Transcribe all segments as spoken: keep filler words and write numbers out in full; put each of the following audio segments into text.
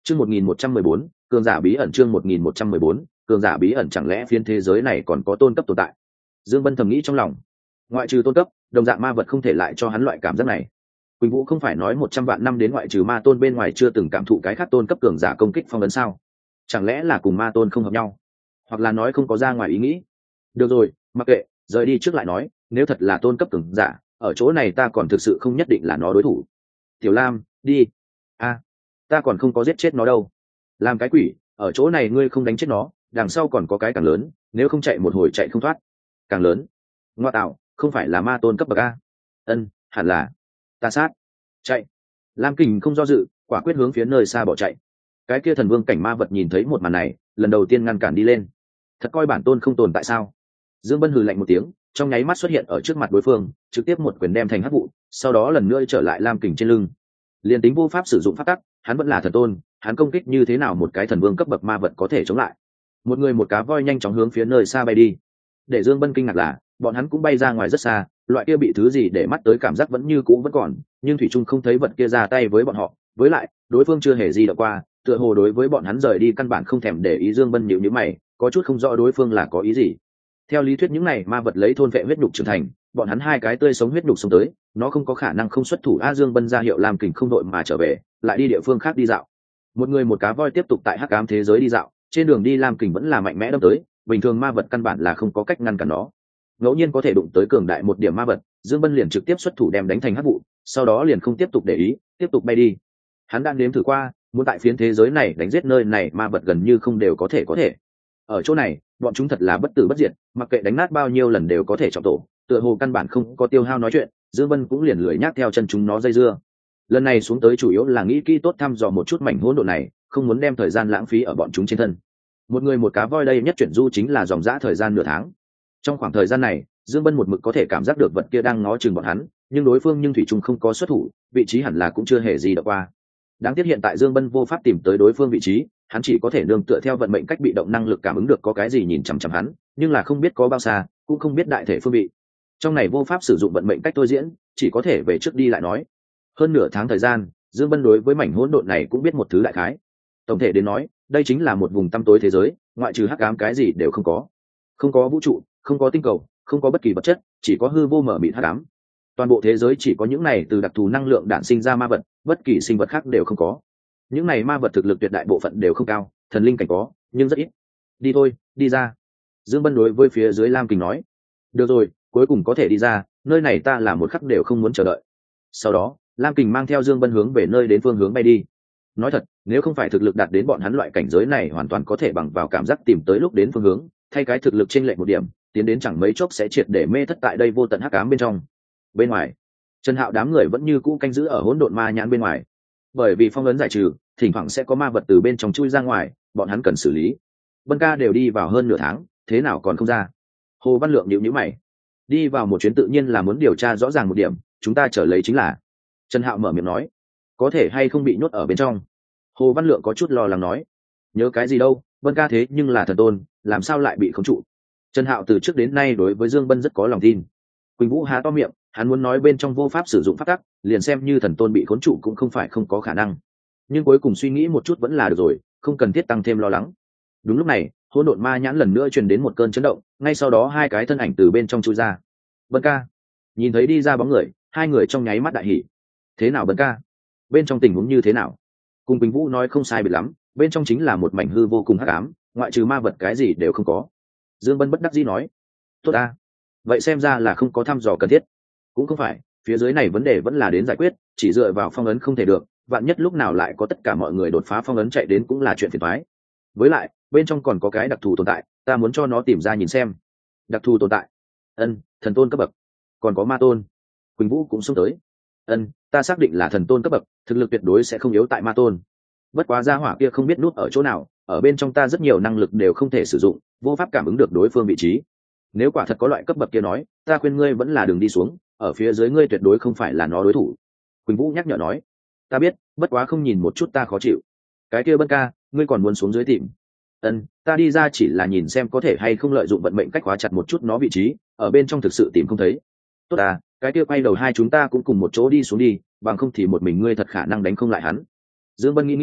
Chương một nghìn một trăm mười bốn, cường giả bí ẩn. Chương một nghìn một trăm mười bốn, cường giả bí ẩn. Chẳng lẽ phiến thế giới này còn có tôn cấp tồn tại? Dương Bân thầm nghĩ trong lòng. Ngoại trừ tôn cấp, đồng dạng ma vật không thể lại cho hắn loại cảm giác này. Quỳnh Vũ không phải nói một trăm vạn năm đến ngoại trừ ma tôn bên ngoài chưa từng cảm thụ cái khác tôn cấp cường giả công kích phong ấn sao? Chẳng lẽ là cùng ma tôn không hợp nhau, hoặc là nói không có ra ngoài ý nghĩ? Được rồi, mặc kệ, rời đi trước lại nói. Nếu thật là tôn cấp cường giả, ở chỗ này ta còn thực sự không nhất định là nó đối thủ. Tiểu Lam, đi. A, ta còn không có giết chết nó đâu. Làm cái quỷ, ở chỗ này ngươi không đánh chết nó, đằng sau còn có cái càng lớn, nếu không chạy một hồi chạy không thoát. Càng lớn? Ngoa tạo, không phải là ma tôn cấp bậc a? Ân, hẳn là. Ta sát. Chạy. Lam Kình không do dự, quả quyết hướng phía nơi xa bỏ chạy. Cái kia thần vương cảnh ma vật nhìn thấy một màn này, lần đầu tiên ngăn cản đi lên. Thật coi bản tôn không tồn tại sao? Dương Bân hừ lạnh một tiếng, trong nháy mắt xuất hiện ở trước mặt đối phương, trực tiếp một quyền đem thành hắc vụ, sau đó lần nữa trở lại Lam Kình trên lưng. Liên tính vô pháp sử dụng pháp tắc, hắn vẫn là thần tôn, hắn công kích như thế nào một cái thần vương cấp bậc ma vật có thể chống lại? Một người một cá voi nhanh chóng hướng phía nơi xa bay đi. Để Dương Bân kinh ngạc là, bọn hắn cũng bay ra ngoài rất xa, loại kia bị thứ gì để mắt tới cảm giác vẫn như cũ vẫn còn, nhưng thủy trung không thấy vật kia ra tay với bọn họ. Với lại, đối phương chưa hề gì động qua, tựa hồ đối với bọn hắn rời đi căn bản không thèm để ý. Dương Bân nhíu nhíu mày, có chút không rõ đối phương là có ý gì. Theo lý thuyết những này ma vật lấy thôn vệ huyết nhục trưởng thành, bọn hắn hai cái tươi sống huyết nhục sống tới, nó không có khả năng không xuất thủ. A Dương Bân ra hiệu Lam Kình không đội mà trở về, lại đi địa phương khác đi dạo. Một người một cá voi tiếp tục tại hắc ám thế giới đi dạo, trên đường đi Lam Kình vẫn là mạnh mẽ đâm tới, bình thường ma vật căn bản là không có cách ngăn cản nó. Ngẫu nhiên có thể đụng tới cường đại một điểm ma vật, Dương Bân liền trực tiếp xuất thủ đem đánh thành hắc vụ, sau đó liền không tiếp tục để ý, tiếp tục bay đi. Hắn đang nếm thử qua, muốn tại phiến thế giới này đánh giết nơi này ma vật gần như không đều có thể có thể. Ở chỗ này, bọn chúng thật là bất tử bất diệt, mặc kệ đánh nát bao nhiêu lần đều có thể trọng tổ, tựa hồ căn bản không có tiêu hao nói chuyện. Dương Bân cũng liền lười nhác theo chân chúng nó dây dưa. Lần này xuống tới chủ yếu là nghĩ kỹ tốt thăm dò một chút mảnh hỗn độn này, không muốn đem thời gian lãng phí ở bọn chúng trên thân. Một người một cá voi đây nhất chuyển du chính là dòng dã thời gian nửa tháng. Trong khoảng thời gian này, Dương Bân một mực có thể cảm giác được vật kia đang ngó chừng bọn hắn, nhưng đối phương nhưng thủy chung không có xuất thủ, vị trí hẳn là cũng chưa hề gì đã qua. Đáng tiếc hiện tại Dương Bân vô pháp tìm tới đối phương vị trí, hắn chỉ có thể nương tựa theo vận mệnh cách bị động năng lực cảm ứng được có cái gì nhìn chằm chằm hắn, nhưng là không biết có bao xa, cũng không biết đại thể phương vị. Trong này vô pháp sử dụng vận mệnh cách thôi diễn, chỉ có thể về trước đi lại nói. Hơn nửa tháng thời gian, Dương Bân đối với mảnh hỗn độn này cũng biết một thứ đại khái. Tổng thể đến nói, đây chính là một vùng tăm tối thế giới, ngoại trừ hắc ám cái gì đều không có. Không có vũ trụ, không có tinh cầu, không có bất kỳ vật chất, chỉ có hư vô mở mịt hắc ám. Toàn bộ thế giới chỉ có những này từ đặc thù năng lượng đản sinh ra ma vật, bất kỳ sinh vật khác đều không có. Những này ma vật thực lực tuyệt đại bộ phận đều không cao, thần linh cảnh có, nhưng rất ít. Đi thôi, đi ra. Dương Bân đối với phía dưới Lam Kình nói. Được rồi, cuối cùng có thể đi ra, nơi này ta là một khắc đều không muốn chờ đợi. Sau đó, Lam Kình mang theo Dương Bân hướng về nơi đến phương hướng bay đi. Nói thật, nếu không phải thực lực đạt đến bọn hắn loại cảnh giới này hoàn toàn có thể bằng vào cảm giác tìm tới lúc đến phương hướng, thay cái thực lực chênh lệch một điểm, tiến đến chẳng mấy chốc sẽ triệt để mê thất tại đây vô tận hắc ám bên trong. Bên ngoài, Trần Hạo đám người vẫn như cũ canh giữ ở hỗn độn ma nhãn bên ngoài. Bởi vì phong ấn giải trừ, thỉnh thoảng sẽ có ma vật từ bên trong chui ra ngoài, bọn hắn cần xử lý. Bân Ca đều đi vào hơn nửa tháng, thế nào còn không ra? Hồ Văn Lượng nhíu nhíu mày. Đi vào một chuyến tự nhiên là muốn điều tra rõ ràng một điểm, chúng ta trở lấy chính là. Trần Hạo mở miệng nói, có thể hay không bị nhốt ở bên trong? Hồ Văn Lượng có chút lo lắng nói, nhớ cái gì đâu, Bân Ca thế nhưng là thần tôn, làm sao lại bị khống trụ? Trần Hạo từ trước đến nay đối với Dương Bân rất có lòng tin. Quỳnh Vũ há to miệng, hắn muốn nói bên trong vô pháp sử dụng pháp tắc, liền xem như thần tôn bị khốn trụ cũng không phải không có khả năng. Nhưng cuối cùng suy nghĩ một chút vẫn là được rồi, không cần thiết tăng thêm lo lắng. Đúng lúc này, hỗn độn ma nhãn lần nữa truyền đến một cơn chấn động, ngay sau đó hai cái thân ảnh từ bên trong chui ra. Bân Ca, nhìn thấy đi ra bóng người, hai người trong nháy mắt đại hỉ. Thế nào Bân Ca? Bên trong tình huống như thế nào? Cùng Quỳnh Vũ nói không sai biệt lắm, bên trong chính là một mảnh hư vô cùng hắc ám, ngoại trừ ma vật cái gì đều không có. Dương Bân bất đắc dĩ nói, tốt a, vậy xem ra là không có thăm dò cần thiết. Cũng không phải, phía dưới này vấn đề vẫn là đến giải quyết, chỉ dựa vào phong ấn không thể được, vạn nhất lúc nào lại có tất cả mọi người đột phá phong ấn chạy đến cũng là chuyện phiền toái. Với lại, bên trong còn có cái đặc thù tồn tại, ta muốn cho nó tìm ra nhìn xem. Đặc thù tồn tại? Ân, thần tôn cấp bậc. Còn có ma tôn. Quỳnh Vũ cũng xông tới. Ân, ta xác định là thần tôn cấp bậc, thực lực tuyệt đối sẽ không yếu tại ma tôn. Bất quá gia hỏa kia không biết nút ở chỗ nào, ở bên trong ta rất nhiều năng lực đều không thể sử dụng, vô pháp cảm ứng được đối phương vị trí. Nếu quả thật có loại cấp bậc kia nói, ta khuyên ngươi vẫn là đường đi xuống, ở phía dưới ngươi tuyệt đối không phải là nó đối thủ. Quỳnh Vũ nhắc nhở nói, ta biết, bất quá không nhìn một chút ta khó chịu. Cái kia Bân Ca, ngươi còn muốn xuống dưới tìm? Ân, ta đi ra chỉ là nhìn xem có thể hay không lợi dụng vận mệnh cách khóa chặt một chút nó vị trí, ở bên trong thực sự tìm không thấy. Tốt à, cái kia quay đầu hai chúng ta cũng cùng một chỗ đi xuống đi, bằng không thì một mình ngươi thật khả năng đánh không lại hắn. Dương Bân nghĩ nghĩ,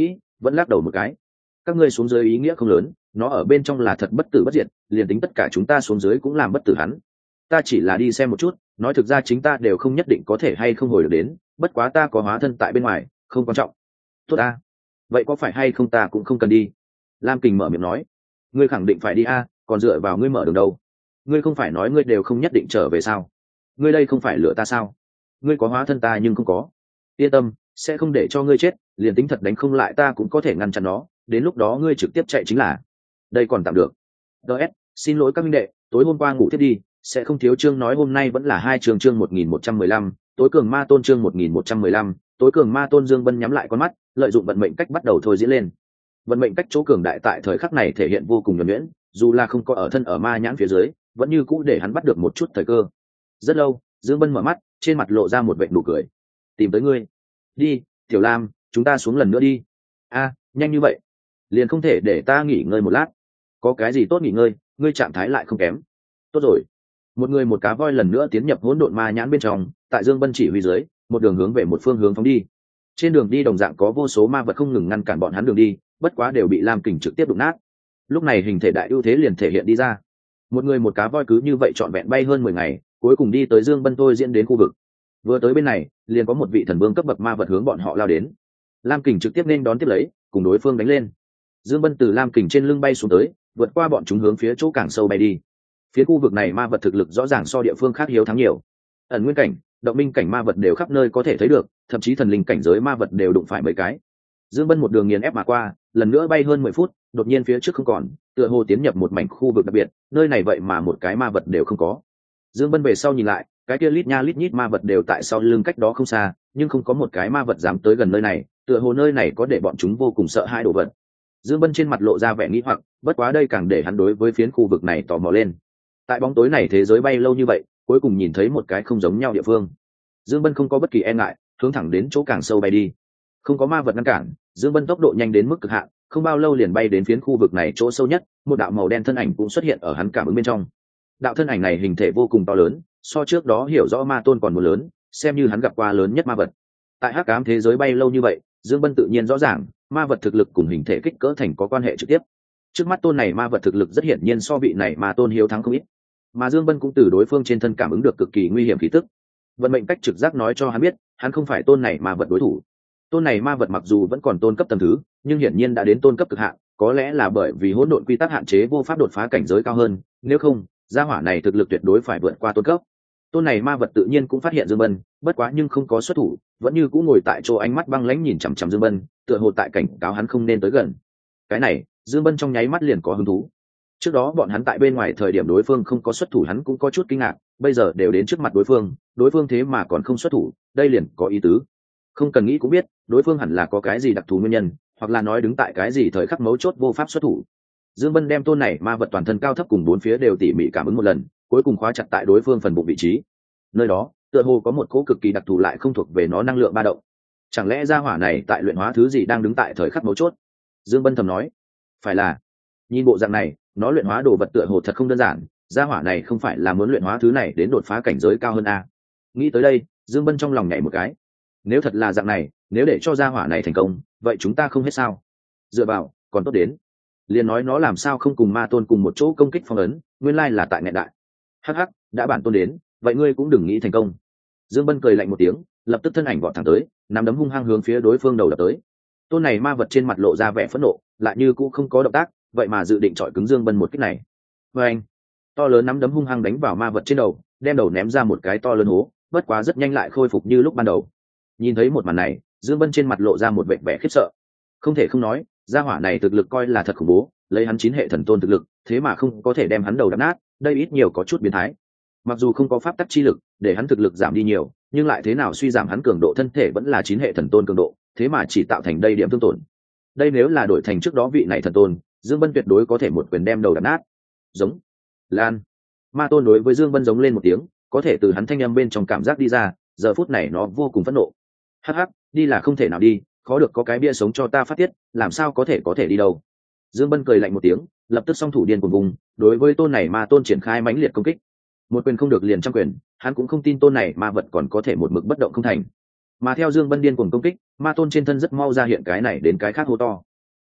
vẫn lắc đầu một cái. Các ngươi xuống dưới ý nghĩa không lớn, nó ở bên trong là thật bất tử bất diệt, liền tính tất cả chúng ta xuống dưới cũng làm bất tử hắn. Ta chỉ là đi xem một chút, nói thực ra chính ta đều không nhất định có thể hay không hồi được đến, bất quá ta có hóa thân tại bên ngoài, không quan trọng. Tốt a, vậy có phải hay không ta cũng không cần đi. Lam Kình mở miệng nói. Ngươi khẳng định phải đi a, còn dựa vào ngươi mở đường đâu. Ngươi không phải nói ngươi đều không nhất định trở về sao? Ngươi đây không phải lựa ta sao? Ngươi có hóa thân ta nhưng không có. Yên tâm, sẽ không để cho ngươi chết, liền tính thật đánh không lại ta cũng có thể ngăn chặn nó, đến lúc đó ngươi trực tiếp chạy chính là. Đây còn tạm được. ds xin lỗi các minh đệ, tối hôm qua ngủ tiếp đi, sẽ không thiếu chương nói hôm nay vẫn là hai chương chương một nghìn một trăm mười lăm, tối cường ma tôn chương một nghìn một trăm mười lăm, tối cường ma tôn. Dương Bân nhắm lại con mắt, lợi dụng vận mệnh cách bắt đầu thôi diễn lên. Vận mệnh cách chỗ cường đại tại thời khắc này thể hiện vô cùng nhuần nhuyễn, dù là không có ở thân ở ma nhãn phía dưới, vẫn như cũ để hắn bắt được một chút thời cơ. Rất lâu, Dương Bân mở mắt, trên mặt lộ ra một vệt nụ cười. Tìm tới ngươi. Đi, Tiểu Lam, chúng ta xuống lần nữa đi. A, nhanh như vậy? Liền không thể để ta nghỉ ngơi một lát? Có cái gì tốt nghỉ ngơi, ngươi trạng thái lại không kém. Tốt rồi. Một người một cá voi lần nữa tiến nhập hỗn độn ma nhãn bên trong, tại Dương Bân chỉ huy dưới, một đường hướng về một phương hướng phóng đi. Trên đường đi đồng dạng có vô số ma vật không ngừng ngăn cản bọn hắn đường đi, bất quá đều bị Lam Kình trực tiếp đụng nát. Lúc này hình thể đại ưu thế liền thể hiện đi ra. Một người một cá voi cứ như vậy trọn vẹn bay hơn mười ngày, cuối cùng đi tới Dương Bân thôi diễn đến khu vực. Vừa tới bên này, liền có một vị thần vương cấp bậc ma vật hướng bọn họ lao đến. Lam Kình trực tiếp nên đón tiếp lấy, cùng đối phương đánh lên. Dương Bân từ Lam Kình trên lưng bay xuống tới, vượt qua bọn chúng hướng phía chỗ càng sâu bay đi. Phía khu vực này ma vật thực lực rõ ràng so địa phương khác hiếu thắng nhiều. Ẩn nguyên cảnh, động minh cảnh ma vật đều khắp nơi có thể thấy được, thậm chí thần linh cảnh giới ma vật đều đụng phải mấy cái. Dương Bân một đường nghiền ép mà qua, lần nữa bay hơn mười phút, đột nhiên phía trước không còn, tựa hồ tiến nhập một mảnh khu vực đặc biệt, nơi này vậy mà một cái ma vật đều không có. Dương Bân về sau nhìn lại, cái kia lít nha lít nhít ma vật đều tại sau lưng cách đó không xa, nhưng không có một cái ma vật dám tới gần nơi này, tựa hồ nơi này có để bọn chúng vô cùng sợ hãi đồ vật. Dương Bân trên mặt lộ ra vẻ nghi hoặc, bất quá đây càng để hắn đối với phiến khu vực này tò mò lên. Tại bóng tối này thế giới bay lâu như vậy, cuối cùng nhìn thấy một cái không giống nhau địa phương. Dương Bân không có bất kỳ e ngại, hướng thẳng đến chỗ càng sâu bay đi. Không có ma vật ngăn cản, Dương Bân tốc độ nhanh đến mức cực hạn, không bao lâu liền bay đến phiến khu vực này chỗ sâu nhất, một đạo màu đen thân ảnh cũng xuất hiện ở hắn cảm ứng bên trong. Đạo thân ảnh này hình thể vô cùng to lớn, so trước đó hiểu rõ ma tôn còn một lớn, xem như hắn gặp qua lớn nhất ma vật. Tại hắc ám thế giới bay lâu như vậy, Dương Bân tự nhiên rõ ràng, ma vật thực lực cùng hình thể kích cỡ thành có quan hệ trực tiếp. Trước mắt tôn này ma vật thực lực rất hiển nhiên so vị này ma tôn hiếu thắng không ít, mà Dương Bân cũng từ đối phương trên thân cảm ứng được cực kỳ nguy hiểm khí tức. Vận mệnh cách trực giác nói cho hắn biết, hắn không phải tôn này ma vật đối thủ. Tôn này ma vật mặc dù vẫn còn tôn cấp tầm thứ, nhưng hiển nhiên đã đến tôn cấp cực hạn, có lẽ là bởi vì hỗn độn quy tắc hạn chế vô pháp đột phá cảnh giới cao hơn, nếu không, gia hỏa này thực lực tuyệt đối phải vượt qua tôn cấp. Tôn này ma vật tự nhiên cũng phát hiện Dương Bân, bất quá nhưng không có xuất thủ, vẫn như cũ ngồi tại chỗ ánh mắt băng lãnh nhìn chằm chằm Dương Bân, tựa hồ tại cảnh cáo hắn không nên tới gần. Cái này, Dương Bân trong nháy mắt liền có hứng thú. Trước đó bọn hắn tại bên ngoài thời điểm đối phương không có xuất thủ hắn cũng có chút kinh ngạc, bây giờ đều đến trước mặt đối phương, đối phương thế mà còn không xuất thủ, đây liền có ý tứ. Không cần nghĩ cũng biết, đối phương hẳn là có cái gì đặc thù nguyên nhân, hoặc là nói đứng tại cái gì thời khắc mấu chốt vô pháp xuất thủ. Dương Bân đem tôn này ma vật toàn thân cao thấp cùng bốn phía đều tỉ mỉ cảm ứng một lần, cuối cùng khóa chặt tại đối phương phần bụng vị trí. Nơi đó, tựa hồ có một cỗ cực kỳ đặc thù lại không thuộc về nó năng lượng ba động. Chẳng lẽ gia hỏa này tại luyện hóa thứ gì đang đứng tại thời khắc mấu chốt? Dương Bân thầm nói, phải là. Nhìn bộ dạng này, nó luyện hóa đồ vật tựa hồ thật không đơn giản, gia hỏa này không phải là muốn luyện hóa thứ này đến đột phá cảnh giới cao hơn a. Nghĩ tới đây, Dương Bân trong lòng nhảy một cái. Nếu thật là dạng này, nếu để cho gia hỏa này thành công, vậy chúng ta không hết sao? Dựa vào, còn tốt đến. Liền nói nó làm sao không cùng ma tôn cùng một chỗ công kích phong ấn, nguyên lai là tại nghẹn đại. Hắc hắc, đã bản tôn đến, vậy ngươi cũng đừng nghĩ thành công. Dương Bân cười lạnh một tiếng, lập tức thân ảnh vọt thẳng tới, nắm đấm hung hăng hướng phía đối phương đầu đập tới. Tôn này ma vật trên mặt lộ ra vẻ phẫn nộ, lại như cũng không có động tác, vậy mà dự định chọi cứng Dương Bân một kích này. Và anh, to lớn nắm đấm hung hăng đánh vào ma vật trên đầu, đem đầu ném ra một cái to lớn hố, bất quá rất nhanh lại khôi phục như lúc ban đầu. Nhìn thấy một màn này, Dương Bân trên mặt lộ ra một vẻ vẻ khiếp sợ. Không thể không nói, gia hỏa này thực lực coi là thật khủng bố, lấy hắn chín hệ thần tôn thực lực, thế mà không có thể đem hắn đầu đập nát, đây ít nhiều có chút biến thái. Mặc dù không có pháp tắc chi lực, để hắn thực lực giảm đi nhiều, nhưng lại thế nào suy giảm hắn cường độ thân thể vẫn là chín hệ thần tôn cường độ, thế mà chỉ tạo thành đây điểm thương tổn. Đây nếu là đổi thành trước đó vị này thần tôn, Dương Bân tuyệt đối có thể một quyền đem đầu đập nát. Giống. Lan. Ma tôn đối với Dương Bân giống lên một tiếng, có thể từ hắn thanh âm bên trong cảm giác đi ra, giờ phút này nó vô cùng phẫn nộ. Hắc hắc, đi là không thể nào đi, khó được có cái bia sống cho ta phát tiết, làm sao có thể có thể đi đâu. Dương Bân cười lạnh một tiếng, lập tức song thủ điên cuồng vùng, đối với tôn này ma tôn triển khai mãnh liệt công kích. Một quyền không được liền trăm quyền, hắn cũng không tin tôn này ma vật còn có thể một mực bất động không thành. Mà theo Dương Bân điên cuồng công kích, ma tôn trên thân rất mau ra hiện cái này đến cái khác hô to.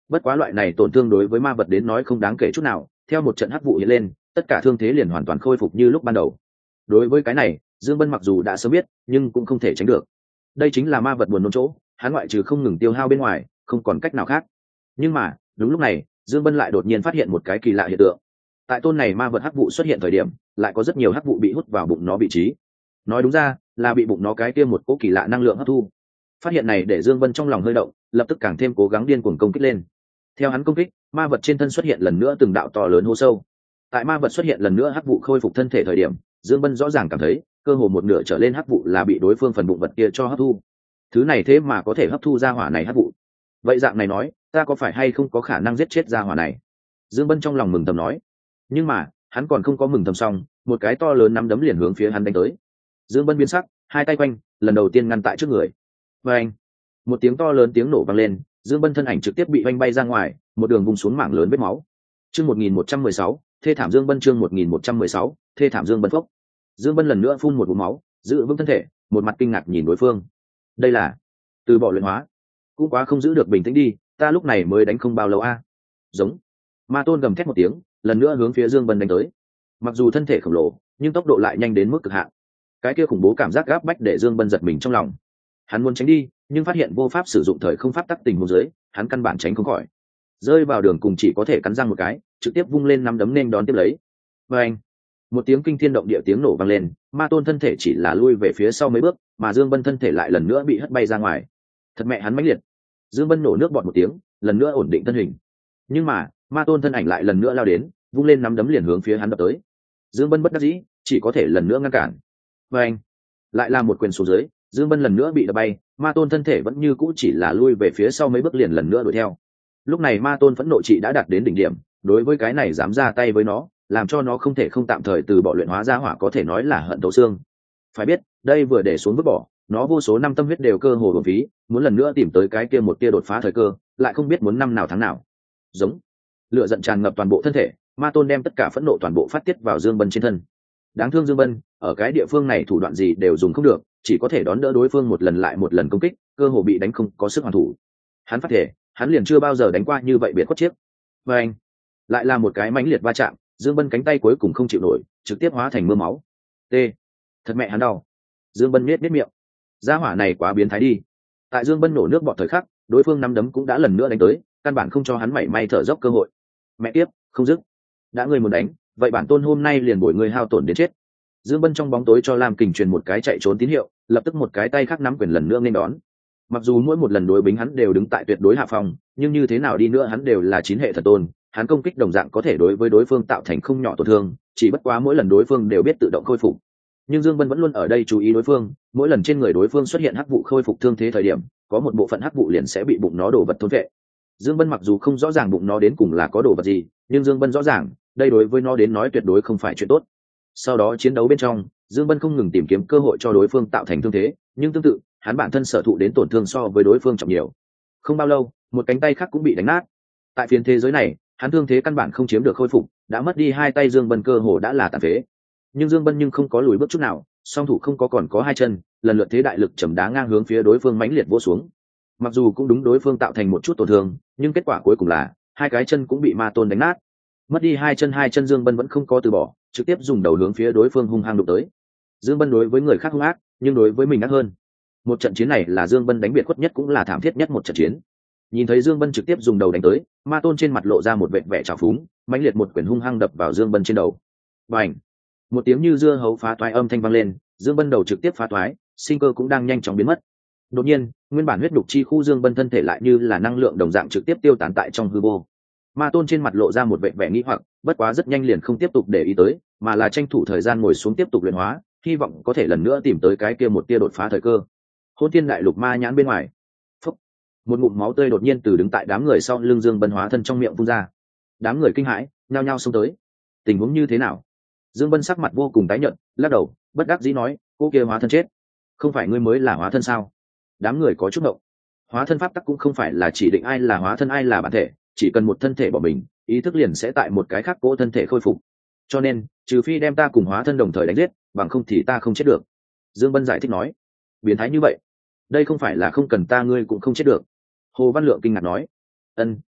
bất quá loại này tổn thương đối với ma vật đến nói không đáng kể chút nào, theo một trận hắc vụ hiện lên tất cả thương thế liền hoàn toàn khôi phục như lúc ban đầu. Đối với cái này Dương Bân mặc dù đã sớm biết nhưng cũng không thể tránh được, đây chính là ma vật buồn nôn chỗ, hắn ngoại trừ không ngừng tiêu hao bên ngoài không còn cách nào khác. Nhưng mà đúng lúc này Dương Bân lại đột nhiên phát hiện một cái kỳ lạ hiện tượng. Tại tôn này ma vật hắc vụ xuất hiện thời điểm lại có rất nhiều hắc vụ bị hút vào bụng nó vị trí, nói đúng ra là bị bụng nó cái kia một cỗ kỳ lạ năng lượng hấp thu. Phát hiện này để Dương Bân trong lòng hơi động, lập tức càng thêm cố gắng điên cuồng công kích lên. Theo hắn công kích, ma vật trên thân xuất hiện lần nữa từng đạo to lớn hố sâu. Tại ma vật xuất hiện lần nữa hắc vụ khôi phục thân thể thời điểm, Dương Bân rõ ràng cảm thấy cơ hồ một nửa trở lên hắc vụ là bị đối phương phần bụng vật kia cho hấp thu. Thứ này thế mà có thể hấp thu ra hỏa này hắc vụ, vậy dạng này nói ta có phải hay không có khả năng giết chết ra hỏa này? Dương Bân trong lòng mừng thầm nói. Nhưng mà hắn còn không có mừng thầm xong, một cái to lớn nắm đấm liền hướng phía hắn đánh tới. Dương Bân biến sắc, hai tay quanh lần đầu tiên ngăn tại trước người. Và anh, một tiếng to lớn tiếng nổ vang lên, Dương Bân thân ảnh trực tiếp bị oanh bay ra ngoài, một đường vùng xuống mảng lớn vết máu. Chương một nghìn một trăm mười sáu, thê thảm Dương Bân. Chương một nghìn một trăm mười sáu, thê thảm Dương Bân phốc. Dương Bân lần nữa phun một ngụm máu, giữ vững thân thể, một mặt kinh ngạc nhìn đối phương. Đây là từ bỏ luyện hóa, cũng quá không giữ được bình tĩnh đi, ta lúc này mới đánh không bao lâu a. Giống. Ma tôn gầm thét một tiếng, lần nữa hướng phía Dương Bân đánh tới. Mặc dù thân thể khổng lồ, nhưng tốc độ lại nhanh đến mức cực hạn. Cái kia khủng bố cảm giác gáp bách để Dương Bân giật mình trong lòng. Hắn muốn tránh đi, nhưng phát hiện vô pháp sử dụng thời không pháp tắc tình huống dưới, hắn căn bản tránh không khỏi. Rơi vào đường cùng chỉ có thể cắn răng một cái, trực tiếp vung lên nắm đấm nên đón tiếp lấy. Và anh, một tiếng kinh thiên động địa tiếng nổ vang lên, ma tôn thân thể chỉ là lui về phía sau mấy bước, mà Dương Bân thân thể lại lần nữa bị hất bay ra ngoài. Thật mẹ hắn mãnh liệt. Dương Bân nổ nước bọt một tiếng, lần nữa ổn định thân hình. Nhưng mà ma tôn thân ảnh lại lần nữa lao đến, vung lên nắm đấm liền hướng phía hắn đập tới. Dương Bân bất đắc dĩ, chỉ có thể lần nữa ngăn cản. Và anh, lại là một quyền xuống dưới, Dương Bân lần nữa bị đập bay, ma tôn thân thể vẫn như cũ chỉ là lui về phía sau mấy bước liền lần nữa đuổi theo. Lúc này ma tôn phẫn nộ trị đã đạt đến đỉnh điểm, đối với cái này dám ra tay với nó, làm cho nó không thể không tạm thời từ bỏ luyện hóa ra hỏa có thể nói là hận thấu xương. Phải biết đây vừa để xuống vứt bỏ, nó vô số năm tâm huyết đều cơ hồ bổng phí, muốn lần nữa tìm tới cái kia một tia đột phá thời cơ, lại không biết muốn năm nào tháng nào. Giống. Lửa giận tràn ngập toàn bộ thân thể, ma tôn đem tất cả phẫn nộ toàn bộ phát tiết vào Dương Bân trên thân. Đáng thương Dương Bân, ở cái địa phương này thủ đoạn gì đều dùng không được, chỉ có thể đón đỡ đối phương một lần lại một lần công kích, cơ hồ bị đánh không có sức hoàn thủ. Hắn phát thể, hắn liền chưa bao giờ đánh qua như vậy biệt khuất chiếc. Và anh, lại là một cái mãnh liệt va chạm, Dương Bân cánh tay cuối cùng không chịu nổi, trực tiếp hóa thành mưa máu. T, thật mẹ hắn đau. Dương Bân nhếch nhếch miệng. Gia hỏa này quá biến thái đi. Tại Dương Bân nổ nước bọt thời khắc, đối phương nắm đấm cũng đã lần nữa đánh tới, căn bản không cho hắn mảy may thở dốc cơ hội. Mẹ tiếp, không dứt. Đã ngươi muốn đánh, vậy bản tôn hôm nay liền bồi ngươi hao tổn đến chết. Dương Bân trong bóng tối cho Lam Kình truyền một cái chạy trốn tín hiệu, lập tức một cái tay khác nắm quyền lần nữa nên đón. Mặc dù mỗi một lần đối bính hắn đều đứng tại tuyệt đối hạ phong, nhưng như thế nào đi nữa hắn đều là chín hệ thần tôn, hắn công kích đồng dạng có thể đối với đối phương tạo thành không nhỏ tổn thương, chỉ bất quá mỗi lần đối phương đều biết tự động khôi phục. Nhưng Dương Bân vẫn luôn ở đây chú ý đối phương, mỗi lần trên người đối phương xuất hiện hắc vụ khôi phục thương thế thời điểm, có một bộ phận hắc vụ liền sẽ bị bụng nó đổ vật thôn vệ. Dương Bân mặc dù không rõ ràng bụng nó đến cùng là có đồ vật gì, nhưng Dương Bân rõ ràng, đây đối với nó đến nói tuyệt đối không phải chuyện tốt. Sau đó chiến đấu bên trong, Dương Bân không ngừng tìm kiếm cơ hội cho đối phương tạo thành thương thế, nhưng tương tự, hắn bản thân sở thụ đến tổn thương so với đối phương trọng nhiều. Không bao lâu, một cánh tay khác cũng bị đánh nát. Tại phiên thế giới này, hắn thương thế căn bản không chiếm được khôi phục, đã mất đi hai tay Dương Bân cơ hồ đã là tàn phế. Nhưng Dương Bân nhưng không có lùi bước chút nào, song thủ không có còn có hai chân, lần lượt thế đại lực chầm đá ngang hướng phía đối phương mãnh liệt vỗ xuống. Mặc dù cũng đúng đối phương tạo thành một chút tổn thương, nhưng kết quả cuối cùng là hai cái chân cũng bị ma tôn đánh nát. Mất đi hai chân hai chân Dương Bân vẫn không có từ bỏ, trực tiếp dùng đầu hướng phía đối phương hung hăng đụng tới. Dương Bân đối với người khác hung ác, nhưng đối với mình ác hơn. Một trận chiến này là Dương Bân đánh biệt khuất nhất cũng là thảm thiết nhất một trận chiến. Nhìn thấy Dương Bân trực tiếp dùng đầu đánh tới, ma tôn trên mặt lộ ra một vệt vẻ trào phúng, mãnh liệt một quyền hung hăng đập vào Dương Bân trên đầu. Bành! Một tiếng như dưa hấu phá toái âm thanh vang lên, Dương Bân đầu trực tiếp phá toái, sinh cơ cũng đang nhanh chóng biến mất. Đột nhiên, nguyên bản huyết đục chi khu Dương Bân thân thể lại như là năng lượng đồng dạng trực tiếp tiêu tán tại trong hư vô. Ma tôn trên mặt lộ ra một vẻ vẻ nghi hoặc, bất quá rất nhanh liền không tiếp tục để ý tới, mà là tranh thủ thời gian ngồi xuống tiếp tục luyện hóa, hy vọng có thể lần nữa tìm tới cái kia một tia đột phá thời cơ. Hôn Thiên Đại Lục Ma nhãn bên ngoài, phúc, một ngụm máu tươi đột nhiên từ đứng tại đám người sau lưng Dương Bân hóa thân trong miệng phun ra. Đám người kinh hãi, nhao nhao xông tới. Tình huống như thế nào? Dương Bân sắc mặt vô cùng tái nhợt, lắc đầu, bất đắc dĩ nói, cô kia hóa thân chết. Không phải ngươi mới là hóa thân sao? Đám người có chút ngộng. Hóa thân pháp tắc cũng không phải là chỉ định ai là hóa thân ai là bản thể, chỉ cần một thân thể bỏ mình, ý thức liền sẽ tại một cái khác cố thân thể khôi phục. Cho nên, trừ phi đem ta cùng hóa thân đồng thời đánh giết, bằng không thì ta không chết được. Dương Bân giải thích nói. Biến thái như vậy, đây không phải là không cần ta ngươi cũng không chết được. Hồ Văn Lượng kinh ngạc nói. Ân,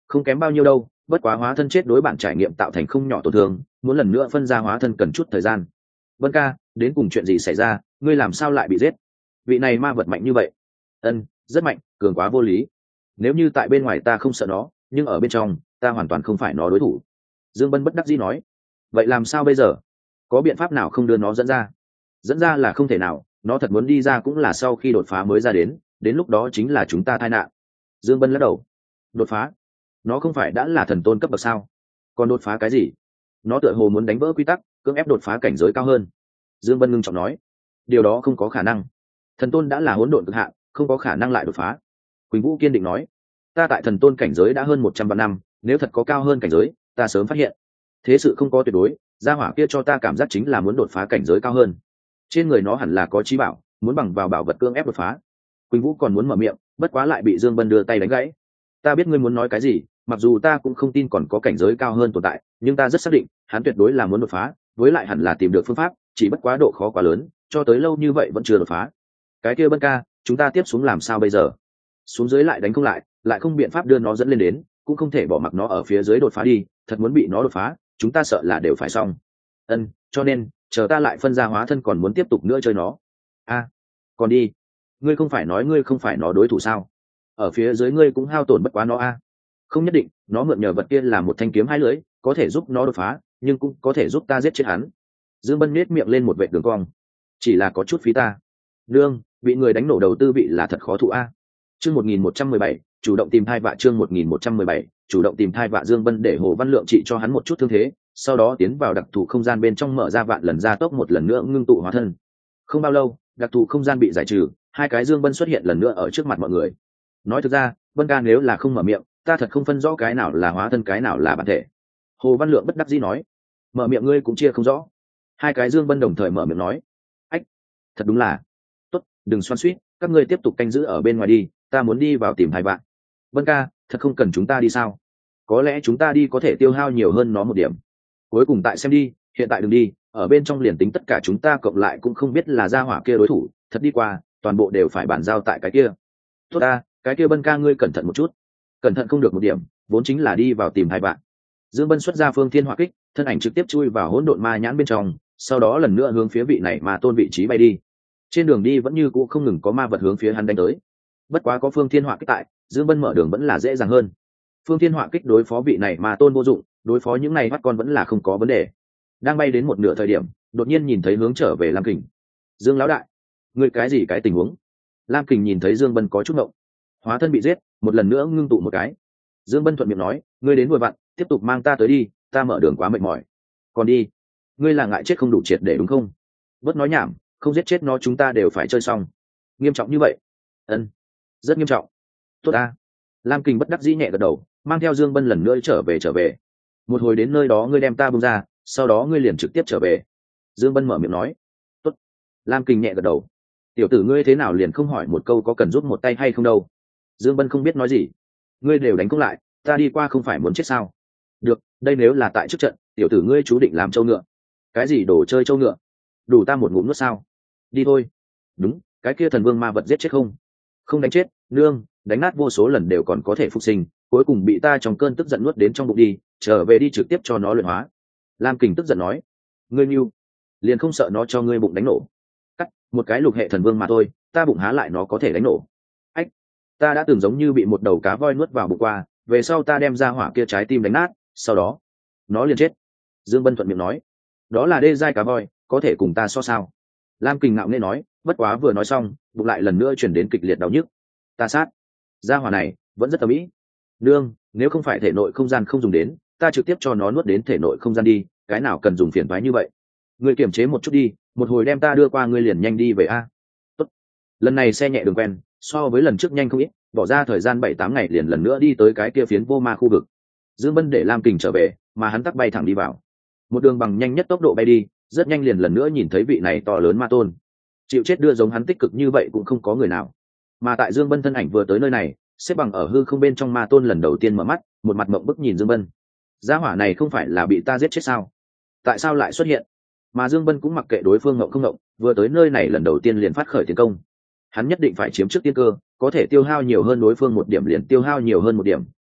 Không kém bao nhiêu đâu, bất quá hóa thân chết đối bản trải nghiệm tạo thành không nhỏ tổn thương, muốn lần nữa phân ra hóa thân cần chút thời gian. Vân ca, đến cùng chuyện gì xảy ra, ngươi làm sao lại bị giết? Vị này ma vật mạnh như vậy? Ân, rất mạnh, cường quá vô lý. Nếu như tại bên ngoài ta không sợ nó, nhưng ở bên trong ta hoàn toàn không phải nó đối thủ. Dương Bân bất đắc dĩ nói. Vậy làm sao bây giờ? Có biện pháp nào không đưa nó dẫn ra? Dẫn ra là không thể nào, nó thật muốn đi ra cũng là sau khi đột phá mới ra đến, đến lúc đó chính là chúng ta tai nạn. Dương Bân lắc đầu. Đột phá? Nó không phải đã là thần tôn cấp bậc sao? Còn đột phá cái gì? Nó tựa hồ muốn đánh vỡ quy tắc, cưỡng ép đột phá cảnh giới cao hơn. Dương Bân ngưng trọng nói. Điều đó không có khả năng. Thần tôn đã là hỗn độn cực hạn, không có khả năng lại đột phá. Quỳnh Vũ kiên định nói. Ta tại thần tôn cảnh giới đã hơn một trăm vạn năm, nếu thật có cao hơn cảnh giới, ta sớm phát hiện. Thế sự không có tuyệt đối, gia hỏa kia cho ta cảm giác chính là muốn đột phá cảnh giới cao hơn. Trên người nó hẳn là có trí bảo, muốn bằng vào bảo vật cưỡng ép đột phá. Quỳnh Vũ còn muốn mở miệng, bất quá lại bị Dương Bân đưa tay đánh gãy. Ta biết ngươi muốn nói cái gì, mặc dù ta cũng không tin còn có cảnh giới cao hơn tồn tại, nhưng ta rất xác định hắn tuyệt đối là muốn đột phá, với lại hẳn là tìm được phương pháp, chỉ bất quá độ khó quá lớn, cho tới lâu như vậy vẫn chưa đột phá. Cái kia Bân ca, chúng ta tiếp xuống làm sao bây giờ? Xuống dưới lại đánh không lại, lại không biện pháp đưa nó dẫn lên đến, cũng không thể bỏ mặc nó ở phía dưới đột phá đi, thật muốn bị nó đột phá, chúng ta sợ là đều phải xong. Ân, cho nên chờ ta lại phân ra hóa thân còn muốn tiếp tục nữa chơi nó. A, còn đi. Ngươi không phải nói ngươi không phải nó đối thủ sao? Ở phía dưới ngươi cũng hao tổn bất quá nó a. Không nhất định, nó mượn nhờ vật kia là một thanh kiếm hai lưỡi, có thể giúp nó đột phá, nhưng cũng có thể giúp ta giết chết hắn. Dương Bân nhếch miệng lên một vệt đường cong. Chỉ là có chút phí ta. Đương, bị người đánh nổ đầu tư vị là thật khó thụ a. Chương một nghìn một trăm mười bảy, chủ động tìm thai vạ chương một nghìn một trăm mười bảy, chủ động tìm thai vạ. Dương Bân để Hồ Văn Lượng trị cho hắn một chút thương thế, sau đó tiến vào đặc thù không gian bên trong mở ra vạn lần gia tốc một lần nữa ngưng tụ hóa thân. Không bao lâu, đặc thù không gian bị giải trừ, hai cái Dương Bân xuất hiện lần nữa ở trước mặt mọi người. Nói thực ra, Bân ca nếu là không mở miệng, ta thật không phân rõ cái nào là hóa thân cái nào là bản thể. Hồ Văn Lượng bất đắc dĩ nói. Mở miệng ngươi cũng chia không rõ. Hai cái Dương Bân đồng thời mở miệng nói. Ách, thật đúng là. Tốt, đừng xoắn xuýt, các ngươi tiếp tục canh giữ ở bên ngoài đi, ta muốn đi vào tìm hai bạn. Bân ca, thật không cần chúng ta đi sao? Có lẽ chúng ta đi có thể tiêu hao nhiều hơn nó một điểm. Cuối cùng tại xem đi, hiện tại đừng đi, ở bên trong liền tính tất cả chúng ta cộng lại cũng không biết là gia hỏa kia đối thủ, thật đi qua, toàn bộ đều phải bàn giao tại cái kia. Tốt ta, cái kia Bân ca ngươi cẩn thận một chút. Cẩn thận không được một điểm, vốn chính là đi vào tìm hai bạn. Dương Bân xuất ra phương thiên hỏa kích, thân ảnh trực tiếp chui vào hỗn độn ma nhãn bên trong, sau đó lần nữa hướng phía vị này mà tôn vị trí bay đi. Trên đường đi vẫn như cũ không ngừng có ma vật hướng phía hắn đánh tới. Bất quá có phương thiên hỏa kích tại, Dương Bân mở đường vẫn là dễ dàng hơn. Phương thiên hỏa kích đối phó vị này mà tôn vô dụng, đối phó những này bắt con vẫn là không có vấn đề. Đang bay đến một nửa thời điểm, đột nhiên nhìn thấy hướng trở về Lam Kình. Dương lão đại, ngươi cái gì cái tình huống? Lam Kình nhìn thấy Dương Bân có chút ngộng. Hóa thân bị giết, một lần nữa ngưng tụ một cái. Dương Bân thuận miệng nói, ngươi đến vừa vặn, tiếp tục mang ta tới đi, ta mở đường quá mệt mỏi. Còn đi, ngươi là ngại chết không đủ triệt để đúng không? Bớt nói nhảm, không giết chết nó chúng ta đều phải chơi xong. Nghiêm trọng như vậy? Ân, rất nghiêm trọng. Tốt ta. Lam Kình bất đắc dĩ nhẹ gật đầu, mang theo Dương Bân lần nữa trở về trở về. Một hồi đến nơi đó ngươi đem ta buông ra, sau đó ngươi liền trực tiếp trở về. Dương Bân mở miệng nói. Tốt. Lam Kình nhẹ gật đầu. Tiểu tử ngươi thế nào liền không hỏi một câu có cần giúp một tay hay không đâu? Dương Bân không biết nói gì. Ngươi đều đánh cũng lại, ta đi qua không phải muốn chết sao? Được, đây nếu là tại trước trận, tiểu tử ngươi chú định làm trâu ngựa. Cái gì đồ chơi trâu ngựa? Đủ ta một ngụm nuốt sao? Đi thôi. Đúng, cái kia thần vương ma vật giết chết không? Không đánh chết, nương, đánh nát vô số lần đều còn có thể phục sinh, cuối cùng bị ta trong cơn tức giận nuốt đến trong bụng đi, trở về đi trực tiếp cho nó luyện hóa. Lam Kình tức giận nói. Ngươi mưu, liền không sợ nó cho ngươi bụng đánh nổ? Cắt, một cái lục hệ thần vương mà thôi, ta bụng há lại nó có thể đánh nổ? Ách, ta đã từng giống như bị một đầu cá voi nuốt vào bụng qua, về sau ta đem ra hỏa kia trái tim đánh nát, sau đó nó liền chết. Dương Bân thuận miệng nói. Đó là đê giai cá voi, có thể cùng ta so sao? Lam Kình ngạo nghễ nói, bất quá vừa nói xong, bụng lại lần nữa chuyển đến kịch liệt đau nhức. Ta sát, gia hỏa này vẫn rất tầm ý. Nương, nếu không phải thể nội không gian không dùng đến, ta trực tiếp cho nó nuốt đến thể nội không gian đi, cái nào cần dùng phiền toái như vậy? Ngươi kiềm chế một chút đi, một hồi đem ta đưa qua ngươi liền nhanh đi về a. Tốt. Lần này xe nhẹ đường quen, so với lần trước nhanh không ít, bỏ ra thời gian bảy tám ngày liền lần nữa đi tới cái kia phiến vô ma khu vực. Dương Bân để Lam Kình trở về, mà hắn tắc bay thẳng đi vào. Một đường bằng nhanh nhất tốc độ bay đi, rất nhanh liền lần nữa nhìn thấy vị này to lớn ma tôn. Chịu chết đưa giống hắn tích cực như vậy cũng không có người nào. Mà tại Dương Bân thân ảnh vừa tới nơi này, xếp bằng ở hư không bên trong ma tôn lần đầu tiên mở mắt, một mặt mộng bức nhìn Dương Bân. Gia hỏa này không phải là bị ta giết chết sao? Tại sao lại xuất hiện? Mà Dương Bân cũng mặc kệ đối phương ngộng không ngộng, vừa tới nơi này lần đầu tiên liền phát khởi tiến công. Hắn nhất định phải chiếm trước tiên cơ, có thể tiêu hao nhiều hơn đối phương một điểm liền tiêu hao nhiều hơn một điểm,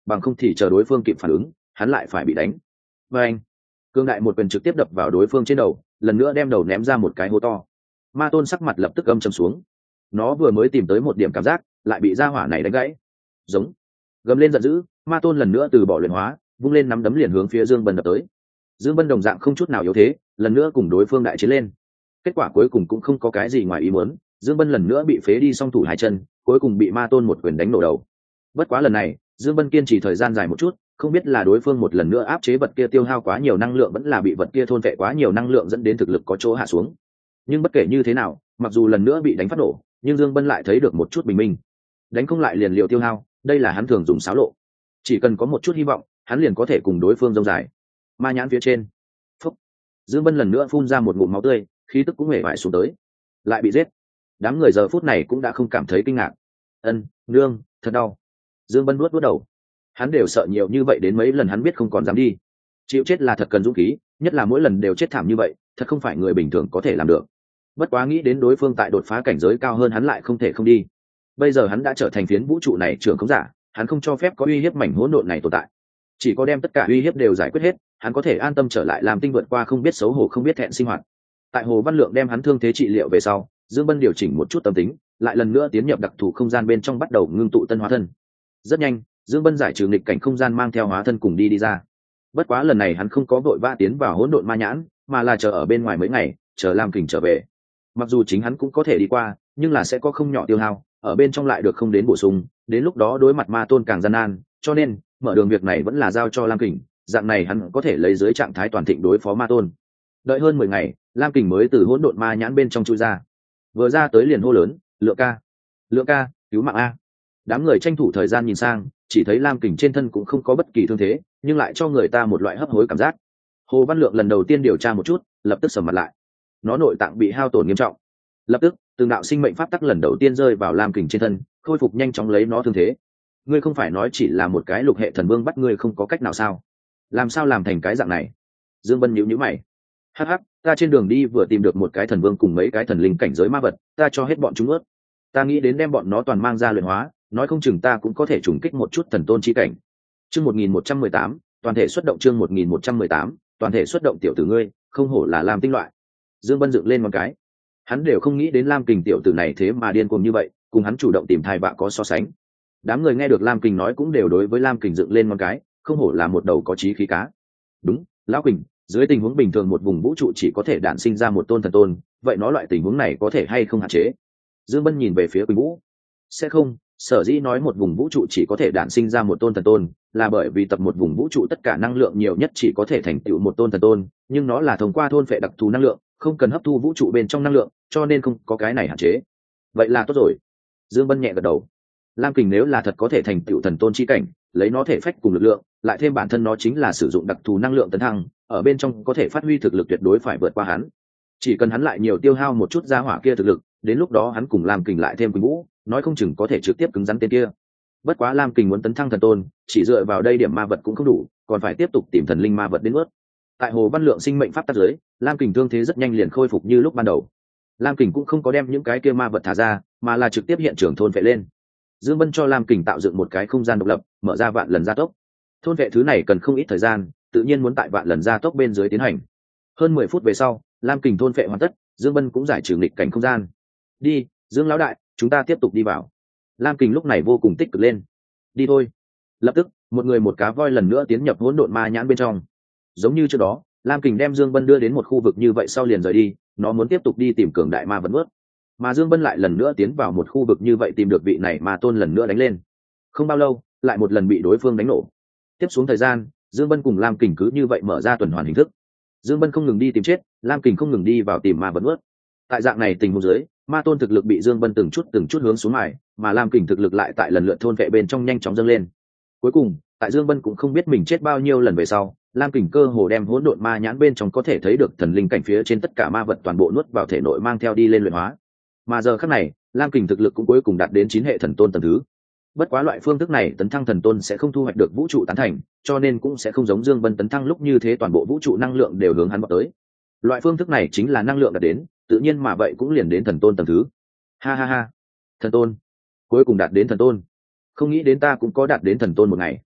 bằng không thì chờ đối phương kịp phản ứng hắn lại phải bị đánh. Và anh cương đại một quyền trực tiếp đập vào đối phương trên đầu, lần nữa đem đầu ném ra một cái hố to. Ma tôn sắc mặt lập tức âm trầm xuống, nó vừa mới tìm tới một điểm cảm giác lại bị gia hỏa này đánh gãy. Giống gầm lên giận dữ, ma tôn lần nữa từ bỏ luyện hóa, vung lên nắm đấm liền hướng phía Dương Bân đập tới. Dương Bân đồng dạng không chút nào yếu thế, lần nữa cùng đối phương đại chiến lên. Kết quả cuối cùng cũng không có cái gì ngoài ý muốn, Dương Bân lần nữa bị phế đi song thủ hai chân, cuối cùng bị ma tôn một quyền đánh nổ đầu. Bất quá lần này Dương Bân kiên trì thời gian dài một chút, không biết là đối phương một lần nữa áp chế vật kia tiêu hao quá nhiều năng lượng, vẫn là bị vật kia thôn vệ quá nhiều năng lượng dẫn đến thực lực có chỗ hạ xuống. Nhưng bất kể như thế nào, mặc dù lần nữa bị đánh phát nổ, nhưng Dương Bân lại thấy được một chút bình minh. Đánh không lại liền liệu tiêu hao, đây là hắn thường dùng xáo lộ. Chỉ cần có một chút hy vọng, hắn liền có thể cùng đối phương dông dài. Ma nhãn phía trên, phúc, Dương Bân lần nữa phun ra một ngụm máu tươi, khí tức cũng hề vải xuống tới, lại bị giết. Đám người giờ phút này cũng đã không cảm thấy kinh ngạc. Ân, nương, thật đau. Dương Bân nuốt nuốt đầu, hắn đều sợ nhiều như vậy đến mấy lần hắn biết không còn dám đi. Chịu chết là thật cần dũng khí, nhất là mỗi lần đều chết thảm như vậy, thật không phải người bình thường có thể làm được. Bất quá nghĩ đến đối phương tại đột phá cảnh giới cao hơn hắn lại không thể không đi. Bây giờ hắn đã trở thành phiến vũ trụ này trưởng khống giả, hắn không cho phép có uy hiếp mảnh hỗn độn này tồn tại. Chỉ có đem tất cả uy hiếp đều giải quyết hết, hắn có thể an tâm trở lại làm tinh vượt qua không biết xấu hổ không biết thẹn sinh hoạt. Tại Hồ Văn Lượng đem hắn thương thế trị liệu về sau, Dương Bân điều chỉnh một chút tâm tính, lại lần nữa tiến nhập đặc thù không gian bên trong bắt đầu ngưng tụ tân hóa thân. Rất nhanh, Dương Bân giải trừ nghịch cảnh không gian mang theo hóa thân cùng đi đi ra. Bất quá lần này hắn không có vội vã tiến vào hỗn độn ma nhãn, mà là chờ ở bên ngoài mấy ngày, chờ Lam Kình trở về. Mặc dù chính hắn cũng có thể đi qua, nhưng là sẽ có không nhỏ tiêu hao, ở bên trong lại được không đến bổ sung, đến lúc đó đối mặt ma tôn càng gian nan, cho nên mở đường việc này vẫn là giao cho Lam Kình, dạng này hắn có thể lấy dưới trạng thái toàn thịnh đối phó ma tôn. Đợi hơn mười ngày, Lam Kình mới từ hỗn độn ma nhãn bên trong chui ra. Vừa ra tới liền hô lớn, "Lượng ca, Lượng ca, cứu mạng a!" Đám người tranh thủ thời gian nhìn sang, chỉ thấy Lam Kình trên thân cũng không có bất kỳ thương thế, nhưng lại cho người ta một loại hấp hối cảm giác. Hồ Văn Lượng lần đầu tiên điều tra một chút, lập tức sầm mặt lại. Nó nội tạng bị hao tổn nghiêm trọng. Lập tức, từng đạo sinh mệnh pháp tắc lần đầu tiên rơi vào Lam Kình trên thân, khôi phục nhanh chóng lấy nó thương thế. Ngươi không phải nói chỉ là một cái lục hệ thần vương bắt ngươi không có cách nào sao? Làm sao làm thành cái dạng này? Dương Bân nhíu nhíu mày. Hắc hắc, ta trên đường đi vừa tìm được một cái thần vương cùng mấy cái thần linh cảnh giới ma vật, ta cho hết bọn chúng ướt. Ta nghĩ đến đem bọn nó toàn mang ra luyện hóa, nói không chừng ta cũng có thể trùng kích một chút thần tôn chi cảnh. Chương một nghìn một trăm mười tám, toàn thể xuất động. Chương một nghìn một trăm mười tám, toàn thể xuất động. Tiểu tử ngươi, không hổ là Lam tinh loại. Dương Bân dựng lên một cái. Hắn đều không nghĩ đến Lam Kình tiểu tử này thế mà điên cuồng như vậy, cùng hắn chủ động tìm thai vạ có so sánh. Đám người nghe được Lam Kình nói cũng đều đối với Lam Kình dựng lên một cái, không hổ là một đầu có chí khí cá. Đúng, lão Kình, dưới tình huống bình thường một vùng vũ trụ chỉ có thể đản sinh ra một tôn thần tôn, vậy nó loại tình huống này có thể hay không hạn chế? Dương Bân nhìn về phía Quỳnh Vũ. Sẽ không, sở dĩ nói một vùng vũ trụ chỉ có thể đản sinh ra một tôn thần tôn, là bởi vì tập một vùng vũ trụ tất cả năng lượng nhiều nhất chỉ có thể thành tựu một tôn thần tôn, nhưng nó là thông qua thôn phệ đặc thù năng lượng, không cần hấp thu vũ trụ bên trong năng lượng, cho nên không có cái này hạn chế. Vậy là tốt rồi. Dương Bân nhẹ gật đầu. Lam Kình nếu là thật có thể thành tựu thần tôn chi cảnh, lấy nó thể phách cùng lực lượng, lại thêm bản thân nó chính là sử dụng đặc thù năng lượng tấn thăng, ở bên trong có thể phát huy thực lực tuyệt đối phải vượt qua hắn. Chỉ cần hắn lại nhiều tiêu hao một chút gia hỏa kia thực lực, đến lúc đó hắn cùng Lam Kình lại thêm Quỳnh Vũ, nói không chừng có thể trực tiếp cứng rắn tên kia. Bất quá Lam Kình muốn tấn thăng thần tôn, chỉ dựa vào đây điểm ma vật cũng không đủ, còn phải tiếp tục tìm thần linh ma vật đến ướt. Tại Hồ Văn Lượng sinh mệnh pháp tắc giới, Lam Kình thương thế rất nhanh liền khôi phục như lúc ban đầu. Lam Kình cũng không có đem những cái kia ma vật thả ra, mà là trực tiếp hiện trường thôn vệ lên. Dương Bân cho Lam Kình tạo dựng một cái không gian độc lập, mở ra vạn lần gia tốc. Thôn vệ thứ này cần không ít thời gian, tự nhiên muốn tại vạn lần gia tốc bên dưới tiến hành. Hơn mười phút về sau, Lam Kình thôn vệ hoàn tất, Dương Bân cũng giải trừ nghịch cảnh không gian. Đi, Dương lão đại, chúng ta tiếp tục đi vào. Lam Kình lúc này vô cùng tích cực lên. Đi thôi. Lập tức, một người một cá voi lần nữa tiến nhập hỗn độn ma nhãn bên trong. Giống như trước đó, Lam Kình đem Dương Bân đưa đến một khu vực như vậy sau liền rời đi, nó muốn tiếp tục đi tìm cường đại ma vật nuốt. Mà Dương Bân lại lần nữa tiến vào một khu vực như vậy tìm được vị này ma tôn lần nữa đánh lên. Không bao lâu, lại một lần bị đối phương đánh nổ. Tiếp xuống thời gian, Dương Bân cùng Lam Kình cứ như vậy mở ra tuần hoàn hình thức. Dương Bân không ngừng đi tìm chết, Lam Kình không ngừng đi vào tìm ma vật nuốt. Tại dạng này tình huống dưới, ma tôn thực lực bị Dương Bân từng chút từng chút hướng xuống mài, mà Lam Kình thực lực lại tại lần lượt thôn vệ bên trong nhanh chóng dâng lên. Cuối cùng, tại Dương Bân cũng không biết mình chết bao nhiêu lần về sau, Lam Kình cơ hồ đem hỗn độn ma nhãn bên trong có thể thấy được thần linh cảnh phía trên tất cả ma vật toàn bộ nuốt vào thể nội mang theo đi lên luyện hóa. Mà giờ khắc này, Lam Kình thực lực cũng cuối cùng đạt đến chín hệ thần tôn tầng thứ. Bất quá loại phương thức này tấn thăng thần tôn sẽ không thu hoạch được vũ trụ tán thành, cho nên cũng sẽ không giống Dương Bân tấn thăng lúc như thế toàn bộ vũ trụ năng lượng đều hướng hắn vào tới. Loại phương thức này chính là năng lượng đạt đến, tự nhiên mà vậy cũng liền đến thần tôn tầng thứ. Ha ha ha, thần tôn, cuối cùng đạt đến thần tôn. Không nghĩ đến ta cũng có đạt đến thần tôn một ngày.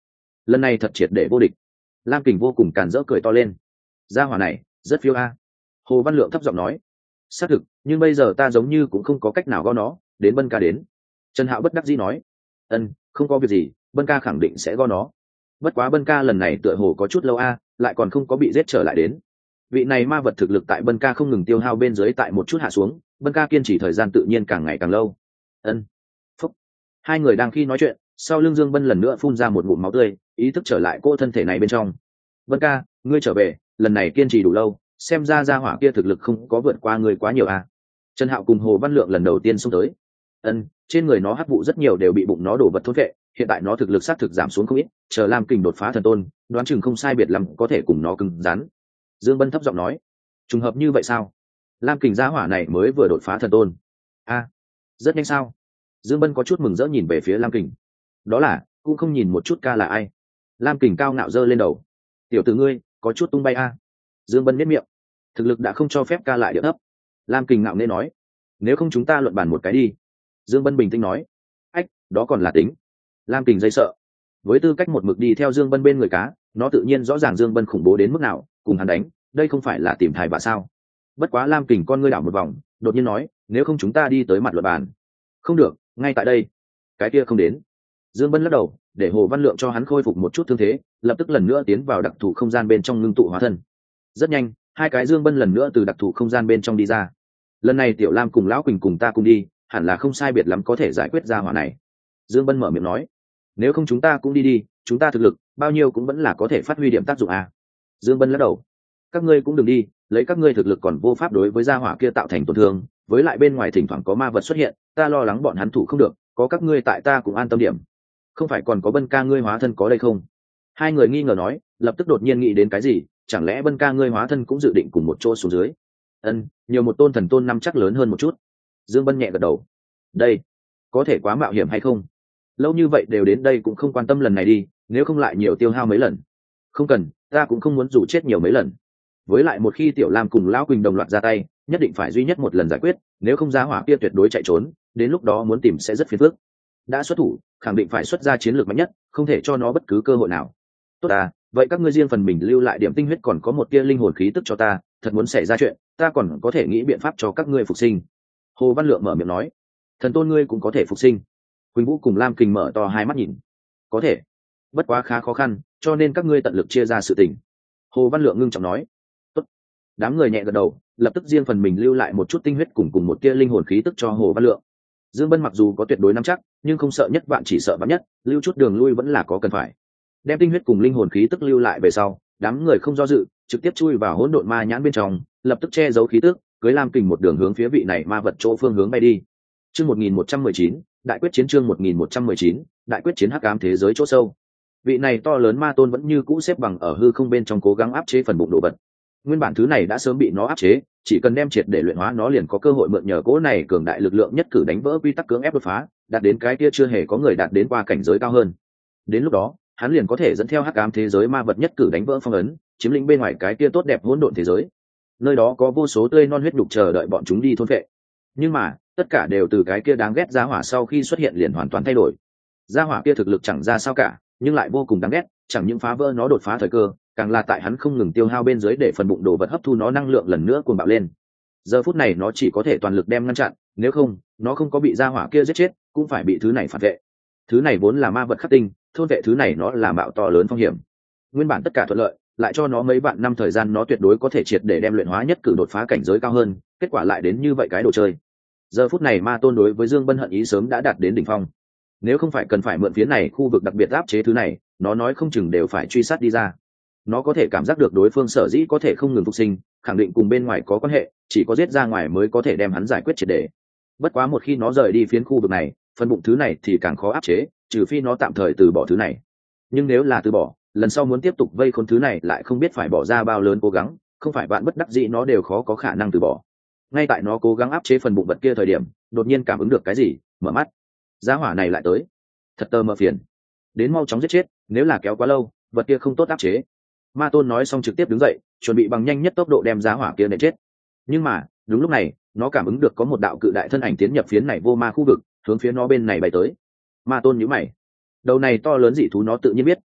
lần này thật triệt để vô địch. Lam Kình vô cùng càn rỡ cười to lên. Gia hỏa này rất phiêu a. Hồ Văn Lượng thấp giọng nói. Xác thực, nhưng bây giờ ta giống như cũng không có cách nào gõ nó. Đến Bân ca đến. Trần Hạo bất đắc dĩ nói. Ân, không có việc gì, Bân ca khẳng định sẽ gõ nó. Bất quá Bân ca lần này tựa hồ có chút lâu a, lại còn không có bị giết trở lại đến. Vị này ma vật thực lực tại Bân ca không ngừng tiêu hao bên dưới tại một chút hạ xuống, Bân ca kiên trì thời gian tự nhiên càng ngày càng lâu. Ân. Phúc. Hai người đang khi nói chuyện, sau lưng Dương Bân lần nữa phun ra một ngụm máu tươi, ý thức trở lại cô thân thể này bên trong. Bân ca, ngươi trở về, lần này kiên trì đủ lâu, xem ra gia hỏa kia thực lực không có vượt qua ngươi quá nhiều à. Trần Hạo cùng Hồ Văn Lượng lần đầu tiên xông tới. Ân, trên người nó hắc vụ rất nhiều đều bị bụng nó đổ vật thôn vệ, hiện tại nó thực lực xác thực giảm xuống không ít, chờ Lam Kình đột phá thần tôn, đoán chừng không sai biệt lắm có thể cùng nó cứng rắn. Dương Bân thấp giọng nói. Trùng hợp như vậy sao? Lam Kình gia hỏa này mới vừa đột phá thần tôn. A, à, rất nhanh sao? Dương Bân có chút mừng rỡ nhìn về phía Lam Kình. Đó là, cũng không nhìn một chút ca là ai. Lam Kình cao ngạo giơ lên đầu. Tiểu tử ngươi, có chút tung bay a. À. Dương Bân nhếch miệng. Thực lực đã không cho phép ca lại địa thấp. Lam Kình ngạo nghễ nói. Nếu không chúng ta luận bàn một cái đi. Dương Bân bình tĩnh nói. Ách, đó còn là tính. Lam Kình dây sợ. Với tư cách một mực đi theo Dương Bân bên người cá, nó tự nhiên rõ ràng Dương Bân khủng bố đến mức nào, cùng hắn đánh, đây không phải là tìm thai vạ sao? Bất quá Lam Kình con ngươi đảo một vòng, đột nhiên nói, nếu không chúng ta đi tới mặt luận bàn. Không được, ngay tại đây. Cái kia không đến. Dương Bân lắc đầu, để Hồ Văn Lượng cho hắn khôi phục một chút thương thế, lập tức lần nữa tiến vào đặc thù không gian bên trong ngưng tụ hóa thân. Rất nhanh, hai cái Dương Bân lần nữa từ đặc thù không gian bên trong đi ra. Lần này Tiểu Lam cùng Lão Quỳnh cùng ta cùng đi, hẳn là không sai biệt lắm có thể giải quyết ra hỏa này. Dương Bân mở miệng nói, nếu không chúng ta cũng đi đi, chúng ta thực lực bao nhiêu cũng vẫn là có thể phát huy điểm tác dụng à. Dương Bân lắc đầu, các ngươi cũng đừng đi, lấy các ngươi thực lực còn vô pháp đối với gia hỏa kia tạo thành tổn thương, với lại bên ngoài thỉnh thoảng có ma vật xuất hiện, ta lo lắng bọn hắn thủ không được, có các ngươi tại ta cũng an tâm điểm. Không phải còn có Bân ca ngươi hóa thân có đây không? Hai người nghi ngờ nói, lập tức đột nhiên nghĩ đến cái gì, chẳng lẽ Bân ca ngươi hóa thân cũng dự định cùng một chỗ xuống dưới? Ân, nhiều một tôn thần tôn năm chắc lớn hơn một chút. Dương Bân nhẹ gật đầu. Đây, có thể quá mạo hiểm hay không? Lâu như vậy đều đến đây cũng không quan tâm lần này đi, nếu không lại nhiều tiêu hao mấy lần. Không cần, ta cũng không muốn dù chết nhiều mấy lần. Với lại một khi Tiểu Lam cùng Lão Quỳnh đồng loạt ra tay, nhất định phải duy nhất một lần giải quyết, nếu không gia hỏa kia tuyệt đối chạy trốn, đến lúc đó muốn tìm sẽ rất phiền phức. Đã xuất thủ, khẳng định phải xuất ra chiến lược mạnh nhất, không thể cho nó bất cứ cơ hội nào. Tốt à, vậy các ngươi riêng phần mình lưu lại điểm tinh huyết còn có một tia linh hồn khí tức cho ta, thật muốn xảy ra chuyện, ta còn có thể nghĩ biện pháp cho các ngươi phục sinh. Hồ Văn Lượng mở miệng nói, thần tôn ngươi cũng có thể phục sinh. Quỳnh Vũ cùng Lam Kình mở to hai mắt nhìn. Có thể, bất quá khá khó khăn, cho nên các ngươi tận lực chia ra sự tình. Hồ Văn Lượng ngưng trọng nói. Tốt. Đám người nhẹ gật đầu, lập tức riêng phần mình lưu lại một chút tinh huyết cùng cùng một tia linh hồn khí tức cho Hồ Văn Lượng. Dương Bân mặc dù có tuyệt đối nắm chắc, nhưng không sợ nhất vạn chỉ sợ vạn nhất, lưu chút đường lui vẫn là có cần phải. Đem tinh huyết cùng linh hồn khí tức lưu lại về sau, đám người không do dự, trực tiếp chui vào hỗn độn ma nhãn bên trong, lập tức che giấu khí tức, cưới Lam Kình một đường hướng phía vị này ma vật chỗ phương hướng bay đi. Chương một nghìn một trăm mười chín, đại quyết chiến chương một nghìn một trăm mười chín, đại quyết chiến hắc ám thế giới chỗ sâu. Vị này to lớn ma tôn vẫn như cũ xếp bằng ở hư không bên trong cố gắng áp chế phần bụng đồ vật. Nguyên bản thứ này đã sớm bị nó áp chế, chỉ cần đem triệt để luyện hóa nó liền có cơ hội mượn nhờ cỗ này cường đại lực lượng nhất cử đánh vỡ quy tắc cưỡng ép đột phá, đạt đến cái kia chưa hề có người đạt đến qua cảnh giới cao hơn. Đến lúc đó, hắn liền có thể dẫn theo hắc ám thế giới ma vật nhất cử đánh vỡ phong ấn, chiếm lĩnh bên ngoài cái kia tốt đẹp hỗn độn thế giới. Nơi đó có vô số tươi non huyết nhục chờ đợi bọn chúng đi thôn phệ. Nhưng mà, tất cả đều từ cái kia đáng ghét gia hỏa sau khi xuất hiện liền hoàn toàn thay đổi. Gia hỏa kia thực lực chẳng ra sao cả, nhưng lại vô cùng đáng ghét, chẳng những phá vỡ nó đột phá thời cơ, càng là tại hắn không ngừng tiêu hao bên dưới để phần bụng đồ vật hấp thu nó năng lượng lần nữa cuồng bạo lên. Giờ phút này nó chỉ có thể toàn lực đem ngăn chặn, nếu không, nó không có bị gia hỏa kia giết chết, cũng phải bị thứ này phản vệ. Thứ này vốn là ma vật khắc tinh, thôn vệ thứ này nó là mạo to lớn phong hiểm. Nguyên bản tất cả thuận lợi, lại cho nó mấy vạn năm thời gian nó tuyệt đối có thể triệt để đem luyện hóa nhất cử đột phá cảnh giới cao hơn, kết quả lại đến như vậy cái đồ chơi. Giờ phút này ma tôn đối với Dương Bân hận ý sớm đã đạt đến đỉnh phong. Nếu không phải cần phải mượn phía này khu vực đặc biệt áp chế thứ này, nó nói không chừng đều phải truy sát đi ra. Nó có thể cảm giác được đối phương sở dĩ có thể không ngừng phục sinh, khẳng định cùng bên ngoài có quan hệ, chỉ có giết ra ngoài mới có thể đem hắn giải quyết triệt để. Bất quá một khi nó rời đi phiến khu vực này, phần bụng thứ này thì càng khó áp chế, trừ phi nó tạm thời từ bỏ thứ này. Nhưng nếu là từ bỏ, lần sau muốn tiếp tục vây khốn thứ này lại không biết phải bỏ ra bao lớn cố gắng, không phải bạn bất đắc dĩ nó đều khó có khả năng từ bỏ. Ngay tại nó cố gắng áp chế phần bụng vật kia thời điểm, đột nhiên cảm ứng được cái gì, mở mắt. Giá hỏa này lại tới, thật tơ mơ phiền, đến mau chóng giết chết, nếu là kéo quá lâu, vật kia không tốt áp chế. Ma tôn nói xong trực tiếp đứng dậy, chuẩn bị bằng nhanh nhất tốc độ đem giá hỏa kia để chết. Nhưng mà đúng lúc này, nó cảm ứng được có một đạo cự đại thân ảnh tiến nhập phiến này vô ma khu vực, hướng phía nó bên này bay tới. Ma tôn nhíu mày, đầu này to lớn dị thú nó tự nhiên biết,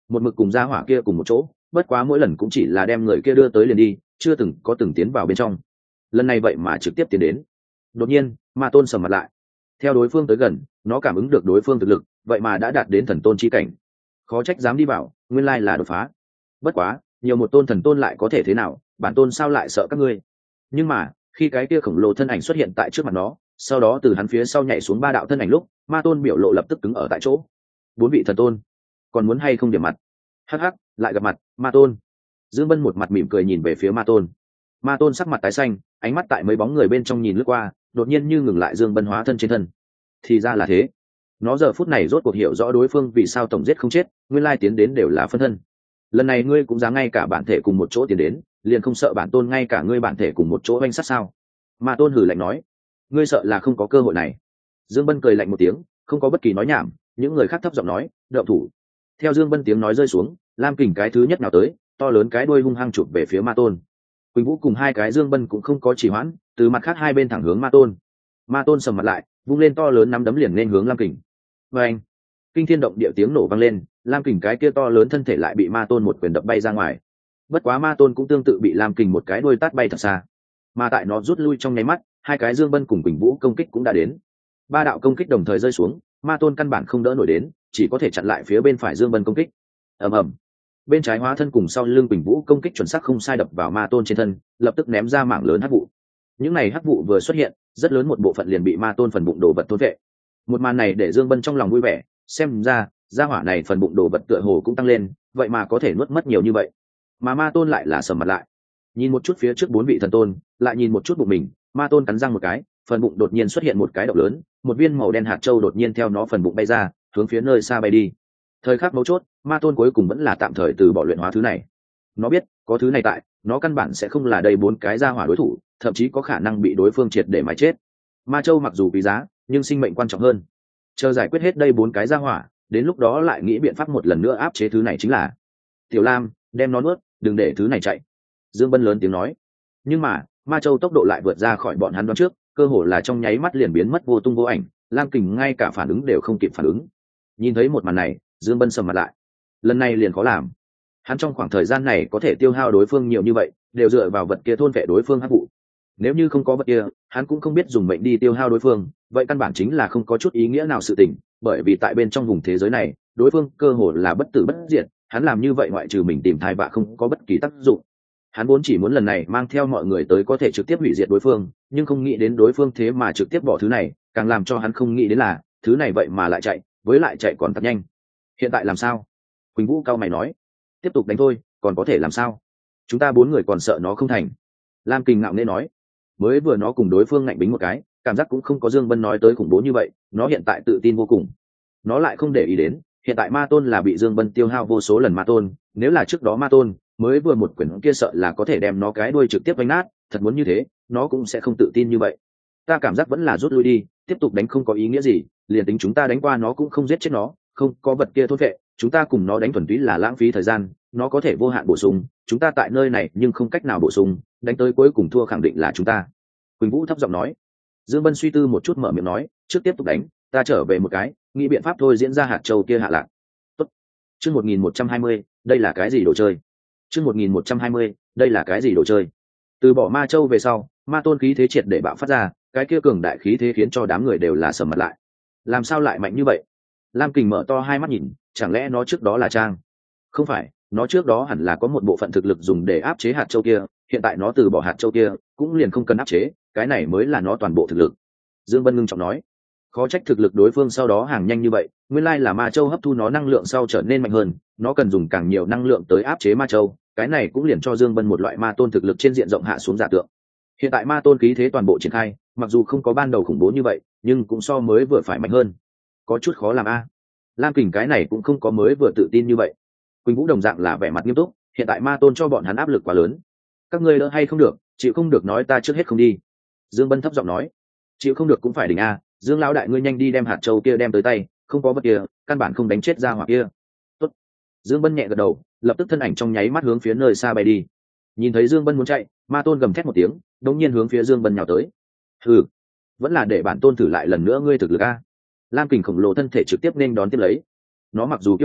một mực cùng gia hỏa kia cùng một chỗ, bất quá mỗi lần cũng chỉ là đem người kia đưa tới liền đi, chưa từng có từng tiến vào bên trong. Lần này vậy mà trực tiếp tiến đến. Đột nhiên ma tôn sầm mặt lại, theo đối phương tới gần nó cảm ứng được đối phương thực lực vậy mà đã đạt đến thần tôn chi cảnh, khó trách dám đi vào, nguyên lai là đột phá. Bất quá nhiều một tôn thần tôn lại có thể thế nào, bản tôn sao lại sợ các ngươi. Nhưng mà khi cái kia khổng lồ thân ảnh xuất hiện tại trước mặt nó, sau đó từ hắn phía sau nhảy xuống ba đạo thân ảnh lúc, ma tôn biểu lộ lập tức cứng ở tại chỗ. Bốn vị thần tôn còn muốn hay không điểm mặt? Hắc hắc, lại gặp mặt. Ma tôn Dương Bân một mặt mỉm cười nhìn về phía ma tôn. Ma tôn sắc mặt tái xanh, ánh mắt tại mấy bóng người bên trong nhìn lướt qua, đột nhiên như ngừng lại Dương Bân hóa thân trên thân. Thì ra là thế, nó giờ phút này rốt cuộc hiểu rõ đối phương vì sao tổng giết không chết, nguyên lai tiến đến đều là phân thân. Lần này ngươi cũng dám ngay cả bản thể cùng một chỗ tiến đến, liền không sợ bản tôn ngay cả ngươi bản thể cùng một chỗ oanh sát sao? Ma tôn hử lạnh nói. Ngươi sợ là không có cơ hội này. Dương Bân cười lạnh một tiếng, không có bất kỳ nói nhảm. Những người khác thấp giọng nói, động thủ. Theo Dương Bân tiếng nói rơi xuống, lam kình cái thứ nhất nào tới, to lớn cái đuôi hung hăng chụp về phía ma tôn. Quỳnh Vũ cùng hai cái Dương Bân cũng không có trì hoãn, từ mặt khác hai bên thẳng hướng ma tôn. Ma tôn sầm mặt lại, vung lên to lớn nắm đấm liền lên hướng lam kình. Và anh, kinh thiên động địa tiếng nổ vang lên, lam kình cái kia to lớn thân thể lại bị ma tôn một quyền đập bay ra ngoài. Bất quá ma tôn cũng tương tự bị lam kình một cái đuôi tát bay thật xa. Mà tại nó rút lui trong nháy mắt, hai cái Dương Bân cùng Quỳnh Vũ công kích cũng đã đến. Ba đạo công kích đồng thời rơi xuống, ma tôn căn bản không đỡ nổi đến, chỉ có thể chặn lại phía bên phải Dương Bân công kích. Ầm ầm, bên trái hóa thân cùng sau lưng Quỳnh Vũ công kích chuẩn xác không sai đập vào ma tôn trên thân, lập tức ném ra mảng lớn hắc vụ. Những này hắc vụ vừa xuất hiện, rất lớn một bộ phận liền bị ma tôn phần bụng đồ vật thôn vệ. Một màn này để Dương Bân trong lòng vui vẻ, xem ra gia hỏa này phần bụng đồ vật tựa hồ cũng tăng lên, vậy mà có thể nuốt mất nhiều như vậy. Mà ma tôn lại là sầm mặt lại, nhìn một chút phía trước bốn vị thần tôn, lại nhìn một chút bụng mình. Ma tôn cắn răng một cái, phần bụng đột nhiên xuất hiện một cái động lớn, một viên màu đen hạt châu đột nhiên theo nó phần bụng bay ra, hướng phía nơi xa bay đi. Thời khắc mấu chốt, ma tôn cuối cùng vẫn là tạm thời từ bỏ luyện hóa thứ này. Nó biết có thứ này tại, nó căn bản sẽ không là đây bốn cái gia hỏa đối thủ, thậm chí có khả năng bị đối phương triệt để mà chết. Ma châu mặc dù quý giá, nhưng sinh mệnh quan trọng hơn. Chờ giải quyết hết đây bốn cái gia hỏa, đến lúc đó lại nghĩ biện pháp một lần nữa áp chế thứ này chính là. Tiểu Lam, đem nó nuốt, đừng để thứ này chạy. Dương Bân lớn tiếng nói. Nhưng mà ma châu tốc độ lại vượt ra khỏi bọn hắn đoán trước, cơ hồ là trong nháy mắt liền biến mất vô tung vô ảnh. Lam kình ngay cả phản ứng đều không kịp phản ứng. Nhìn thấy một màn này, Dương Bân sầm mặt lại. Lần này liền khó làm. Hắn trong khoảng thời gian này có thể tiêu hao đối phương nhiều như vậy, đều dựa vào vật kia thôn vệ đối phương hắc vụ. Nếu như không có vật kia, hắn cũng không biết dùng mệnh đi tiêu hao đối phương, vậy căn bản chính là không có chút ý nghĩa nào sự tình, bởi vì tại bên trong vùng thế giới này, đối phương cơ hồ là bất tử bất diệt, hắn làm như vậy ngoại trừ mình tìm thai vạ không có bất kỳ tác dụng. Hắn vốn chỉ muốn lần này mang theo mọi người tới có thể trực tiếp hủy diệt đối phương, nhưng không nghĩ đến đối phương thế mà trực tiếp bỏ thứ này, càng làm cho hắn không nghĩ đến là thứ này vậy mà lại chạy, với lại chạy còn thật nhanh. Hiện tại làm sao? Quỳnh Vũ cao mày nói. Tiếp tục đánh thôi, còn có thể làm sao? Chúng ta bốn người còn sợ nó không thành. Lam Kình ngạo nghễ nói. Mới vừa nó cùng đối phương ngạnh bính một cái, cảm giác cũng không có Dương Bân nói tới khủng bố như vậy, nó hiện tại tự tin vô cùng. Nó lại không để ý đến, hiện tại ma tôn là bị Dương Bân tiêu hao vô số lần ma tôn, nếu là trước đó ma tôn mới vừa một quyển kia sợ là có thể đem nó cái đuôi trực tiếp đánh nát, thật muốn như thế, nó cũng sẽ không tự tin như vậy. Ta cảm giác vẫn là rút lui đi, tiếp tục đánh không có ý nghĩa gì, liền tính chúng ta đánh qua nó cũng không giết chết nó, không có vật kia thôn vệ, chúng ta cùng nó đánh thuần túy là lãng phí thời gian, nó có thể vô hạn bổ sung, chúng ta tại nơi này nhưng không cách nào bổ sung, đánh tới cuối cùng thua khẳng định là chúng ta. Quỳnh Vũ thấp giọng nói. Dương Bân suy tư một chút mở miệng nói, trước tiếp tục đánh, ta trở về một cái, nghĩ biện pháp thôi diễn ra hạt châu kia hạ lạc. Tốt. Chương một nghìn một trăm hai mươi, đây là cái gì đồ chơi? Chương một nghìn một trăm hai mươi, đây là cái gì đồ chơi? Từ bỏ ma châu về sau, ma tôn khí thế triệt để bạo phát ra, cái kia cường đại khí thế khiến cho đám người đều là sầm mặt lại. Làm sao lại mạnh như vậy? Lam Kình mở to hai mắt nhìn, chẳng lẽ nó trước đó là trang? Không phải, nó trước đó hẳn là có một bộ phận thực lực dùng để áp chế hạt châu kia, hiện tại nó từ bỏ hạt châu kia, cũng liền không cần áp chế, cái này mới là nó toàn bộ thực lực. Dương Bân ngưng trọng nói. Khó trách thực lực đối phương sau đó hàng nhanh như vậy, nguyên lai là ma châu hấp thu nó năng lượng sau trở nên mạnh hơn, nó cần dùng càng nhiều năng lượng tới áp chế ma châu, cái này cũng liền cho Dương Bân một loại ma tôn thực lực trên diện rộng hạ xuống giả tượng. Hiện tại ma tôn khí thế toàn bộ triển khai, mặc dù không có ban đầu khủng bố như vậy, nhưng cũng so mới vừa phải mạnh hơn. Có chút khó làm a. Lam Kình cái này cũng không có mới vừa tự tin như vậy. Quỳnh Vũ đồng dạng là vẻ mặt nghiêm túc, hiện tại ma tôn cho bọn hắn áp lực quá lớn. Các ngươi đỡ hay không được, chịu không được nói ta trước hết không đi. Dương Bân thấp giọng nói. Chịu không được cũng phải đỉnh a, Dương lão đại ngươi nhanh đi đem hạt châu kia đem tới tay, không có vật kia, căn bản không đánh chết ra hỏa kia. Tốt. Dương Bân nhẹ gật đầu, lập tức thân ảnh trong nháy mắt hướng phía nơi xa bay đi. Nhìn thấy Dương Bân muốn chạy, ma tôn gầm thét một tiếng, đột nhiên hướng phía Dương Bân nhào tới. Hừ, vẫn là để bản tôn thử lại lần nữa ngươi thực lực a. Lam Kình khổng lồ thân thể trực tiếp nên đón tiếp lấy. Nó mặc dù kiêu ngạo,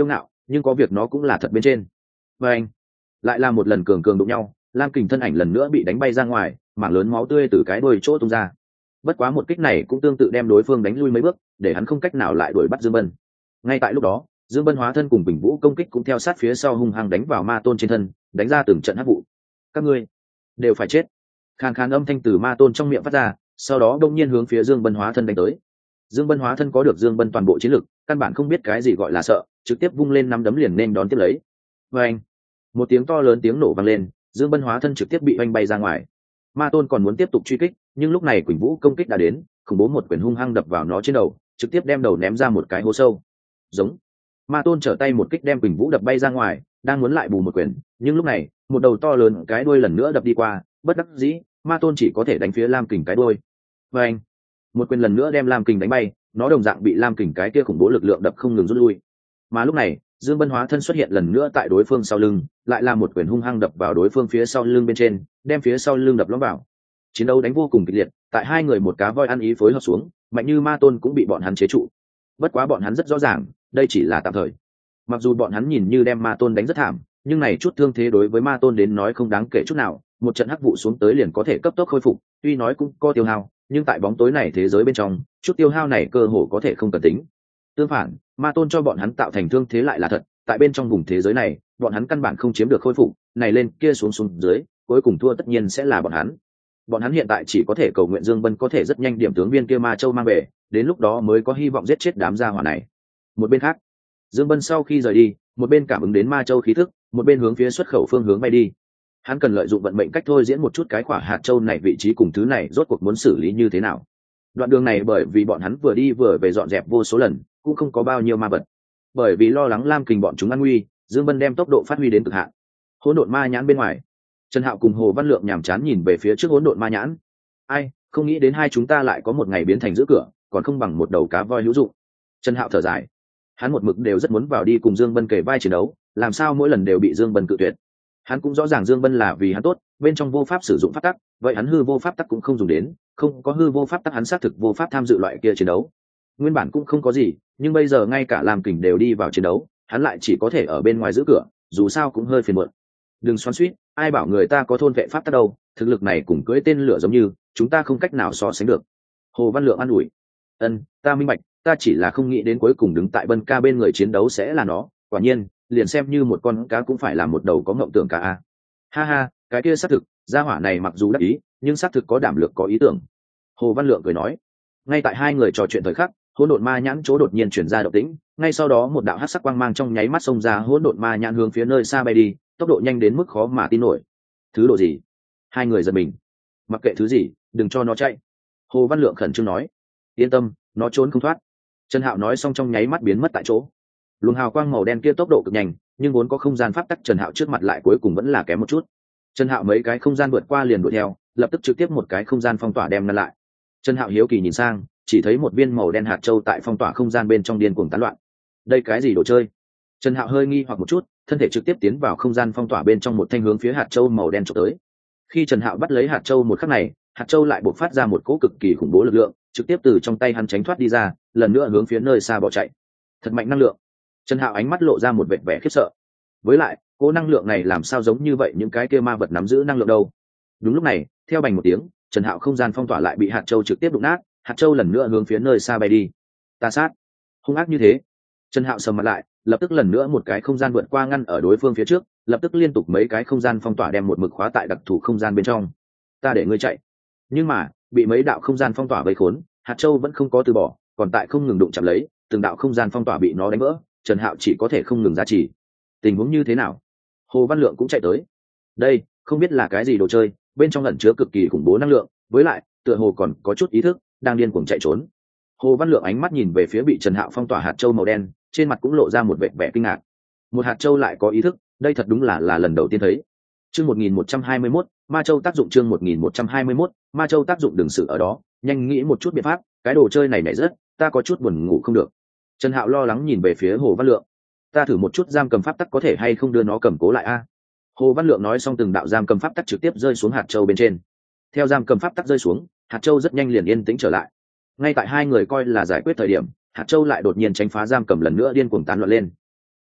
nhưng có việc nó cũng là thật bên trên. Và anh lại là một lần cường cường đụng nhau, lam kình thân ảnh lần nữa bị đánh bay ra ngoài, mảng lớn máu tươi từ cái đuôi chỗ tung ra. Bất quá một kích này cũng tương tự đem đối phương đánh lui mấy bước, để hắn không cách nào lại đuổi bắt Dương Bân. Ngay tại lúc đó, Dương Bân hóa thân cùng Bình Vũ công kích cũng theo sát phía sau hung hăng đánh vào ma tôn trên thân, đánh ra từng trận hắc vụ. Các ngươi đều phải chết. Khàn khàn âm thanh từ ma tôn trong miệng phát ra, sau đó đông nhiên hướng phía Dương Bân hóa thân đánh tới. Dương Bân hóa thân có được Dương Bân toàn bộ chiến lực, căn bản không biết cái gì gọi là sợ, trực tiếp vung lên nắm đấm liền nên đón tiếp lấy. Và anh, một tiếng to lớn tiếng nổ vang lên, Dương Bân hóa thân trực tiếp bị oanh bay ra ngoài. Ma tôn còn muốn tiếp tục truy kích, nhưng lúc này Quỳnh Vũ công kích đã đến, khủng bố một quyền hung hăng đập vào nó trên đầu, trực tiếp đem đầu ném ra một cái hố sâu. Giống. Ma tôn trở tay một kích đem Quỳnh Vũ đập bay ra ngoài, đang muốn lại bù một quyền, nhưng lúc này, một đầu to lớn cái đuôi lần nữa đập đi qua, bất đắc dĩ, Ma tôn chỉ có thể đánh phía Lam Kình cái đuôi. Và anh, một quyền lần nữa đem Lam Kình đánh bay, nó đồng dạng bị Lam Kình cái kia khủng bố lực lượng đập không ngừng rút lui. Mà lúc này, Dương Bân hóa thân xuất hiện lần nữa tại đối phương sau lưng, lại là một quyền hung hăng đập vào đối phương phía sau lưng bên trên, đem phía sau lưng đập lõm vào. Chiến đấu đánh vô cùng kịch liệt, tại hai người một cá voi ăn ý phối hợp xuống, mạnh như Ma tôn cũng bị bọn hắn chế trụ. Bất quá bọn hắn rất rõ ràng, đây chỉ là tạm thời. Mặc dù bọn hắn nhìn như đem Ma tôn đánh rất thảm, nhưng này chút thương thế đối với Ma tôn đến nói không đáng kể chút nào, một trận hắc vụ xuống tới liền có thể cấp tốc khôi phục, tuy nói cũng có tiêu hao, nhưng tại bóng tối này thế giới bên trong, chút tiêu hao này cơ hồ có thể không cần tính. Tương phản, Ma tôn cho bọn hắn tạo thành thương thế lại là thật, tại bên trong vùng thế giới này, bọn hắn căn bản không chiếm được khôi phục, này lên kia xuống xuống dưới, cuối cùng thua tất nhiên sẽ là bọn hắn. Bọn hắn hiện tại chỉ có thể cầu nguyện Dương Bân có thể rất nhanh điểm tướng viên kia Ma Châu mang về, đến lúc đó mới có hy vọng giết chết đám gia hỏa này. Một bên khác, Dương Bân sau khi rời đi, một bên cảm ứng đến Ma Châu khí thức, một bên hướng phía xuất khẩu phương hướng bay đi. Hắn cần lợi dụng vận mệnh cách thôi diễn một chút cái quả hạt châu này vị trí cùng thứ này rốt cuộc muốn xử lý như thế nào. Đoạn đường này bởi vì bọn hắn vừa đi vừa về dọn dẹp vô số lần, cũng không có bao nhiêu ma vật. Bởi vì lo lắng Lam Kình bọn chúng an nguy, Dương Bân đem tốc độ phát huy đến cực hạn. Hỗn độn ma nhãn bên ngoài, Trần Hạo cùng Hồ Văn Lượng nhàm chán nhìn về phía trước hỗn độn ma nhãn. Ai, không nghĩ đến hai chúng ta lại có một ngày biến thành giữ cửa, còn không bằng một đầu cá voi hữu dụng. Trần Hạo thở dài. Hắn một mực đều rất muốn vào đi cùng Dương Bân kể vai chiến đấu, làm sao mỗi lần đều bị Dương Bân cự tuyệt. Hắn cũng rõ ràng Dương Bân là vì hắn tốt, bên trong vô pháp sử dụng pháp tắc, vậy hắn hư vô pháp tắc cũng không dùng đến, không có hư vô pháp tắc hắn xác thực vô pháp tham dự loại kia chiến đấu. Nguyên bản cũng không có gì, nhưng bây giờ ngay cả Lam Kình đều đi vào chiến đấu, hắn lại chỉ có thể ở bên ngoài giữ cửa, dù sao cũng hơi phiền muộn. Đừng xoắn xuýt, ai bảo người ta có thôn vệ pháp tắc đâu, thực lực này cùng cưỡi tên lửa giống như, chúng ta không cách nào so sánh được. Hồ Văn Lượng an ủi. Ân, ta minh bạch, ta chỉ là không nghĩ đến cuối cùng đứng tại Bân Ca bên người chiến đấu sẽ là nó, quả nhiên, liền xem như một con cá cũng phải là một đầu có ngộng tưởng cả a. Ha ha, cái kia xác thực, gia hỏa này mặc dù đắc ý, nhưng xác thực có đảm lược có ý tưởng. Hồ Văn Lượng cười nói. Ngay tại hai người trò chuyện thời khắc, hỗn độn ma nhãn chỗ đột nhiên chuyển ra động tĩnh, ngay sau đó một đạo hắc sắc quang mang trong nháy mắt xông ra hỗn độn ma nhãn hướng phía nơi xa bay đi, tốc độ nhanh đến mức khó mà tin nổi. Thứ độ gì? Hai người giật mình. Mặc kệ thứ gì, đừng cho nó chạy. Hồ Văn Lượng khẩn trương nói. Yên tâm, nó trốn không thoát. Trần Hạo nói xong trong nháy mắt biến mất tại chỗ. Luồng hào quang màu đen kia tốc độ cực nhanh, nhưng vốn có không gian pháp tắc Trần Hạo trước mặt lại cuối cùng vẫn là kém một chút. Trần Hạo mấy cái không gian vượt qua liền đuổi theo, lập tức trực tiếp một cái không gian phong tỏa đem ngăn lại. Trần Hạo hiếu kỳ nhìn sang, chỉ thấy một viên màu đen hạt châu tại phong tỏa không gian bên trong điên cuồng tán loạn. Đây cái gì đồ chơi? Trần Hạo hơi nghi hoặc một chút, thân thể trực tiếp tiến vào không gian phong tỏa bên trong một thanh hướng phía hạt châu màu đen chụp tới. Khi Trần Hạo bắt lấy hạt châu một khắc này, hạt châu lại bộc phát ra một cỗ cực kỳ khủng bố lực lượng, trực tiếp từ trong tay hắn tránh thoát đi ra, lần nữa hướng phía nơi xa bỏ chạy. Thật mạnh năng lượng. Trần Hạo ánh mắt lộ ra một vẻ vẻ khiếp sợ. Với lại, cỗ năng lượng này làm sao giống như vậy những cái kia ma vật nắm giữ năng lượng đâu? Đúng lúc này, theo bành một tiếng, Trần Hạo không gian phong tỏa lại bị hạt châu trực tiếp đụng nát, hạt châu lần nữa hướng phía nơi xa bay đi. Ta sát, hung ác như thế. Trần Hạo sầm mặt lại, lập tức lần nữa một cái không gian vượt qua ngăn ở đối phương phía trước, lập tức liên tục mấy cái không gian phong tỏa đem một mực khóa tại đặc thù không gian bên trong. Ta để ngươi chạy. Nhưng mà, bị mấy đạo không gian phong tỏa vây khốn, hạt châu vẫn không có từ bỏ, còn tại không ngừng đụng chạm lấy, từng đạo không gian phong tỏa bị nó đánh vỡ, Trần Hạo chỉ có thể không ngừng giá trị. Tình huống như thế nào? Hồ Văn Lượng cũng chạy tới. Đây, không biết là cái gì đồ chơi, bên trong ẩn chứa cực kỳ khủng bố năng lượng, với lại, tựa hồ còn có chút ý thức, đang điên cuồng chạy trốn. Hồ Văn Lượng ánh mắt nhìn về phía bị Trần Hạo phong tỏa hạt châu màu đen, trên mặt cũng lộ ra một vẻ vẻ kinh ngạc. Một hạt châu lại có ý thức, đây thật đúng là là lần đầu tiên thấy. Chương một nghìn một trăm hai mươi mốt, Ma Châu tác dụng chương một nghìn một trăm hai mươi mốt, Ma Châu tác dụng đừng xử ở đó, nhanh nghĩ một chút biện pháp, cái đồ chơi này nhảy rất, ta có chút buồn ngủ không được. Trần Hạo lo lắng nhìn về phía Hồ Văn Lượng. Ta thử một chút giam cầm pháp tắc có thể hay không đưa nó cầm cố lại a? Hồ Văn Lượng nói xong từng đạo giam cầm pháp tắc trực tiếp rơi xuống hạt châu bên trên. Theo giam cầm pháp tắc rơi xuống, hạt châu rất nhanh liền yên tĩnh trở lại. Ngay tại hai người coi là giải quyết thời điểm, hạt châu lại đột nhiên tránh phá giam cầm lần nữa điên cuồng tán loạn lên.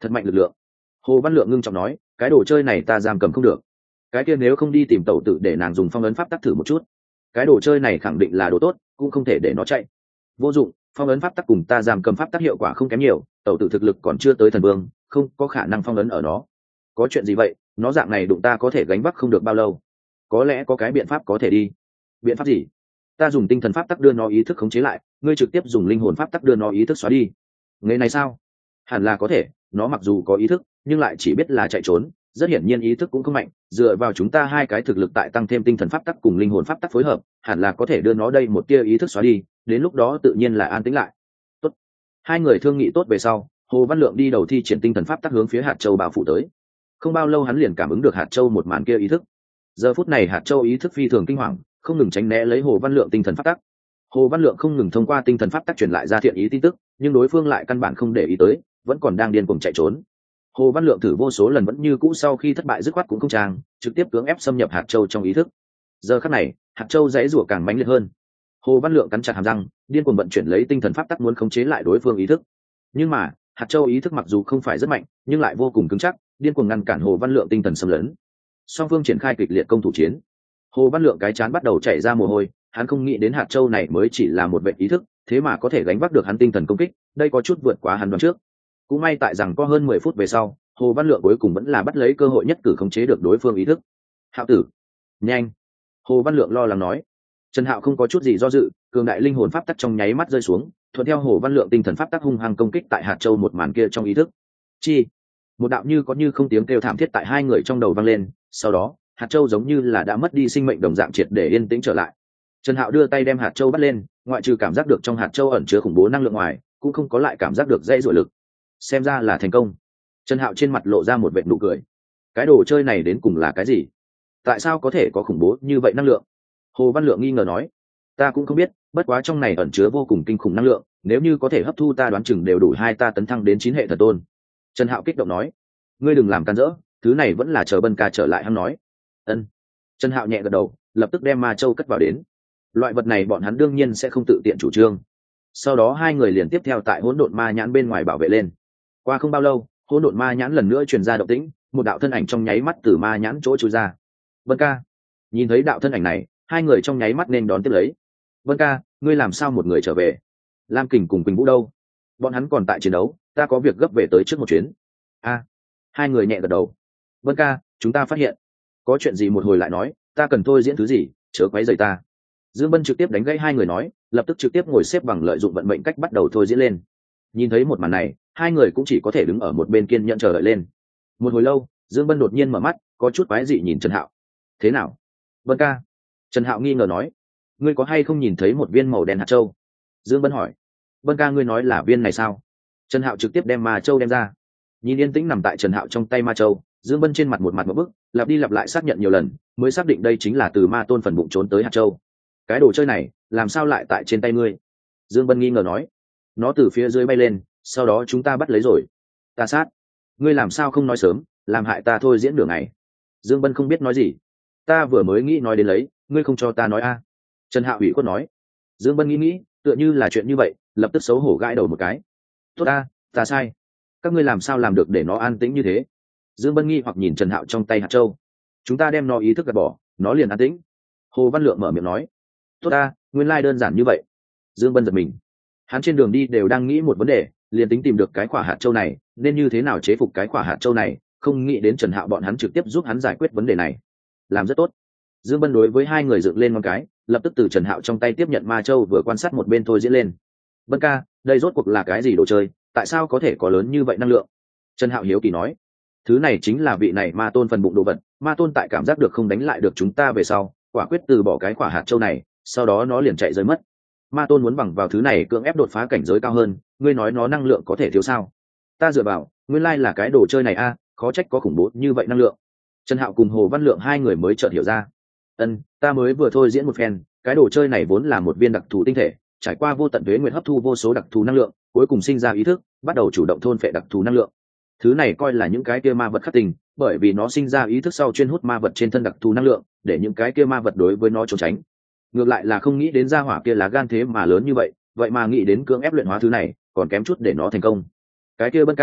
thật mạnh lực lượng. Hồ Văn Lượng ngưng trọng nói, cái đồ chơi này ta giam cầm không được. Cái kia nếu không đi tìm tẩu tử để nàng dùng phong ấn pháp tắc thử một chút. Cái đồ chơi này khẳng định là đồ tốt, cũng không thể để nó chạy. Vô dụng, phong ấn pháp tắc cùng ta giam cầm pháp tắc hiệu quả không kém nhiều, tẩu tử thực lực còn chưa tới thần vương, không có khả năng phong ấn ở nó. Có chuyện gì vậy? Nó dạng này đụng ta có thể gánh vác không được bao lâu. Có lẽ có cái biện pháp có thể đi. Biện pháp gì? Ta dùng tinh thần pháp tắc đưa nó ý thức khống chế lại, ngươi trực tiếp dùng linh hồn pháp tắc đưa nó ý thức xóa đi. Nghề này sao? Hẳn là có thể, nó mặc dù có ý thức, nhưng lại chỉ biết là chạy trốn, rất hiển nhiên ý thức cũng không mạnh, dựa vào chúng ta hai cái thực lực tại tăng thêm tinh thần pháp tắc cùng linh hồn pháp tắc phối hợp, hẳn là có thể đưa nó đây một tia ý thức xóa đi, đến lúc đó tự nhiên là an tĩnh lại. Tốt. Hai người thương nghị tốt về sau, Hồ Văn Lượng đi đầu thi triển tinh thần pháp tắc hướng phía hạt châu bao phủ tới. Không bao lâu hắn liền cảm ứng được hạt châu một màn kia ý thức. Giờ phút này hạt châu ý thức phi thường kinh hoàng, không ngừng tránh né lấy Hồ Văn Lượng tinh thần pháp tắc. Hồ Văn Lượng không ngừng thông qua tinh thần pháp tắc truyền lại ra thiện ý tin tức, nhưng đối phương lại căn bản không để ý tới, vẫn còn đang điên cuồng chạy trốn. Hồ Văn Lượng thử vô số lần vẫn như cũ sau khi thất bại dứt khoát cũng không trang, trực tiếp cưỡng ép xâm nhập hạt châu trong ý thức. Giờ khắc này, hạt châu dãy rủa càng mãnh liệt hơn. Hồ Văn Lượng cắn chặt hàm răng, điên cuồng vận chuyển lấy tinh thần pháp tắc muốn khống chế lại đối phương ý thức. Nhưng mà, hạt châu ý thức mặc dù không phải rất mạnh, nhưng lại vô cùng cứng chắc, điên cuồng ngăn cản Hồ Văn Lượng tinh thần xâm lấn. Song phương triển khai kịch liệt công thủ chiến. Hồ Văn Lượng cái chán bắt đầu chảy ra mồ hôi, hắn không nghĩ đến hạt châu này mới chỉ là một vệ ý thức, thế mà có thể gánh vác được hắn tinh thần công kích, đây có chút vượt quá hắn đoán trước. Cũng may tại rằng có hơn mười phút về sau, Hồ Văn Lượng cuối cùng vẫn là bắt lấy cơ hội nhất cử khống chế được đối phương ý thức. Hạo tử, nhanh! Hồ Văn Lượng lo lắng nói. Trần Hạo không có chút gì do dự, cường đại linh hồn pháp tắc trong nháy mắt rơi xuống, thuận theo Hồ Văn Lượng tinh thần pháp tắc hung hăng công kích tại hạt châu một màn kia trong ý thức. Chi! Một đạo như có như không tiếng kêu thảm thiết tại hai người trong đầu vang lên, sau đó, hạt châu giống như là đã mất đi sinh mệnh đồng dạng triệt để yên tĩnh trở lại. Trần Hạo đưa tay đem hạt châu bắt lên, ngoại trừ cảm giác được trong hạt châu ẩn chứa khủng bố năng lượng ngoài, cũng không có lại cảm giác được dây dội lực. Xem ra là thành công. Trần Hạo trên mặt lộ ra một vệt nụ cười. Cái đồ chơi này đến cùng là cái gì? Tại sao có thể có khủng bố như vậy năng lượng? Hồ Văn Lượng nghi ngờ nói. Ta cũng không biết, bất quá trong này ẩn chứa vô cùng kinh khủng năng lượng, nếu như có thể hấp thu ta đoán chừng đều đủ hai ta tấn thăng đến chín hệ thần tôn. Trần Hạo kích động nói. Ngươi đừng làm can dỡ, thứ này vẫn là chờ Bân ca trở lại hắn nói. Ân. Trần Hạo nhẹ gật đầu, lập tức đem ma châu cất vào đến. Loại vật này bọn hắn đương nhiên sẽ không tự tiện chủ trương. Sau đó hai người liền tiếp theo tại hỗn độn ma nhãn bên ngoài bảo vệ lên. Qua không bao lâu, hỗn độn ma nhãn lần nữa truyền ra động tĩnh, một đạo thân ảnh trong nháy mắt từ ma nhãn chỗ chui ra. Vân ca, nhìn thấy đạo thân ảnh này, hai người trong nháy mắt nên đón tiếp lấy. Vân ca, ngươi làm sao một người trở về? Lam Kình cùng Quỳnh Vũ đâu? Bọn hắn còn tại chiến đấu, ta có việc gấp về tới trước một chuyến. A, hai người nhẹ gật đầu. Vân ca, chúng ta phát hiện, có chuyện gì một hồi lại nói, ta cần thôi diễn thứ gì, chớ quấy rầy ta. Dương Bân trực tiếp đánh gãy hai người nói, lập tức trực tiếp ngồi xếp bằng lợi dụng vận mệnh cách bắt đầu thôi diễn lên. Nhìn thấy một màn này, hai người cũng chỉ có thể đứng ở một bên kiên nhẫn chờ đợi lên. Một hồi lâu, Dương Bân đột nhiên mở mắt, có chút quái dị nhìn Trần Hạo. Thế nào? Vân ca. Trần Hạo nghi ngờ nói, ngươi có hay không nhìn thấy một viên màu đen hạt châu? Dương Bân hỏi. Vân ca, ngươi nói là viên này sao? Trần Hạo trực tiếp đem ma châu đem ra. Nhìn yên tĩnh nằm tại Trần Hạo trong tay ma châu, Dương Bân trên mặt một mặt một bức, lặp đi lặp lại xác nhận nhiều lần, mới xác định đây chính là từ ma tôn phần bụng trốn tới hạt châu. Cái đồ chơi này, làm sao lại tại trên tay ngươi? Dương Bân nghi ngờ nói. Nó từ phía dưới bay lên, sau đó chúng ta bắt lấy rồi. Ta sát. Ngươi làm sao không nói sớm, làm hại ta thôi diễn đường này. Dương Bân không biết nói gì. Ta vừa mới nghĩ nói đến lấy, ngươi không cho ta nói a. Trần Hạo ủy khuất nói. Dương Bân nghĩ nghĩ, tựa như là chuyện như vậy, lập tức xấu hổ gãi đầu một cái. Tốt ta, ta sai. Các ngươi làm sao làm được để nó an tĩnh như thế? Dương Bân nghi hoặc nhìn Trần Hạo trong tay hạt châu. Chúng ta đem nó ý thức gạt bỏ, nó liền an tĩnh. Hồ Văn Lượng mở miệng nói. Tốt ta, nguyên lai đơn giản như vậy. Dương Bân giật mình. Hắn trên đường đi đều đang nghĩ một vấn đề, liền tính tìm được cái quả hạt châu này, nên như thế nào chế phục cái quả hạt châu này, không nghĩ đến Trần Hạo bọn hắn trực tiếp giúp hắn giải quyết vấn đề này. Làm rất tốt. Dương Bân đối với hai người dựng lên ngón cái, lập tức từ Trần Hạo trong tay tiếp nhận ma châu vừa quan sát một bên thôi diễn lên. Bân ca, đây rốt cuộc là cái gì đồ chơi, tại sao có thể có lớn như vậy năng lượng? Trần Hạo hiếu kỳ nói. Thứ này chính là vị này ma tôn phần bụng đồ vật, ma tôn tại cảm giác được không đánh lại được chúng ta về sau, quả quyết từ bỏ cái quả hạt châu này, sau đó nó liền chạy rơi mất. Ma tôn muốn bằng vào thứ này cưỡng ép đột phá cảnh giới cao hơn, ngươi nói nó năng lượng có thể thiếu sao? Ta dựa vào, nguyên lai là cái đồ chơi này a, khó trách có khủng bố như vậy năng lượng. Trần Hạo cùng Hồ Văn Lượng hai người mới chợt hiểu ra. Ân, ta mới vừa thôi diễn một phen, cái đồ chơi này vốn là một viên đặc thù tinh thể, trải qua vô tận tuế nguyệt hấp thu vô số đặc thù năng lượng, cuối cùng sinh ra ý thức, bắt đầu chủ động thôn phệ đặc thù năng lượng. Thứ này coi là những cái kia ma vật khắc tình, bởi vì nó sinh ra ý thức sau chuyên hút ma vật trên thân đặc thù năng lượng, để những cái kia ma vật đối với nó trốn tránh. Ngược lại là không nghĩ đến gia hỏa kia lá gan thế mà lớn như vậy, vậy mà nghĩ đến cưỡng ép luyện hóa thứ này, còn kém chút để nó thành công. Cái kia Bân ca,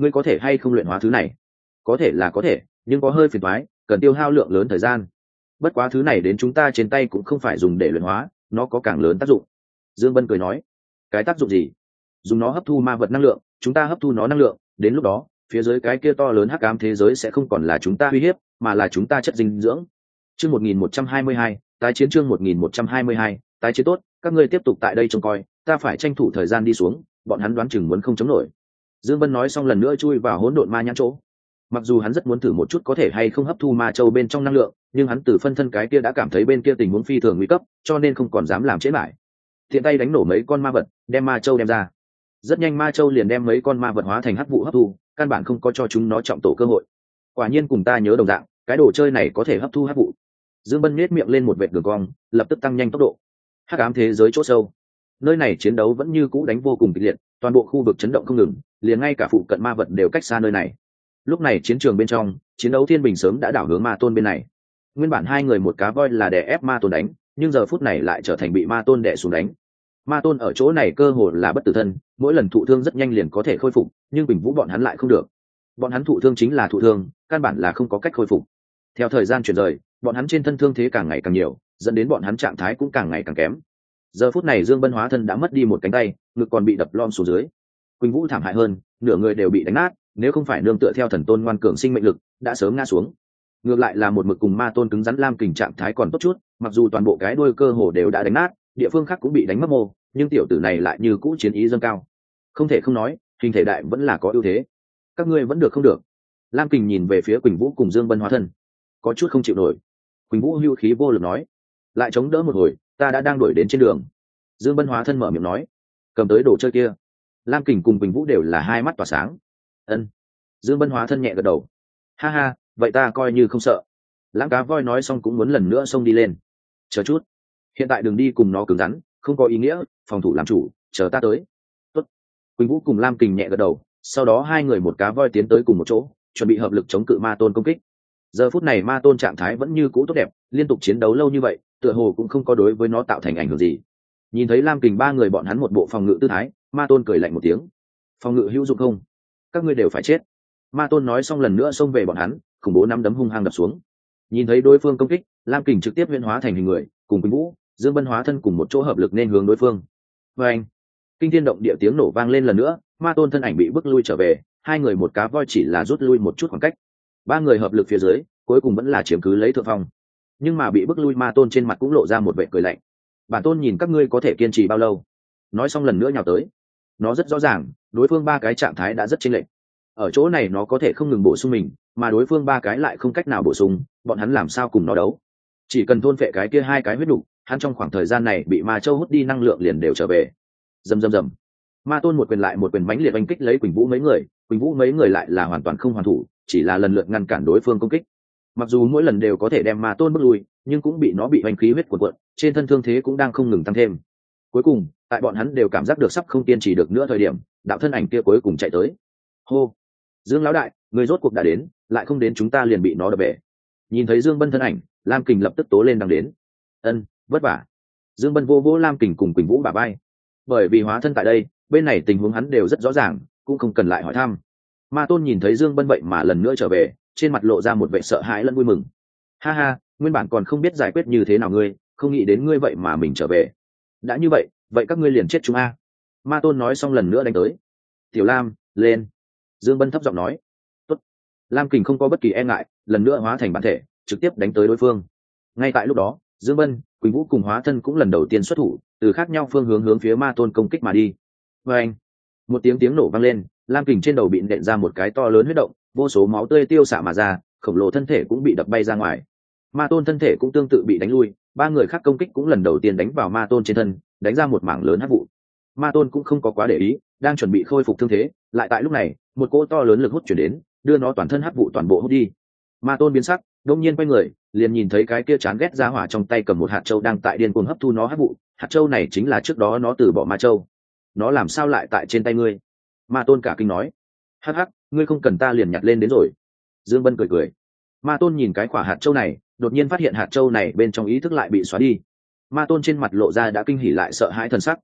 ngươi có thể hay không luyện hóa thứ này? Có thể là có thể, nhưng có hơi phiền toái, cần tiêu hao lượng lớn thời gian. Bất quá thứ này đến chúng ta trên tay cũng không phải dùng để luyện hóa, nó có càng lớn tác dụng. Dương Bân cười nói. Cái tác dụng gì? Dùng nó hấp thu ma vật năng lượng, chúng ta hấp thu nó năng lượng, đến lúc đó phía dưới cái kia to lớn hắc ám thế giới sẽ không còn là chúng ta uy hiếp, mà là chúng ta chất dinh dưỡng. Chương một nghìn một trăm hai mươi hai, tái chiến chương một nghìn một trăm hai mươi hai, tái chiến tốt, các ngươi tiếp tục tại đây trông coi, ta phải tranh thủ thời gian đi xuống, bọn hắn đoán chừng muốn không chống nổi. Dương Bân nói xong lần nữa chui vào hỗn độn ma nhãn chỗ. Mặc dù hắn rất muốn thử một chút có thể hay không hấp thu ma châu bên trong năng lượng, nhưng hắn từ phân thân cái kia đã cảm thấy bên kia tình huống phi thường nguy cấp, cho nên không còn dám làm trễ lại. Thiện tay đánh nổ mấy con ma vật, đem ma châu đem ra. Rất nhanh ma châu liền đem mấy con ma vật hóa thành hắc vụ hấp thu, căn bản không có cho chúng nó trọng tổ cơ hội. Quả nhiên cùng ta nhớ đồng dạng, cái đồ chơi này có thể hấp thu hắc vụ. Dương Bân nhếch miệng lên một vệt đường cong, lập tức tăng nhanh tốc độ. Hắc ám thế giới chỗ sâu, nơi này chiến đấu vẫn như cũ đánh vô cùng kịch liệt, toàn bộ khu vực chấn động không ngừng, liền ngay cả phụ cận ma vật đều cách xa nơi này. Lúc này chiến trường bên trong, chiến đấu thiên bình sớm đã đảo hướng ma tôn bên này. Nguyên bản hai người một cá voi là đè ép ma tôn đánh, nhưng giờ phút này lại trở thành bị ma tôn đè xuống đánh. Ma tôn ở chỗ này cơ hồ là bất tử thân, mỗi lần thụ thương rất nhanh liền có thể khôi phục, nhưng Bình Vũ bọn hắn lại không được. Bọn hắn thụ thương chính là thụ thương, căn bản là không có cách khôi phục. Theo thời gian chuyển rời, bọn hắn trên thân thương thế càng ngày càng nhiều, dẫn đến bọn hắn trạng thái cũng càng ngày càng kém. Giờ phút này Dương Bân hóa thân đã mất đi một cánh tay, ngực còn bị đập lom xuống dưới. Quỳnh Vũ thảm hại hơn, nửa người đều bị đánh nát, nếu không phải nương tựa theo thần tôn ngoan cường sinh mệnh lực, đã sớm ngã xuống. Ngược lại là một mực cùng ma tôn cứng rắn Lam Kình trạng thái còn tốt chút, mặc dù toàn bộ cái đuôi cơ hồ đều đã đánh nát, địa phương khác cũng bị đánh mất mô, nhưng tiểu tử này lại như cũ chiến ý dâng cao. Không thể không nói, hình thể đại vẫn là có ưu thế. Các ngươi vẫn được không được? Lam Kình nhìn về phía Quỳnh Vũ cùng Dương Bân hóa thân, có chút không chịu nổi. Quỳnh Vũ hưu khí vô lực nói, lại chống đỡ một hồi, ta đã đang đuổi đến trên đường. Dương Bân hóa thân mở miệng nói, cầm tới đồ chơi kia. Lam Kình cùng Quỳnh Vũ đều là hai mắt tỏa sáng. Ân. Dương Bân hóa thân nhẹ gật đầu. Ha ha, vậy ta coi như không sợ. Lãng cá voi nói xong cũng muốn lần nữa xông đi lên. Chờ chút, hiện tại đừng đi cùng nó cứng rắn, không có ý nghĩa, phòng thủ làm chủ, chờ ta tới. Tốt. Quỳnh Vũ cùng Lam Kình nhẹ gật đầu, sau đó hai người một cá voi tiến tới cùng một chỗ, chuẩn bị hợp lực chống cự ma tôn công kích. Giờ phút này ma tôn trạng thái vẫn như cũ tốt đẹp, liên tục chiến đấu lâu như vậy, tựa hồ cũng không có đối với nó tạo thành ảnh hưởng gì. Nhìn thấy Lam Kình ba người bọn hắn một bộ phòng ngự tư thái, ma tôn cười lạnh một tiếng. Phòng ngự hữu dụng không? Các ngươi đều phải chết. Ma tôn nói xong lần nữa xông về bọn hắn, khủng bố nắm đấm hung hăng đập xuống. Nhìn thấy đối phương công kích, Lam Kình trực tiếp huyễn hóa thành hình người, cùng Quỳnh Vũ, Dương Bân hóa thân cùng một chỗ hợp lực nên hướng đối phương. Và anh, kinh thiên động địa tiếng nổ vang lên lần nữa, ma tôn thân ảnh bị bức lui trở về, hai người một cá voi chỉ là rút lui một chút khoảng cách. Ba người hợp lực phía dưới, cuối cùng vẫn là chiếm cứ lấy thượng phong. Nhưng mà bị bức lui ma tôn trên mặt cũng lộ ra một vẻ cười lạnh. Bản tôn nhìn các ngươi có thể kiên trì bao lâu. Nói xong lần nữa nhào tới. Nó rất rõ ràng, đối phương ba cái trạng thái đã rất chênh lệch. Ở chỗ này nó có thể không ngừng bổ sung mình, mà đối phương ba cái lại không cách nào bổ sung, bọn hắn làm sao cùng nó đấu? Chỉ cần thôn phệ cái kia hai cái huyết đủ, hắn trong khoảng thời gian này bị ma châu hút đi năng lượng liền đều trở về. Rầm rầm rầm. Ma tôn một quyền lại một quyền mãnh liệt oanh kích lấy Quỳnh Vũ mấy người, Quỳnh Vũ mấy người lại là hoàn toàn không hoàn thủ, chỉ là lần lượt ngăn cản đối phương công kích. Mặc dù mỗi lần đều có thể đem ma tôn bước lui, nhưng cũng bị nó bị hoành khí huyết cuộn cuộn, trên thân thương thế cũng đang không ngừng tăng thêm. Cuối cùng, tại bọn hắn đều cảm giác được sắp không kiên trì được nữa thời điểm, đạo thân ảnh kia cuối cùng chạy tới. Hô, Dương lão đại, người rốt cuộc đã đến, lại không đến chúng ta liền bị nó đập bể. Nhìn thấy Dương Bân thân ảnh, Lam Kình lập tức tố lên đang đến. Ân, vất vả. Dương Bân vô vô Lam Kình cùng Quỳnh Vũ bả vai. Bởi vì hóa thân tại đây, bên này tình huống hắn đều rất rõ ràng, cũng không cần lại hỏi thăm. Ma tôn nhìn thấy Dương Bân vậy mà lần nữa trở về, trên mặt lộ ra một vẻ sợ hãi lẫn vui mừng. Ha ha, nguyên bản còn không biết giải quyết như thế nào ngươi, không nghĩ đến ngươi vậy mà mình trở về. Đã như vậy, vậy các ngươi liền chết chúng a. Ma tôn nói xong lần nữa đánh tới. Tiểu Lam, lên. Dương Bân thấp giọng nói. Tốt. Lam Kình không có bất kỳ e ngại, lần nữa hóa thành bản thể, trực tiếp đánh tới đối phương. Ngay tại lúc đó, Dương Bân, Quỳnh Vũ cùng hóa thân cũng lần đầu tiên xuất thủ, từ khác nhau phương hướng hướng phía ma tôn công kích mà đi. Và anh, một tiếng tiếng nổ vang lên, Lam Kình trên đầu bị nện ra một cái to lớn huyết động, vô số máu tươi tiêu xạ mà ra, khổng lồ thân thể cũng bị đập bay ra ngoài. Ma tôn thân thể cũng tương tự bị đánh lui, ba người khác công kích cũng lần đầu tiên đánh vào ma tôn trên thân, đánh ra một mảng lớn hắc vụ. Ma tôn cũng không có quá để ý, đang chuẩn bị khôi phục thương thế, lại tại lúc này, một cỗ to lớn lực hút chuyển đến, đưa nó toàn thân hắc vụ toàn bộ hút đi. Ma tôn biến sắc, đông nhiên quay người, liền nhìn thấy cái kia chán ghét ra hỏa trong tay cầm một hạt châu đang tại điên cuồng hấp thu nó hắc vụ. Hạt châu này chính là trước đó nó từ bỏ ma châu. Nó làm sao lại tại trên tay ngươi? Ma tôn cả kinh nói. Hắc hắc, ngươi không cần ta liền nhặt lên đến rồi. Dương Bân cười cười. Ma tôn nhìn cái quả hạt châu này, đột nhiên phát hiện hạt châu này bên trong ý thức lại bị xóa đi. Ma tôn trên mặt lộ ra đã kinh hỉ lại sợ hãi thần sắc.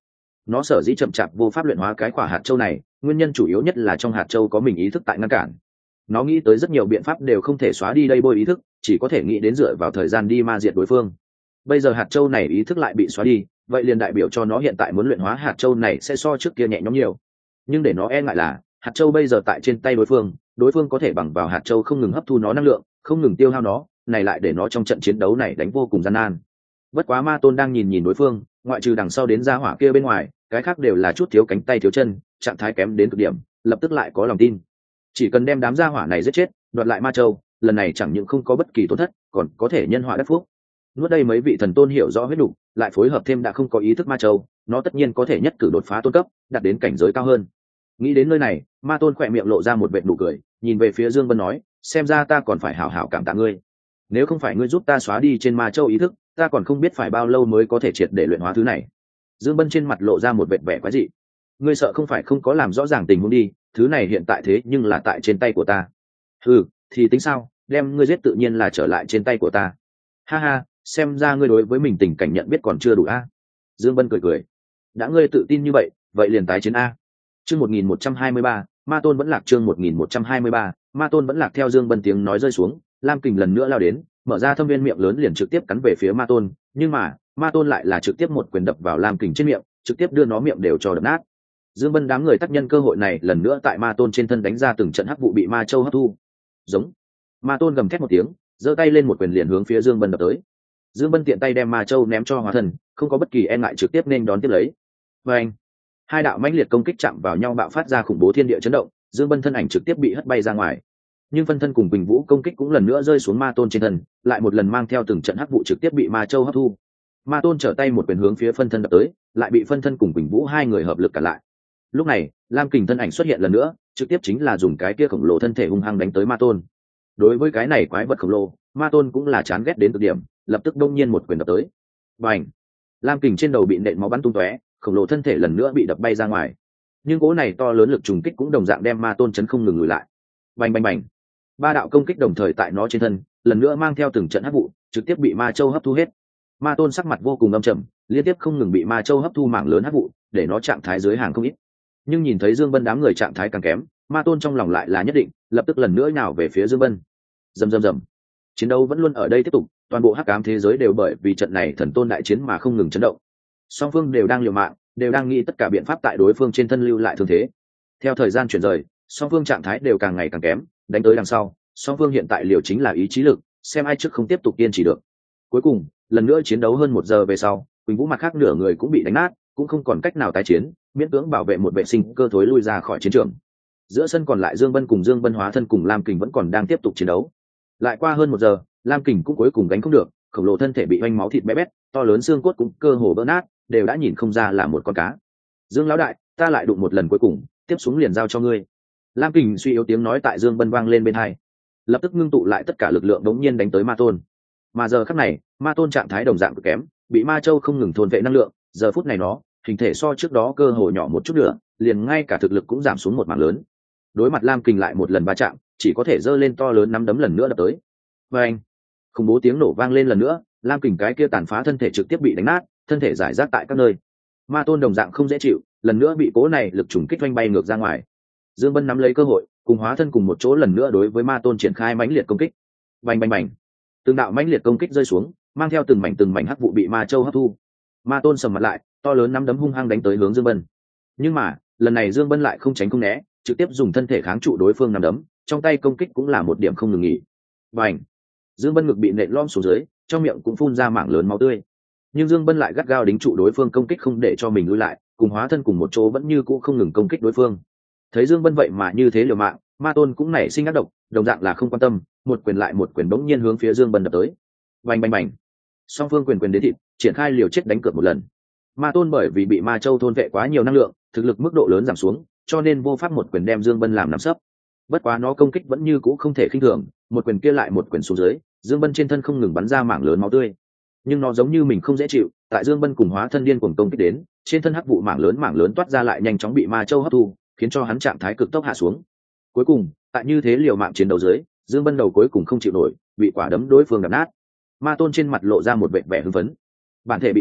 nó sở dĩ chậm chạp vô pháp luyện hóa cái quả hạt châu này, nguyên nhân chủ yếu nhất là trong hạt châu có mình ý thức tại ngăn cản. Nó nghĩ tới rất nhiều biện pháp đều không thể xóa đi đây bôi ý thức, chỉ có thể nghĩ đến dựa vào thời gian đi ma diệt đối phương. Bây giờ hạt châu này ý thức lại bị xóa đi, vậy liền đại biểu cho nó hiện tại muốn luyện hóa hạt châu này sẽ so trước kia nhẹ nhõm nhiều. Nhưng để nó e ngại là hạt châu bây giờ tại trên tay đối phương, đối phương có thể bằng vào hạt châu không ngừng hấp thu nó năng lượng, không ngừng tiêu hao nó, này lại để nó trong trận chiến đấu này đánh vô cùng gian nan. Bất quá ma tôn đang nhìn nhìn đối phương, ngoại trừ đằng sau đến ra hỏa kia bên ngoài, cái khác đều là chút thiếu cánh tay thiếu chân, trạng thái kém đến cực điểm, lập tức lại có lòng tin. Chỉ cần đem đám gia hỏa này giết chết, đoạt lại ma châu, lần này chẳng những không có bất kỳ tổn thất, còn có thể nhân họa đắc phúc. Nuốt đây mấy vị thần tôn hiểu rõ huyết đủ, lại phối hợp thêm đã không có ý thức ma châu, nó tất nhiên có thể nhất cử đột phá tôn cấp, đạt đến cảnh giới cao hơn. Nghĩ đến nơi này, ma tôn khỏe miệng lộ ra một vệt nụ cười, nhìn về phía Dương Bân nói, xem ra ta còn phải hảo hảo cảm tạ ngươi. Nếu không phải ngươi giúp ta xóa đi trên ma châu ý thức, ta còn không biết phải bao lâu mới có thể triệt để luyện hóa thứ này. Dương Bân trên mặt lộ ra một vệt vẻ quái dị. Ngươi sợ không phải không có làm rõ ràng tình huống đi, thứ này hiện tại thế nhưng là tại trên tay của ta. Ừ, thì tính sao, đem ngươi giết tự nhiên là trở lại trên tay của ta. Ha ha, xem ra ngươi đối với mình tình cảnh nhận biết còn chưa đủ a. Dương Bân cười cười. Đã ngươi tự tin như vậy, vậy liền tái chiến a. Chương một nghìn một trăm hai mươi ba, Ma Tôn vẫn lạc chương một nghìn một trăm hai mươi ba, Ma Tôn vẫn lạc theo Dương Bân tiếng nói rơi xuống, Lam Kình lần nữa lao đến, mở ra thâm viên miệng lớn liền trực tiếp cắn về phía Ma Tôn, nhưng mà, Ma Tôn lại là trực tiếp một quyền đập vào Lam Kình trên miệng, trực tiếp đưa nó miệng đều cho đập nát. Dương Bân đám người tác nhân cơ hội này lần nữa tại Ma Tôn trên thân đánh ra từng trận hắc vụ bị Ma Châu hấp thu. Giống. Ma Tôn gầm thét một tiếng, giơ tay lên một quyền liền hướng phía Dương Bân đập tới. Dương Bân tiện tay đem Ma Châu ném cho Hóa Thần, không có bất kỳ e ngại trực tiếp nên đón tiếp lấy. Và anh, hai đạo mãnh liệt công kích chạm vào nhau bạo phát ra khủng bố thiên địa chấn động, Dương Bân thân ảnh trực tiếp bị hất bay ra ngoài. Nhưng phân thân cùng Quỳnh Vũ công kích cũng lần nữa rơi xuống Ma Tôn trên thân, lại một lần mang theo từng trận hắc vụ trực tiếp bị Ma Châu hấp thu. Ma Tôn trở tay một quyền hướng phía phân thân đập tới, lại bị phân thân cùng Quỳnh Vũ hai người hợp lực cản lại. Lúc này, Lam Kình thân ảnh xuất hiện lần nữa, trực tiếp chính là dùng cái kia khổng lồ thân thể hung hăng đánh tới Ma Tôn. Đối với cái này quái vật khổng lồ, Ma Tôn cũng là chán ghét đến cực điểm, lập tức đông nhiên một quyền đập tới. Bành! Lam Kình trên đầu bị nện máu bắn tung tóe, khổng lồ thân thể lần nữa bị đập bay ra ngoài. Nhưng cỗ này to lớn lực trùng kích cũng đồng dạng đem Ma Tôn chấn không ngừng lùi lại. Bành bành bành! Ba đạo công kích đồng thời tại nó trên thân, lần nữa mang theo từng trận hấp vụ, trực tiếp bị Ma Châu hấp thu hết. Ma Tôn sắc mặt vô cùng âm trầm, liên tiếp không ngừng bị Ma Châu hấp thu mảng lớn hấp vụ, để nó trạng thái dưới hàng không ít. Nhưng nhìn thấy Dương Bân đám người trạng thái càng kém, Ma Tôn trong lòng lại là nhất định, lập tức lần nữa nhào về phía Dương Bân. Rầm rầm rầm. Chiến đấu vẫn luôn ở đây tiếp tục, toàn bộ hắc ám thế giới đều bởi vì trận này thần tôn đại chiến mà không ngừng chấn động. Song phương đều đang liều mạng, đều đang nghĩ tất cả biện pháp tại đối phương trên thân lưu lại thương thế. Theo thời gian chuyển rời, song phương trạng thái đều càng ngày càng kém, đánh tới đằng sau, song phương hiện tại liều chính là ý chí lực, xem ai trước không tiếp tục kiên trì được. Cuối cùng, lần nữa chiến đấu hơn một giờ về sau, Quỳnh Vũ mặt khác nửa người cũng bị đánh nát, cũng không còn cách nào tái chiến, miễn cưỡng bảo vệ một vệ sinh cơ thối lui ra khỏi chiến trường. Giữa sân còn lại Dương Bân cùng Dương Bân hóa thân cùng Lam Kình vẫn còn đang tiếp tục chiến đấu. Lại qua hơn một giờ, Lam Kình cũng cuối cùng gánh không được, khổng lồ thân thể bị oanh máu thịt bé bét, to lớn xương cốt cũng cơ hồ vỡ nát, đều đã nhìn không ra là một con cá. Dương lão đại, ta lại đụng một lần cuối cùng, tiếp xuống liền giao cho ngươi. Lam Kình suy yếu tiếng nói tại Dương Bân vang lên bên tai, lập tức ngưng tụ lại tất cả lực lượng đống nhiên đánh tới Ma Tôn. Mà giờ khắc này, Ma Tôn trạng thái đồng dạng cực kém, bị Ma Châu không ngừng thôn vệ năng lượng, giờ phút này nó, hình thể so trước đó cơ hồ nhỏ một chút nữa, liền ngay cả thực lực cũng giảm xuống một mảng lớn. Đối mặt Lam Kình lại một lần va chạm, chỉ có thể giơ lên to lớn nắm đấm lần nữa đập tới. Và anh, khủng bố tiếng nổ vang lên lần nữa, Lam Kình cái kia tàn phá thân thể trực tiếp bị đánh nát, thân thể rải rác tại các nơi. Ma Tôn đồng dạng không dễ chịu, lần nữa bị cố này lực trùng kích vanh bay ngược ra ngoài. Dương Bân nắm lấy cơ hội, cùng hóa thân cùng một chỗ lần nữa đối với Ma Tôn triển khai mãnh liệt công kích. Bành bành bành, từng đạo mãnh liệt công kích rơi xuống, mang theo từng mảnh từng mảnh hắc vụ bị Ma Châu hấp thu. Ma Tôn sầm mặt lại, to lớn nắm đấm hung hăng đánh tới hướng Dương Bân. Nhưng mà, lần này Dương Bân lại không tránh không né, trực tiếp dùng thân thể kháng trụ đối phương nắm đấm, trong tay công kích cũng là một điểm không ngừng nghỉ. Bành! Dương Bân ngực bị nện lõm xuống dưới, trong miệng cũng phun ra mảng lớn máu tươi. Nhưng Dương Bân lại gắt gao đính trụ đối phương công kích không để cho mình lùi lại, cùng hóa thân cùng một chỗ vẫn như cũ không ngừng công kích đối phương. Thấy Dương Bân vậy mà như thế liều mạng, Ma Tôn cũng nảy sinh ác độc, đồng dạng là không quan tâm, một quyền lại một quyền bỗng nhiên hướng phía Dương Bân đập tới. Bành bành bành! Song phương quyền quyền đến thịt, triển khai liều chết đánh cược một lần. Ma Tôn bởi vì bị Ma Châu thôn vệ quá nhiều năng lượng, thực lực mức độ lớn giảm xuống, cho nên vô pháp một quyền đem Dương Bân làm nằm sấp. Bất quá nó công kích vẫn như cũ không thể khinh thường, một quyền kia lại một quyền xuống dưới, Dương Bân trên thân không ngừng bắn ra mảng lớn máu tươi. Nhưng nó giống như mình không dễ chịu, tại Dương Bân cùng hóa thân điên cuồng công kích đến, trên thân hắc vụ mảng lớn mảng lớn toát ra lại nhanh chóng bị Ma Châu hấp thu, khiến cho hắn trạng thái cực tốc hạ xuống. Cuối cùng, tại như thế liều mạng chiến đấu dưới, Dương Bân đầu cuối cùng không chịu nổi, bị quả đấm đối phương đập nát. Ma Tôn trên mặt lộ ra một vẻ vẻ hưng phấn. Bản thể bị giết,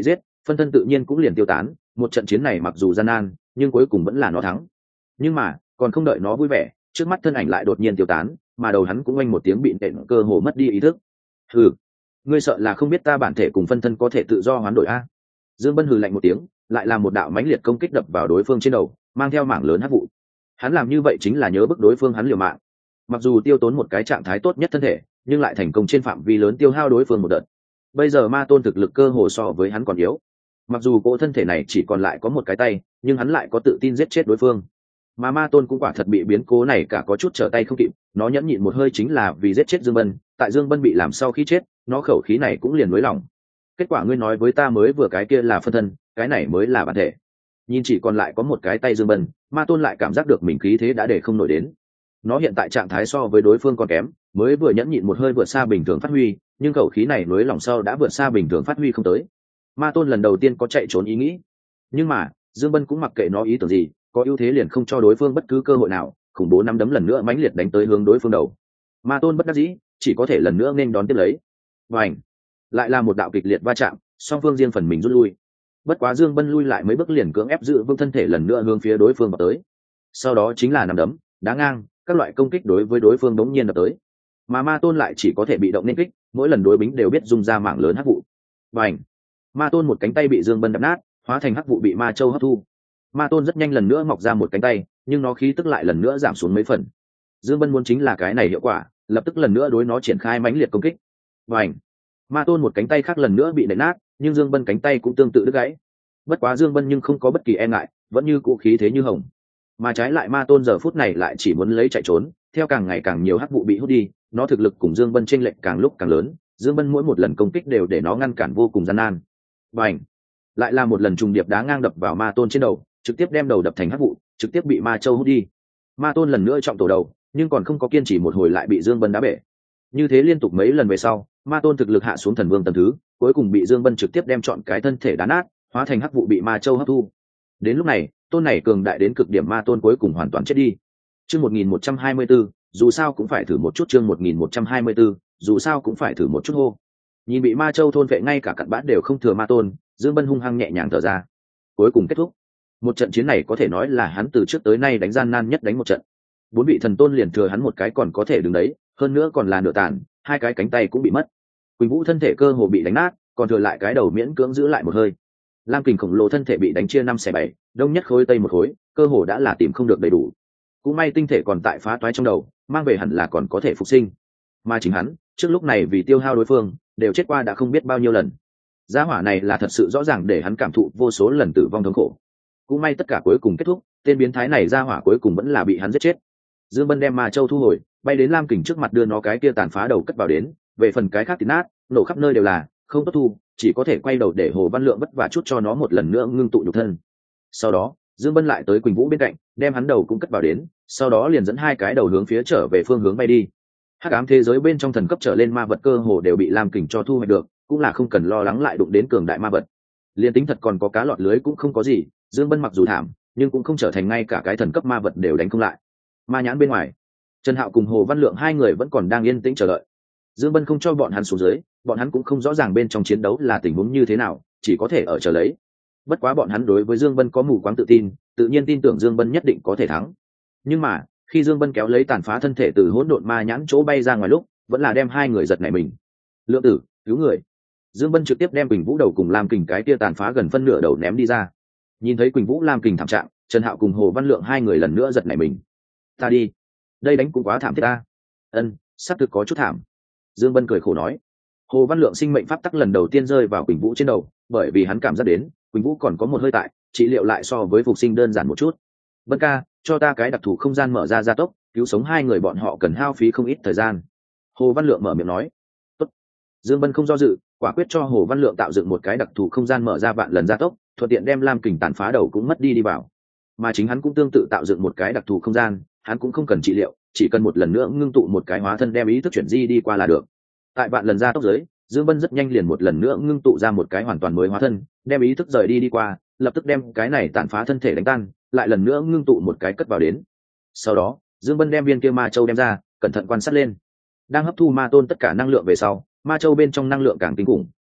phân thân tự nhiên cũng liền tiêu tán. Một trận chiến này mặc dù gian nan nhưng cuối cùng vẫn là nó thắng. Nhưng mà còn không đợi nó vui vẻ, trước mắt thân ảnh lại đột nhiên tiêu tán, mà đầu hắn cũng oanh một tiếng bị nện, cơ hồ mất đi ý thức. Hừ, ngươi sợ là không biết ta bản thể cùng phân thân có thể tự do hoán đổi a? Dương Bân hừ lạnh một tiếng, lại là một đạo mãnh liệt công kích đập vào đối phương trên đầu, mang theo mảng lớn hắc vụ. Hắn làm như vậy chính là nhớ bức đối phương hắn liều mạng. Mặc dù tiêu tốn một cái trạng thái tốt nhất thân thể, nhưng lại thành công trên phạm vi lớn tiêu hao đối phương một đợt. Bây giờ ma tôn thực lực cơ hồ so với hắn còn yếu. Mặc dù cỗ thân thể này chỉ còn lại có một cái tay, nhưng hắn lại có tự tin giết chết đối phương. Mà ma tôn cũng quả thật bị biến cố này cả có chút trở tay không kịp, nó nhẫn nhịn một hơi chính là vì giết chết Dương Bân. Tại Dương Bân bị làm sau khi chết, nó khẩu khí này cũng liền nới lỏng. Kết quả ngươi nói với ta mới vừa cái kia là phân thân, cái này mới là bản thể. Nhìn chỉ còn lại có một cái tay Dương Bân, ma tôn lại cảm giác được mình khí thế đã để không nổi đến. Nó hiện tại trạng thái so với đối phương còn kém, mới vừa nhẫn nhịn một hơi vượt xa bình thường phát huy, nhưng khẩu khí này nới lỏng sau đã vượt xa bình thường phát huy không tới. Ma tôn lần đầu tiên có chạy trốn ý nghĩ, nhưng mà Dương Bân cũng mặc kệ nó ý tưởng gì, có ưu thế liền không cho đối phương bất cứ cơ hội nào, khủng bố năm đấm lần nữa mãnh liệt đánh tới hướng đối phương đầu. Ma tôn bất đắc dĩ, chỉ có thể lần nữa nên đón tiếp lấy. Và ảnh lại là một đạo kịch liệt va chạm, song phương riêng phần mình rút lui. Bất quá Dương Bân lui lại mấy bước liền cưỡng ép giữ vững thân thể lần nữa hướng phía đối phương vào tới. Sau đó chính là nằm đấm, đá ngang, các loại công kích đối với đối phương đống nhiên đập tới. Mà ma tôn lại chỉ có thể bị động nên kích, mỗi lần đối bính đều biết dùng ra mảng lớn hắc vụ. Và ảnh ma tôn một cánh tay bị Dương Bân đập nát, hóa thành hắc vụ bị ma châu hấp thu. Ma tôn rất nhanh lần nữa mọc ra một cánh tay, nhưng nó khí tức lại lần nữa giảm xuống mấy phần. Dương Bân muốn chính là cái này hiệu quả, lập tức lần nữa đối nó triển khai mãnh liệt công kích. Và ảnh ma tôn một cánh tay khác lần nữa bị nện nát, nhưng Dương Bân cánh tay cũng tương tự đứt gãy. Bất quá Dương Bân nhưng không có bất kỳ e ngại, vẫn như cũ khí thế như hồng. Mà trái lại ma tôn giờ phút này lại chỉ muốn lấy chạy trốn, theo càng ngày càng nhiều hắc vụ bị hút đi, nó thực lực cùng Dương Bân chênh lệch càng lúc càng lớn, Dương Bân mỗi một lần công kích đều để nó ngăn cản vô cùng gian nan. Và ảnh lại là một lần trùng điệp đá ngang đập vào ma tôn trên đầu, trực tiếp đem đầu đập thành hắc vụ, trực tiếp bị ma châu hút đi. Ma tôn lần nữa trọng tổ đầu, nhưng còn không có kiên trì một hồi lại bị Dương Bân đá bể. Như thế liên tục mấy lần về sau, ma tôn thực lực hạ xuống thần vương tầng thứ, cuối cùng bị Dương Bân trực tiếp đem chọn cái thân thể đá nát, hóa thành hắc vụ bị ma châu hấp thu. Đến lúc này, tôn này cường đại đến cực điểm ma tôn cuối cùng hoàn toàn chết đi. Chương một nghìn một trăm hai mươi tư, dù sao cũng phải thử một chút. Chương một nghìn một trăm hai mươi tư, dù sao cũng phải thử một chút hô. Nhìn bị ma châu thôn vệ ngay cả cặn bã đều không thừa ma tôn, Dương Bân hung hăng nhẹ nhàng thở ra. Cuối cùng kết thúc. Một trận chiến này có thể nói là hắn từ trước tới nay đánh gian nan nhất đánh một trận. Bốn vị thần tôn liền thừa hắn một cái còn có thể đứng đấy, hơn nữa còn là nửa tàn, hai cái cánh tay cũng bị mất. Quỳnh Vũ thân thể cơ hồ bị đánh nát, còn thừa lại cái đầu miễn cưỡng giữ lại một hơi. Lam Kình khổng lồ thân thể bị đánh chia năm xẻ bảy, đông nhất khối tây một khối, cơ hồ đã là tìm không được đầy đủ. Cũng may tinh thể còn tại phá toái trong đầu, mang về hẳn là còn có thể phục sinh. Mà chính hắn, trước lúc này vì tiêu hao đối phương, đều chết qua đã không biết bao nhiêu lần. Gia hỏa này là thật sự rõ ràng để hắn cảm thụ vô số lần tử vong thống khổ. Cũng may tất cả cuối cùng kết thúc, tên biến thái này gia hỏa cuối cùng vẫn là bị hắn giết chết. Dương Bân đem Ma Châu thu hồi, bay đến Lam Kình trước mặt đưa nó cái kia tàn phá đầu cất vào đến, về phần cái khác thì nát, nổ khắp nơi đều là, không tốt thu, chỉ có thể quay đầu để Hồ Văn Lượng vất vả chút cho nó một lần nữa ngưng tụ nhục thân. Sau đó, Dương Bân lại tới Quỳnh Vũ bên cạnh, đem hắn đầu cũng cất vào đến, sau đó liền dẫn hai cái đầu hướng phía trở về phương hướng bay đi. Hắc ám thế giới bên trong thần cấp trở lên ma vật cơ hồ đều bị Lam Kình cho thu hoạch được, cũng là không cần lo lắng lại đụng đến cường đại ma vật. Liên tính thật còn có cá lọt lưới cũng không có gì, Dương Bân mặc dù thảm, nhưng cũng không trở thành ngay cả cái thần cấp ma vật đều đánh không lại. Ma nhãn bên ngoài, Trần Hạo cùng Hồ Văn Lượng hai người vẫn còn đang yên tĩnh chờ đợi. Dương Bân không cho bọn hắn xuống dưới, bọn hắn cũng không rõ ràng bên trong chiến đấu là tình huống như thế nào, chỉ có thể ở chờ lấy. Bất quá bọn hắn đối với Dương Bân có mù quáng tự tin, tự nhiên tin tưởng Dương Bân nhất định có thể thắng. Nhưng mà, khi Dương Bân kéo lấy tàn phá thân thể từ hỗn độn ma nhãn chỗ bay ra ngoài lúc, vẫn là đem hai người giật nảy mình. Lượng tử, cứu người! Dương Bân trực tiếp đem Quỳnh Vũ đầu cùng Lam Kình cái kia tàn phá gần phân nửa đầu ném đi ra. Nhìn thấy Quỳnh Vũ Lam Kình thảm trạng, Trần Hạo cùng Hồ Văn Lượng hai người lần nữa giật nảy mình. Ta đi, đây đánh cũng quá thảm thiết ta. Ân, xác thực có chút thảm. Dương Bân cười khổ nói. Hồ Văn Lượng sinh mệnh pháp tắc lần đầu tiên rơi vào Quỳnh Vũ trên đầu, bởi vì hắn cảm giác đến Quỳnh Vũ còn có một hơi tại, trị liệu lại so với phục sinh đơn giản một chút. Bân ca, cho ta cái đặc thù không gian mở ra gia tốc, cứu sống hai người bọn họ cần hao phí không ít thời gian. Hồ Văn Lượng mở miệng nói. Tốt. Dương Bân không do dự, quả quyết cho Hồ Văn Lượng tạo dựng một cái đặc thù không gian mở ra vạn lần gia tốc, thuận tiện đem Lam Kình tàn phá đầu cũng mất đi đi vào. Mà chính hắn cũng tương tự tạo dựng một cái đặc thù không gian, hắn cũng không cần trị liệu, chỉ cần một lần nữa ngưng tụ một cái hóa thân đem ý thức chuyển di đi qua là được. Tại vạn lần gia tốc giới, Dương Bân rất nhanh liền một lần nữa ngưng tụ ra một cái hoàn toàn mới hóa thân, đem ý thức rời đi đi qua, lập tức đem cái này tàn phá thân thể đánh tan, lại lần nữa ngưng tụ một cái cất vào đến. Sau đó, Dương Bân đem viên kia ma châu đem ra, cẩn thận quan sát lên. Đang hấp thu ma tôn tất cả năng lượng về sau, ma châu bên trong năng lượng càng kinh khủng. K,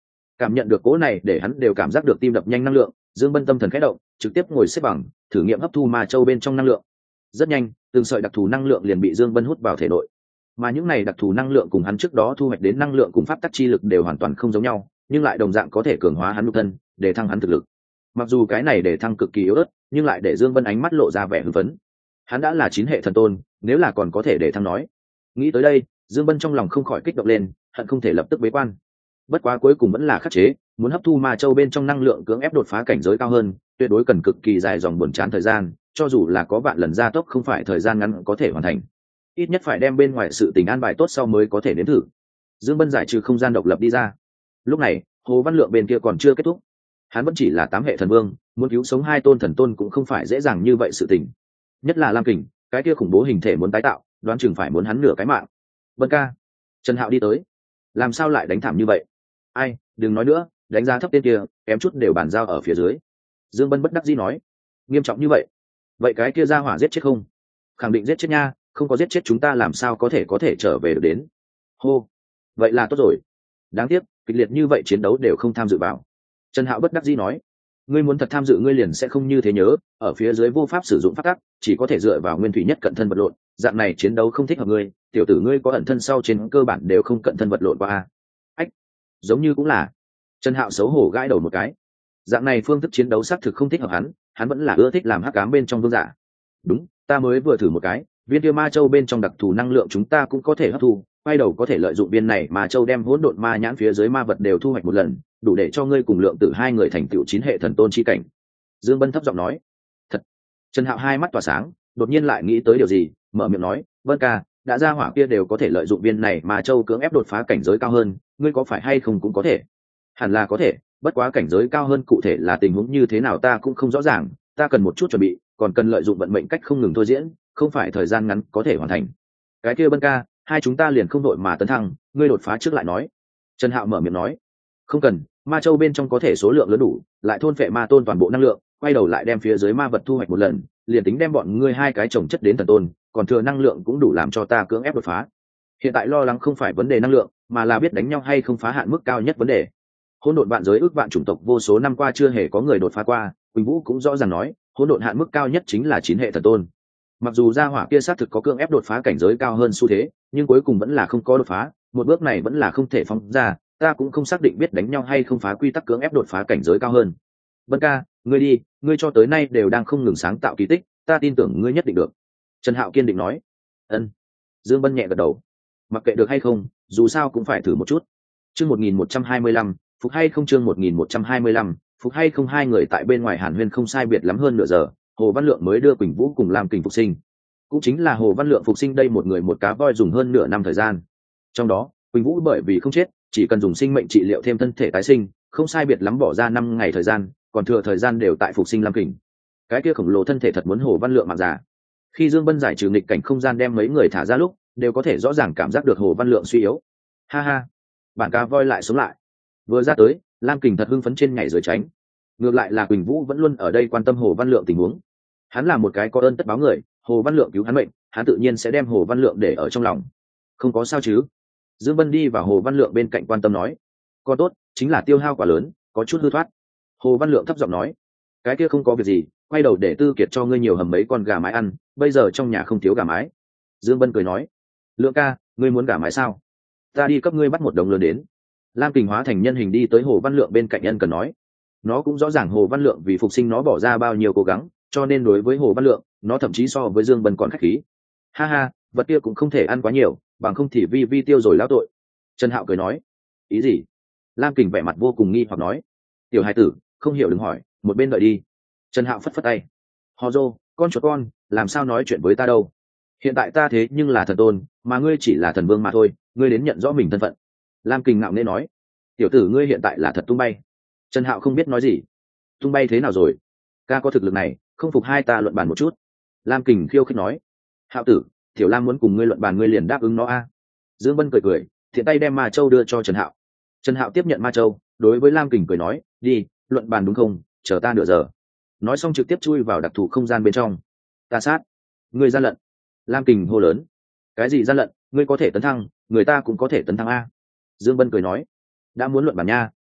Cảm nhận được cỗ này để hắn đều cảm giác được tim đập nhanh năng lượng, Dương Bân tâm thần khẽ động, trực tiếp ngồi xếp bằng, thử nghiệm hấp thu ma châu bên trong năng lượng. Rất nhanh, từng sợi đặc thù năng lượng liền bị Dương Bân hút vào thể nội. Mà những này đặc thù năng lượng cùng hắn trước đó thu hoạch đến năng lượng cùng pháp tắc chi lực đều hoàn toàn không giống nhau, nhưng lại đồng dạng có thể cường hóa hắn nhục thân, để thăng hắn thực lực. Mặc dù cái này để thăng cực kỳ yếu ớt, nhưng lại để Dương Bân ánh mắt lộ ra vẻ hưng phấn. Hắn đã là chín hệ thần tôn, nếu là còn có thể để thăng nói. Nghĩ tới đây, Dương Bân trong lòng không khỏi kích động lên, hận không thể lập tức bế quan. Bất quá cuối cùng vẫn là khắc chế, muốn hấp thu ma châu bên trong năng lượng cưỡng ép đột phá cảnh giới cao hơn, tuyệt đối cần cực kỳ dài dòng buồn chán thời gian, cho dù là có vạn lần gia tốc không phải thời gian ngắn có thể hoàn thành. Ít nhất phải đem bên ngoài sự tình an bài tốt sau mới có thể nếm thử. Dương Bân giải trừ không gian độc lập đi ra. Lúc này, Hồ Văn Lượng bên kia còn chưa kết thúc. Hắn vẫn chỉ là tám hệ thần vương, muốn cứu sống hai tôn thần tôn cũng không phải dễ dàng như vậy sự tình. Nhất là Lam Kình, cái kia khủng bố hình thể muốn tái tạo, đoán chừng phải muốn hắn nửa cái mạng. Vân ca, Trần Hạo đi tới. Làm sao lại đánh thảm như vậy? Ai, đừng nói nữa, đánh giá thấp tên kia, kém chút đều bàn giao ở phía dưới. Dương Bân bất đắc dĩ nói, nghiêm trọng như vậy, vậy cái kia ra hỏa giết chết không? Khẳng định giết chết nha, không có giết chết chúng ta làm sao có thể có thể trở về được đến. Hô, vậy là tốt rồi. Đáng tiếc, kịch liệt như vậy chiến đấu đều không tham dự vào. Trần Hạo bất đắc dĩ nói, ngươi muốn thật tham dự ngươi liền sẽ không như thế nhớ, ở phía dưới vô pháp sử dụng pháp tắc, chỉ có thể dựa vào nguyên thủy nhất cận thân vật lộn, dạng này chiến đấu không thích hợp ngươi, tiểu tử ngươi có ẩn thân sau trên cơ bản đều không cận thân vật lộn qua a. Ách, giống như cũng là. Trần Hạo xấu hổ gãi đầu một cái. Dạng này phương thức chiến đấu xác thực không thích hợp hắn, hắn vẫn là ưa thích làm hắc ám bên trong vương giả. Đúng, ta mới vừa thử một cái, viên kia ma châu bên trong đặc thù năng lượng chúng ta cũng có thể hấp thu, quay đầu có thể lợi dụng viên này mà châu đem hỗn độn ma nhãn phía dưới ma vật đều thu hoạch một lần, đủ để cho ngươi cùng lượng tử hai người thành tựu chín hệ thần tôn chi cảnh. Dương Bân thấp giọng nói. Thật. Trần Hạo hai mắt tỏa sáng, đột nhiên lại nghĩ tới điều gì, mở miệng nói, Vân ca, đã ra hỏa kia đều có thể lợi dụng viên này mà châu cưỡng ép đột phá cảnh giới cao hơn, ngươi có phải hay không cũng có thể? Hẳn là có thể, bất quá cảnh giới cao hơn cụ thể là tình huống như thế nào ta cũng không rõ ràng, ta cần một chút chuẩn bị, còn cần lợi dụng vận mệnh cách không ngừng thôi diễn, không phải thời gian ngắn có thể hoàn thành. Cái kia Bân ca, hai chúng ta liền không đội mà tấn thăng, ngươi đột phá trước lại nói. Trần Hạo mở miệng nói, không cần, ma châu bên trong có thể số lượng lớn đủ, lại thôn phệ ma tôn toàn bộ năng lượng, quay đầu lại đem phía dưới ma vật thu hoạch một lần, liền tính đem bọn ngươi hai cái chồng chất đến thần tôn, còn thừa năng lượng cũng đủ làm cho ta cưỡng ép đột phá. Hiện tại lo lắng không phải vấn đề năng lượng, mà là biết đánh nhau hay không phá hạn mức cao nhất vấn đề. Hỗn độn vạn giới ước vạn chủng tộc vô số năm qua chưa hề có người đột phá qua, Quỳnh Vũ cũng rõ ràng nói, hỗn độn hạn mức cao nhất chính là chín hệ thần tôn. Mặc dù gia hỏa kia xác thực có cưỡng ép đột phá cảnh giới cao hơn xu thế, nhưng cuối cùng vẫn là không có đột phá, một bước này vẫn là không thể phóng ra, ta cũng không xác định biết đánh nhau hay không phá quy tắc cưỡng ép đột phá cảnh giới cao hơn. Vân ca, ngươi đi, ngươi cho tới nay đều đang không ngừng sáng tạo kỳ tích, ta tin tưởng ngươi nhất định được. Trần Hạo kiên định nói. Ân. Dương Bân nhẹ gật đầu. Mặc kệ được hay không, dù sao cũng phải thử một chút. Chương một nghìn một trăm hai mươi lăm, phục hay không chương một nghìn một trăm hai mươi lăm, phục hay không hai người tại bên ngoài Hàn Huyên không sai biệt lắm hơn nửa giờ, Hồ Văn Lượng mới đưa Quỳnh Vũ cùng Lam Kình phục sinh. Cũng chính là Hồ Văn Lượng phục sinh đây một người một cá voi dùng hơn nửa năm thời gian. Trong đó, Quỳnh Vũ bởi vì không chết, chỉ cần dùng sinh mệnh trị liệu thêm thân thể tái sinh, không sai biệt lắm bỏ ra năm ngày thời gian, còn thừa thời gian đều tại phục sinh Lam Kình. Cái kia khổng lồ thân thể thật muốn Hồ Văn Lượng mạng già. Khi Dương Bân giải trừ nghịch cảnh không gian đem mấy người thả ra lúc, đều có thể rõ ràng cảm giác được Hồ Văn Lượng suy yếu. Ha ha, bản cá voi lại sống lại. Vừa ra tới, Lam Kình thật hưng phấn trên nhảy dưới tránh. Ngược lại là Quỳnh Vũ vẫn luôn ở đây quan tâm Hồ Văn Lượng tình huống. Hắn là một cái có ơn tất báo người, Hồ Văn Lượng cứu hắn mệnh, hắn tự nhiên sẽ đem Hồ Văn Lượng để ở trong lòng. Không có sao chứ? Dương Bân đi vào Hồ Văn Lượng bên cạnh quan tâm nói. Có tốt, chính là tiêu hao quá lớn, có chút hư thoát. Hồ Văn Lượng thấp giọng nói. Cái kia không có việc gì, quay đầu để Tư Kiệt cho ngươi nhiều hầm mấy con gà mái ăn, bây giờ trong nhà không thiếu gà mái. Dương Bân cười nói. Lượng ca, ngươi muốn gà mái sao? Ta đi cấp ngươi bắt một đồng lớn đến. Lam Kình hóa thành nhân hình đi tới Hồ Văn Lượng bên cạnh nhân cần nói. Nó cũng rõ ràng Hồ Văn Lượng vì phục sinh nó bỏ ra bao nhiêu cố gắng, cho nên đối với Hồ Văn Lượng, nó thậm chí so với Dương Bân còn khách khí. Ha ha, vật kia cũng không thể ăn quá nhiều, bằng không thì vi vi tiêu rồi lão tội. Trần Hạo cười nói. Ý gì? Lam Kình vẻ mặt vô cùng nghi hoặc nói. Tiểu hài tử, không hiểu đừng hỏi, một bên đợi đi. Trần Hạo phất phất tay. Hò dô, con chuột con, làm sao nói chuyện với ta đâu? Hiện tại ta thế nhưng là thần tôn, mà ngươi chỉ là thần vương mà thôi, ngươi đến nhận rõ mình thân phận. Lam Kình ngạo nghễ nói. Tiểu tử ngươi hiện tại là thật tung bay. Trần Hạo không biết nói gì. Tung bay thế nào rồi? Ca có thực lực này, không phục hai ta luận bàn một chút. Lam Kình khiêu khích nói. Hạo tử, Tiểu Lam muốn cùng ngươi luận bàn ngươi liền đáp ứng nó a. Dương Bân cười cười, thiện tay đem ma châu đưa cho Trần Hạo. Trần Hạo tiếp nhận ma châu, đối với Lam Kình cười nói, đi, luận bàn đúng không, chờ ta nửa giờ. Nói xong trực tiếp chui vào đặc thù không gian bên trong. Ta sát. Ngươi gian lận. Lam Kình hô lớn. Cái gì gian lận, ngươi có thể tấn thăng, người ta cũng có thể tấn thăng a. Dương Bân cười nói. Đã muốn luận bàn nha,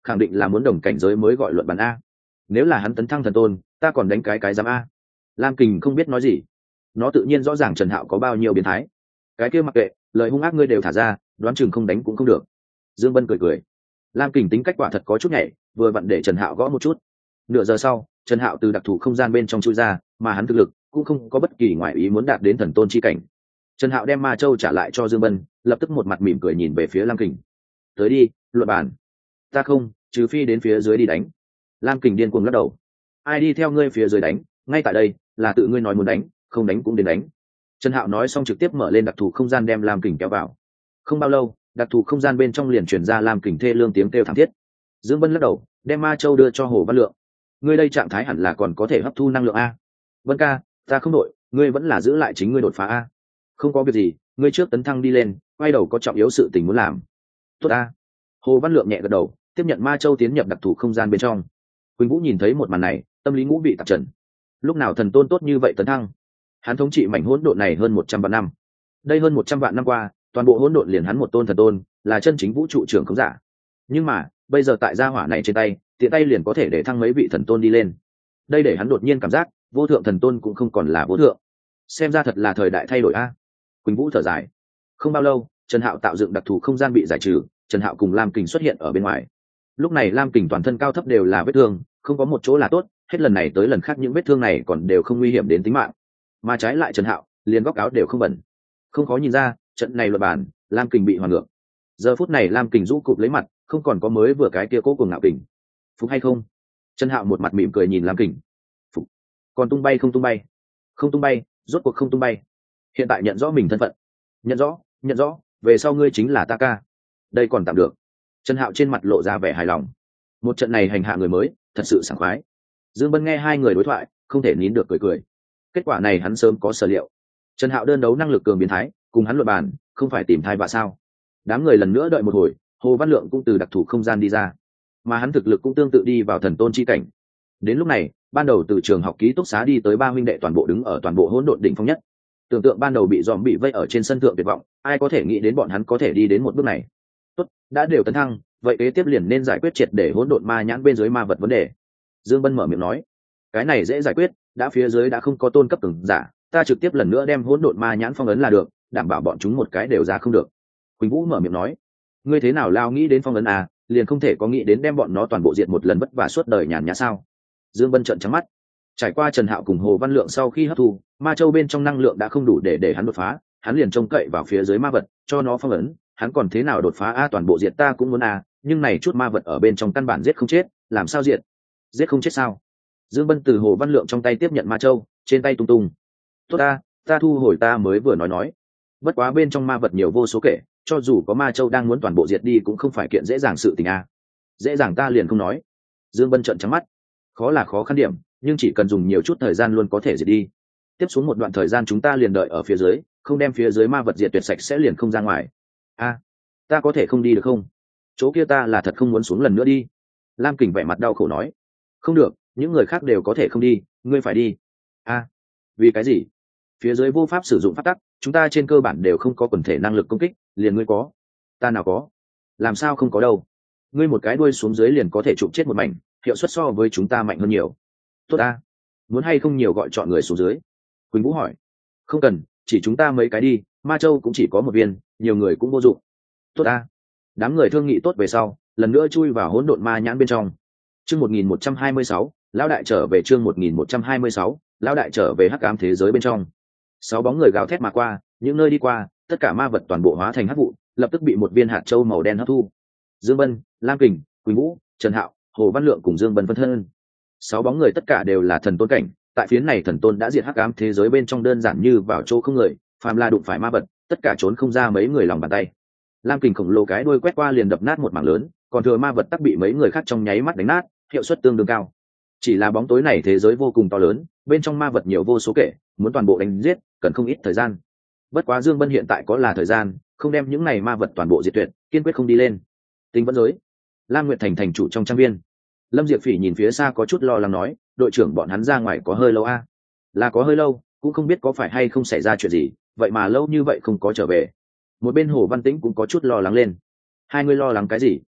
khẳng định là muốn đồng cảnh giới mới gọi luận bàn a. Nếu là hắn tấn thăng thần tôn, ta còn đánh cái cái giám a. Lam Kình không biết nói gì, nó tự nhiên rõ ràng Trần Hạo có bao nhiêu biến thái. Cái kia mặc kệ, lời hung ác ngươi đều thả ra, đoán chừng không đánh cũng không được. Dương Bân cười cười. Lam Kình tính cách quả thật có chút nhảy, vừa vặn để Trần Hạo gõ một chút. Nửa giờ sau, Trần Hạo từ đặc thù không gian bên trong chui ra, mà hắn thực lực cũng không có bất kỳ ngoại ý muốn đạt đến thần tôn chi cảnh. Trần Hạo đem ma châu trả lại cho Dương Bân, lập tức một mặt mỉm cười nhìn về phía Lam Kình. Tới đi, luận bàn. Ta không, trừ phi đến phía dưới đi đánh. Lam Kình điên cuồng lắc đầu. Ai đi theo ngươi phía dưới đánh, ngay tại đây, là tự ngươi nói muốn đánh, không đánh cũng đến đánh. Trần Hạo nói xong trực tiếp mở lên đặc thù không gian đem Lam Kình kéo vào. Không bao lâu, đặc thù không gian bên trong liền truyền ra Lam Kình thê lương tiếng kêu thảm thiết. Dương Bân lắc đầu, đem ma châu đưa cho Hồ Văn Lượng. Ngươi đây trạng thái hẳn là còn có thể hấp thu năng lượng a. Vân ca, ta không đội, ngươi vẫn là giữ lại chính ngươi đột phá a. Không có việc gì, ngươi trước tấn thăng đi lên, quay đầu có trọng yếu sự tình muốn làm. Tốt a. Hồ Văn Lượng nhẹ gật đầu, tiếp nhận ma châu tiến nhập đặc thù không gian bên trong. Quỳnh Vũ nhìn thấy một màn này, tâm lý ngũ bị tạp trần. Lúc nào thần tôn tốt như vậy tấn thăng? Hắn thống trị mảnh hỗn độn này hơn một trăm vạn năm. Đây hơn một trăm vạn năm qua, toàn bộ hỗn độn liền hắn một tôn thần tôn, là chân chính vũ trụ trưởng không giả. Nhưng mà, bây giờ tại gia hỏa này trên tay, tiện tay liền có thể để thăng mấy vị thần tôn đi lên. Đây để hắn đột nhiên cảm giác, vô thượng thần tôn cũng không còn là vô thượng. Xem ra thật là thời đại thay đổi a. Quỳnh Vũ thở dài. Không bao lâu, Trần Hạo tạo dựng đặc thù không gian bị giải trừ, Trần Hạo cùng Lam Kình xuất hiện ở bên ngoài. Lúc này Lam Kình toàn thân cao thấp đều là vết thương, không có một chỗ là tốt, hết lần này tới lần khác những vết thương này còn đều không nguy hiểm đến tính mạng. Mà trái lại Trần Hạo, liền góc áo đều không bẩn. Không khó nhìn ra, trận này luật bàn, Lam Kình bị hoàn ngược. Giờ phút này Lam Kình rũ cụp lấy mặt, không còn có mới vừa cái kia cố cùng ngạo kình. Phục hay không? Trần Hạo một mặt mỉm cười nhìn Lam Kình. Phục. Còn tung bay không tung bay? Không tung bay, rốt cuộc không tung bay. Hiện tại nhận rõ mình thân phận. Nhận rõ, nhận rõ, về sau ngươi chính là ta ca. Đây còn tạm được. Trần Hạo trên mặt lộ ra vẻ hài lòng. Một trận này hành hạ người mới, thật sự sảng khoái. Dương Bân nghe hai người đối thoại, không thể nín được cười cười. Kết quả này hắn sớm có sở liệu. Trần Hạo đơn đấu năng lực cường biến thái, cùng hắn luận bàn, không phải tìm thai vạ sao? Đám người lần nữa đợi một hồi, Hồ Văn Lượng cũng từ đặc thù không gian đi ra, mà hắn thực lực cũng tương tự đi vào thần tôn chi cảnh. Đến lúc này, ban đầu từ trường học ký túc xá đi tới ba huynh đệ toàn bộ đứng ở toàn bộ hỗn độn đỉnh phong nhất. Tưởng tượng ban đầu bị dòm bị vây ở trên sân thượng tuyệt vọng, ai có thể nghĩ đến bọn hắn có thể đi đến một bước này? Tốt, đã đều tấn thăng, vậy kế tiếp liền nên giải quyết triệt để hỗn độn ma nhãn bên dưới ma vật vấn đề. Dương Bân mở miệng nói, cái này dễ giải quyết, đã phía dưới đã không có tôn cấp cường giả, ta trực tiếp lần nữa đem hỗn độn ma nhãn phong ấn là được, đảm bảo bọn chúng một cái đều ra không được. Quỳnh Vũ mở miệng nói, ngươi thế nào lao nghĩ đến phong ấn à, liền không thể có nghĩ đến đem bọn nó toàn bộ diệt một lần vất vả suốt đời nhàn nhã sao? Dương Bân trợn trắng mắt. Trải qua Trần Hạo cùng Hồ Văn Lượng sau khi hấp thu, ma châu bên trong năng lượng đã không đủ để để hắn đột phá, hắn liền trông cậy vào phía dưới ma vật, cho nó phong ấn, hắn còn thế nào đột phá a? Toàn bộ diệt ta cũng muốn a, nhưng này chút ma vật ở bên trong căn bản giết không chết, làm sao diệt? Giết không chết sao? Dương Bân từ Hồ Văn Lượng trong tay tiếp nhận ma châu, trên tay tung tung. Tốt ta, ta thu hồi ta mới vừa nói nói. Bất quá bên trong ma vật nhiều vô số kể, cho dù có ma châu đang muốn toàn bộ diệt đi cũng không phải kiện dễ dàng sự tình a. Dễ dàng ta liền không nói. Dương Bân trợn trắng mắt. Khó là khó khăn điểm, nhưng chỉ cần dùng nhiều chút thời gian luôn có thể diệt đi. Tiếp xuống một đoạn thời gian chúng ta liền đợi ở phía dưới, không đem phía dưới ma vật diệt tuyệt sạch sẽ liền không ra ngoài. A, ta có thể không đi được không? Chỗ kia ta là thật không muốn xuống lần nữa đi. Lam Kình vẻ mặt đau khổ nói. Không được, những người khác đều có thể không đi, ngươi phải đi. A, vì cái gì? Phía dưới vô pháp sử dụng pháp tắc, chúng ta trên cơ bản đều không có quần thể năng lực công kích, liền ngươi có. Ta nào có? Làm sao không có đâu? Ngươi một cái đuôi xuống dưới liền có thể chụp chết một mảnh, hiệu suất so với chúng ta mạnh hơn nhiều. Tốt a, muốn hay không nhiều gọi chọn người xuống dưới? Quỳnh Vũ hỏi. Không cần, chỉ chúng ta mấy cái đi, ma châu cũng chỉ có một viên, nhiều người cũng vô dụng. Tốt a. Đám người thương nghị tốt về sau, lần nữa chui vào hỗn độn ma nhãn bên trong. Chương một nghìn một trăm hai mươi sáu, lão đại trở về. Chương một nghìn một trăm hai mươi sáu, lão đại trở về hắc ám thế giới bên trong. Sáu bóng người gào thét mà qua, những nơi đi qua, tất cả ma vật toàn bộ hóa thành hắc vụ, lập tức bị một viên hạt châu màu đen hấp thu. Dương Bân, Lam Kình, Quỳnh Vũ, Trần Hạo, Hồ Văn Lượng cùng Dương Bân phân thân. Sáu bóng người tất cả đều là thần tôn cảnh, tại phía này thần tôn đã diệt hắc ám thế giới bên trong đơn giản như vào chỗ không người, phàm là đụng phải ma vật, tất cả trốn không ra mấy người lòng bàn tay. Lam Kình khổng lồ cái đuôi quét qua liền đập nát một mảng lớn, còn thừa ma vật tắc bị mấy người khác trong nháy mắt đánh nát, hiệu suất tương đương cao. Chỉ là bóng tối này thế giới vô cùng to lớn, bên trong ma vật nhiều vô số kể, muốn toàn bộ đánh giết, cần không ít thời gian. Bất quá Dương Bân hiện tại có là thời gian, không đem những này ma vật toàn bộ diệt tuyệt, kiên quyết không đi lên. Tính vẫn giới. Lam Nguyệt Thành thành chủ trong trang viên. Lâm Diệp Phỉ nhìn phía xa có chút lo lắng nói, đội trưởng bọn hắn ra ngoài có hơi lâu a. À? Là có hơi lâu, cũng không biết có phải hay không xảy ra chuyện gì, vậy mà lâu như vậy không có trở về. Một bên Hồ Văn Tĩnh cũng có chút lo lắng lên. Hai người lo lắng cái gì?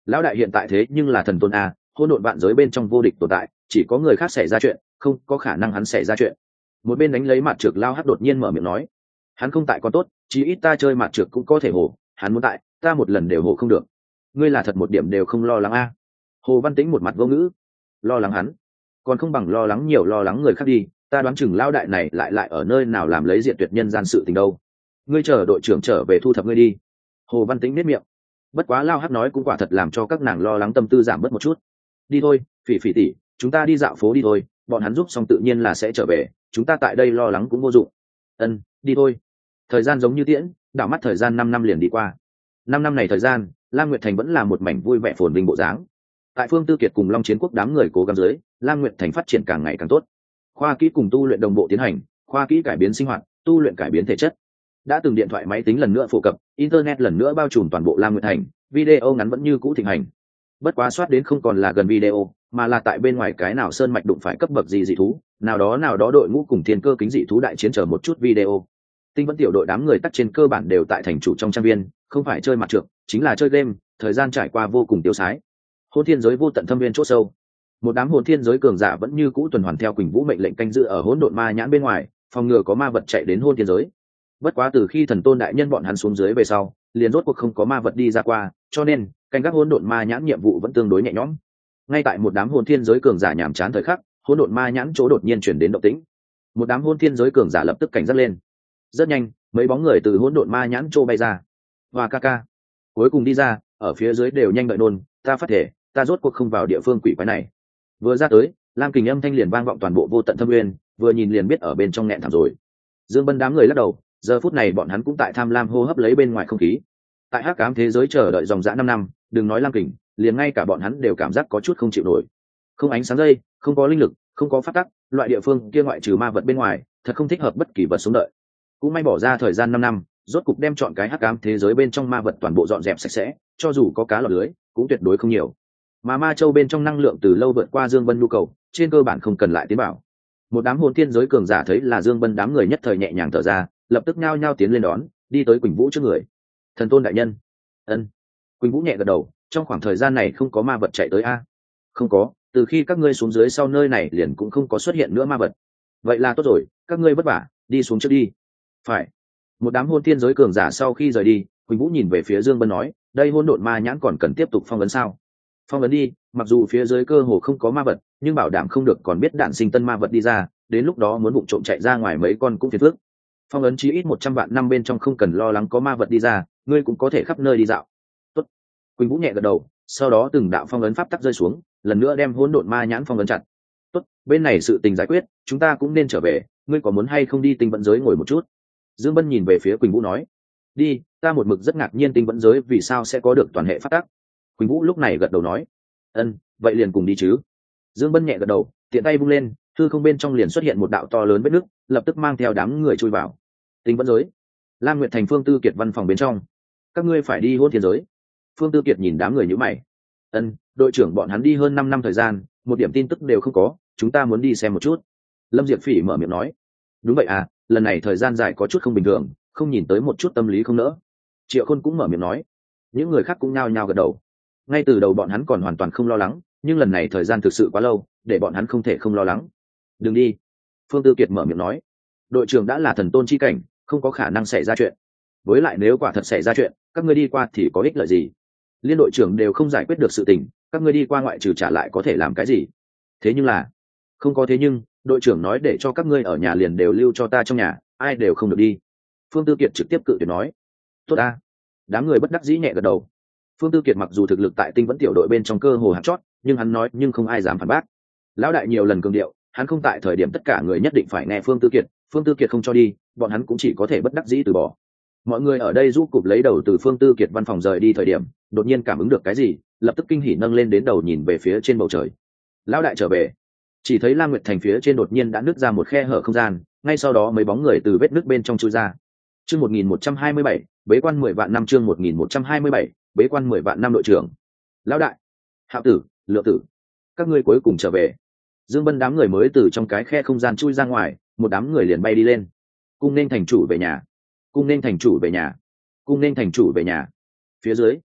Lão đại hiện tại thế nhưng là thần tôn a, hỗn độn vạn giới bên trong vô địch tồn tại, chỉ có người khác xảy ra chuyện, không có khả năng hắn xảy ra chuyện. Một bên đánh lấy mặt trược lao hắc đột nhiên mở miệng nói, hắn không tại còn tốt, chí ít ta chơi mặt trược cũng có thể hồ, hắn muốn tại, ta một lần đều hồ không được. Ngươi là thật một điểm đều không lo lắng a? Hồ Văn Tĩnh một mặt vô ngữ, lo lắng hắn, còn không bằng lo lắng nhiều lo lắng người khác đi. Ta đoán chừng lao đại này lại lại ở nơi nào làm lấy diện tuyệt nhân gian sự tình đâu. Ngươi chờ đội trưởng trở về thu thập ngươi đi. Hồ Văn Tĩnh nếp miệng. Bất quá lao hắc nói cũng quả thật làm cho các nàng lo lắng tâm tư giảm bớt một chút. Đi thôi, Phỉ Phỉ tỷ, chúng ta đi dạo phố đi thôi, bọn hắn giúp xong tự nhiên là sẽ trở về, chúng ta tại đây lo lắng cũng vô dụng. Ân, đi thôi. Thời gian giống như tiễn, đảo mắt thời gian năm năm liền đi qua. Năm năm này thời gian, Lam Nguyệt Thành vẫn là một mảnh vui vẻ phồn vinh bộ dáng. Tại Phương Tư Kiệt cùng Long Chiến Quốc đám người cố gắng dưới, Lam Nguyệt Thành phát triển càng ngày càng tốt. Khoa kỹ cùng tu luyện đồng bộ tiến hành, khoa kỹ cải biến sinh hoạt, tu luyện cải biến thể chất. Đã từng điện thoại máy tính lần nữa phổ cập, internet lần nữa bao trùm toàn bộ Lam Nguyệt Thành, video ngắn vẫn như cũ thịnh hành. Bất quá soát đến không còn là gần video, mà là tại bên ngoài cái nào sơn mạch đụng phải cấp bậc gì dị thú, nào đó nào đó đội ngũ cùng thiên cơ kính dị thú đại chiến chờ một chút video. Tinh vẫn tiểu đội đám người tắt trên cơ bản đều tại thành chủ trong trang viên, không phải chơi mặt trược, chính là chơi game, thời gian trải qua vô cùng tiêu sái. Hôn thiên giới vô tận thâm viên chỗ sâu, một đám hồn thiên giới cường giả vẫn như cũ tuần hoàn theo Quỳnh Vũ mệnh lệnh canh giữ ở hỗn độn ma nhãn bên ngoài, phòng ngừa có ma vật chạy đến hôn thiên giới. Bất quá từ khi thần tôn đại nhân bọn hắn xuống dưới về sau, liền rốt cuộc không có ma vật đi ra qua, cho nên canh gác hỗn độn ma nhãn nhiệm vụ vẫn tương đối nhẹ nhõm. Ngay tại một đám hồn thiên giới cường giả nhàm chán thời khắc, hỗn độn ma nhãn chỗ đột nhiên chuyển đến động tĩnh. Một đám hồn thiên giới cường giả lập tức cảnh giác lên. Rất nhanh, mấy bóng người từ hỗn độn ma nhãn chỗ bay ra. Hoa ca ca, cuối cùng đi ra, ở phía dưới đều nhanh đợi nôn, ta phát thể, ta rốt cuộc không vào địa phương quỷ quái này. Vừa ra tới, Lam Kình âm thanh liền vang vọng toàn bộ vô tận thâm nguyên, vừa nhìn liền biết ở bên trong nghẹn thảm rồi. Dương Bân đám người lắc đầu, giờ phút này bọn hắn cũng tại tham lam hô hấp lấy bên ngoài không khí. Tại hắc ám thế giới chờ đợi dòng dã năm năm, đừng nói Lam Kình, liền ngay cả bọn hắn đều cảm giác có chút không chịu nổi. Không ánh sáng dây, không có linh lực, không có pháp tắc, loại địa phương kia ngoại trừ ma vật bên ngoài, thật không thích hợp bất kỳ vật sống đợi. Cũng may bỏ ra thời gian năm năm, rốt cục đem chọn cái hắc ám thế giới bên trong ma vật toàn bộ dọn dẹp sạch sẽ, cho dù có cá lọt lưới, cũng tuyệt đối không nhiều. Mà ma châu bên trong năng lượng từ lâu vượt qua Dương Bân nhu cầu, trên cơ bản không cần lại tiến bảo. Một đám hồn thiên giới cường giả thấy là Dương Bân đám người nhất thời nhẹ nhàng thở ra, lập tức nhao nhao tiến lên đón, đi tới Quỳnh Vũ trước người. Thần tôn đại nhân. Ân. Quỳnh Vũ nhẹ gật đầu, trong khoảng thời gian này không có ma vật chạy tới a? Không có, từ khi các ngươi xuống dưới sau nơi này liền cũng không có xuất hiện nữa ma vật. Vậy là tốt rồi, các ngươi vất vả, đi xuống trước đi. Phải. Một đám hồn thiên giới cường giả sau khi rời đi, Quỳnh Vũ nhìn về phía Dương Bân nói, đây hỗn độn ma nhãn còn cần tiếp tục phong ấn sao? Phong ấn đi, mặc dù phía dưới cơ hồ không có ma vật, nhưng bảo đảm không được còn biết đạn sinh tân ma vật đi ra, đến lúc đó muốn vụng trộm chạy ra ngoài mấy con cũng phiền phức. Phong ấn chí ít một trăm vạn năm bên trong không cần lo lắng có ma vật đi ra, ngươi cũng có thể khắp nơi đi dạo. Tốt. Quỳnh Vũ nhẹ gật đầu, sau đó từng đạo phong ấn pháp tắc rơi xuống, lần nữa đem hỗn độn ma nhãn phong ấn chặt. Tốt, bên này sự tình giải quyết, chúng ta cũng nên trở về, ngươi có muốn hay không đi tinh vận giới ngồi một chút? Dương Bân nhìn về phía Quỳnh Vũ nói. Đi, ta một mực rất ngạc nhiên tinh vận giới vì sao sẽ có được toàn hệ pháp tắc. Quỳnh Vũ lúc này gật đầu nói. Ân, vậy liền cùng đi chứ. Dương Bân nhẹ gật đầu, tiện tay vung lên, thư không bên trong liền xuất hiện một đạo to lớn vết nứt, lập tức mang theo đám người chui vào. Tinh vận giới. Lam Nguyệt Thành Phương Tư Kiệt văn phòng bên trong. Các ngươi phải đi hôn thiên giới. Phương Tư Kiệt nhìn đám người nhíu mày. Ân, đội trưởng bọn hắn đi hơn năm năm thời gian, một điểm tin tức đều không có, chúng ta muốn đi xem một chút. Lâm Diệp Phỉ mở miệng nói. Đúng vậy à, lần này thời gian dài có chút không bình thường, không nhìn tới một chút tâm lý không nỡ. Triệu Khôn cũng mở miệng nói. Những người khác cũng nhao nhao gật đầu. Ngay từ đầu bọn hắn còn hoàn toàn không lo lắng, nhưng lần này thời gian thực sự quá lâu, để bọn hắn không thể không lo lắng. Đừng đi. Phương Tư Kiệt mở miệng nói. Đội trưởng đã là thần tôn chi cảnh, không có khả năng xảy ra chuyện. Với lại nếu quả thật xảy ra chuyện, các ngươi đi qua thì có ích lợi gì? Liên đội trưởng đều không giải quyết được sự tình, các ngươi đi qua ngoại trừ trả lại có thể làm cái gì? Thế nhưng là, không có thế nhưng, đội trưởng nói để cho các ngươi ở nhà liền đều lưu cho ta trong nhà, ai đều không được đi. Phương Tư Kiệt trực tiếp cự tuyệt nói. Tốt ta. Đám người bất đắc dĩ nhẹ gật đầu. Phương Tư Kiệt mặc dù thực lực tại tinh vẫn tiểu đội bên trong cơ hồ hạt chót, nhưng hắn nói nhưng không ai dám phản bác. Lão đại nhiều lần cường điệu, hắn không tại thời điểm tất cả người nhất định phải nghe Phương Tư Kiệt, Phương Tư Kiệt không cho đi, bọn hắn cũng chỉ có thể bất đắc dĩ từ bỏ. Mọi người ở đây rút cục lấy đầu từ Phương Tư Kiệt văn phòng rời đi thời điểm, đột nhiên cảm ứng được cái gì, lập tức kinh hỉ nâng lên đến đầu nhìn về phía trên bầu trời. Lão đại trở về. Chỉ thấy Lam Nguyệt Thành phía trên đột nhiên đã nứt ra một khe hở không gian, ngay sau đó mấy bóng người từ vết nứt bên trong chui ra. Chương một nghìn một trăm hai mươi bảy, bế quan mười vạn năm chương một nghìn một trăm hai mươi bảy, bế quan mười vạn năm đội trưởng. Lão đại, Hạo tử, Lượng tử, các ngươi cuối cùng trở về. Dương Bân đám người mới từ trong cái khe không gian chui ra ngoài, một đám người liền bay đi lên. Cung nên thành chủ về nhà, cung nên thành chủ về nhà, cung nên thành chủ về nhà. Phía dưới,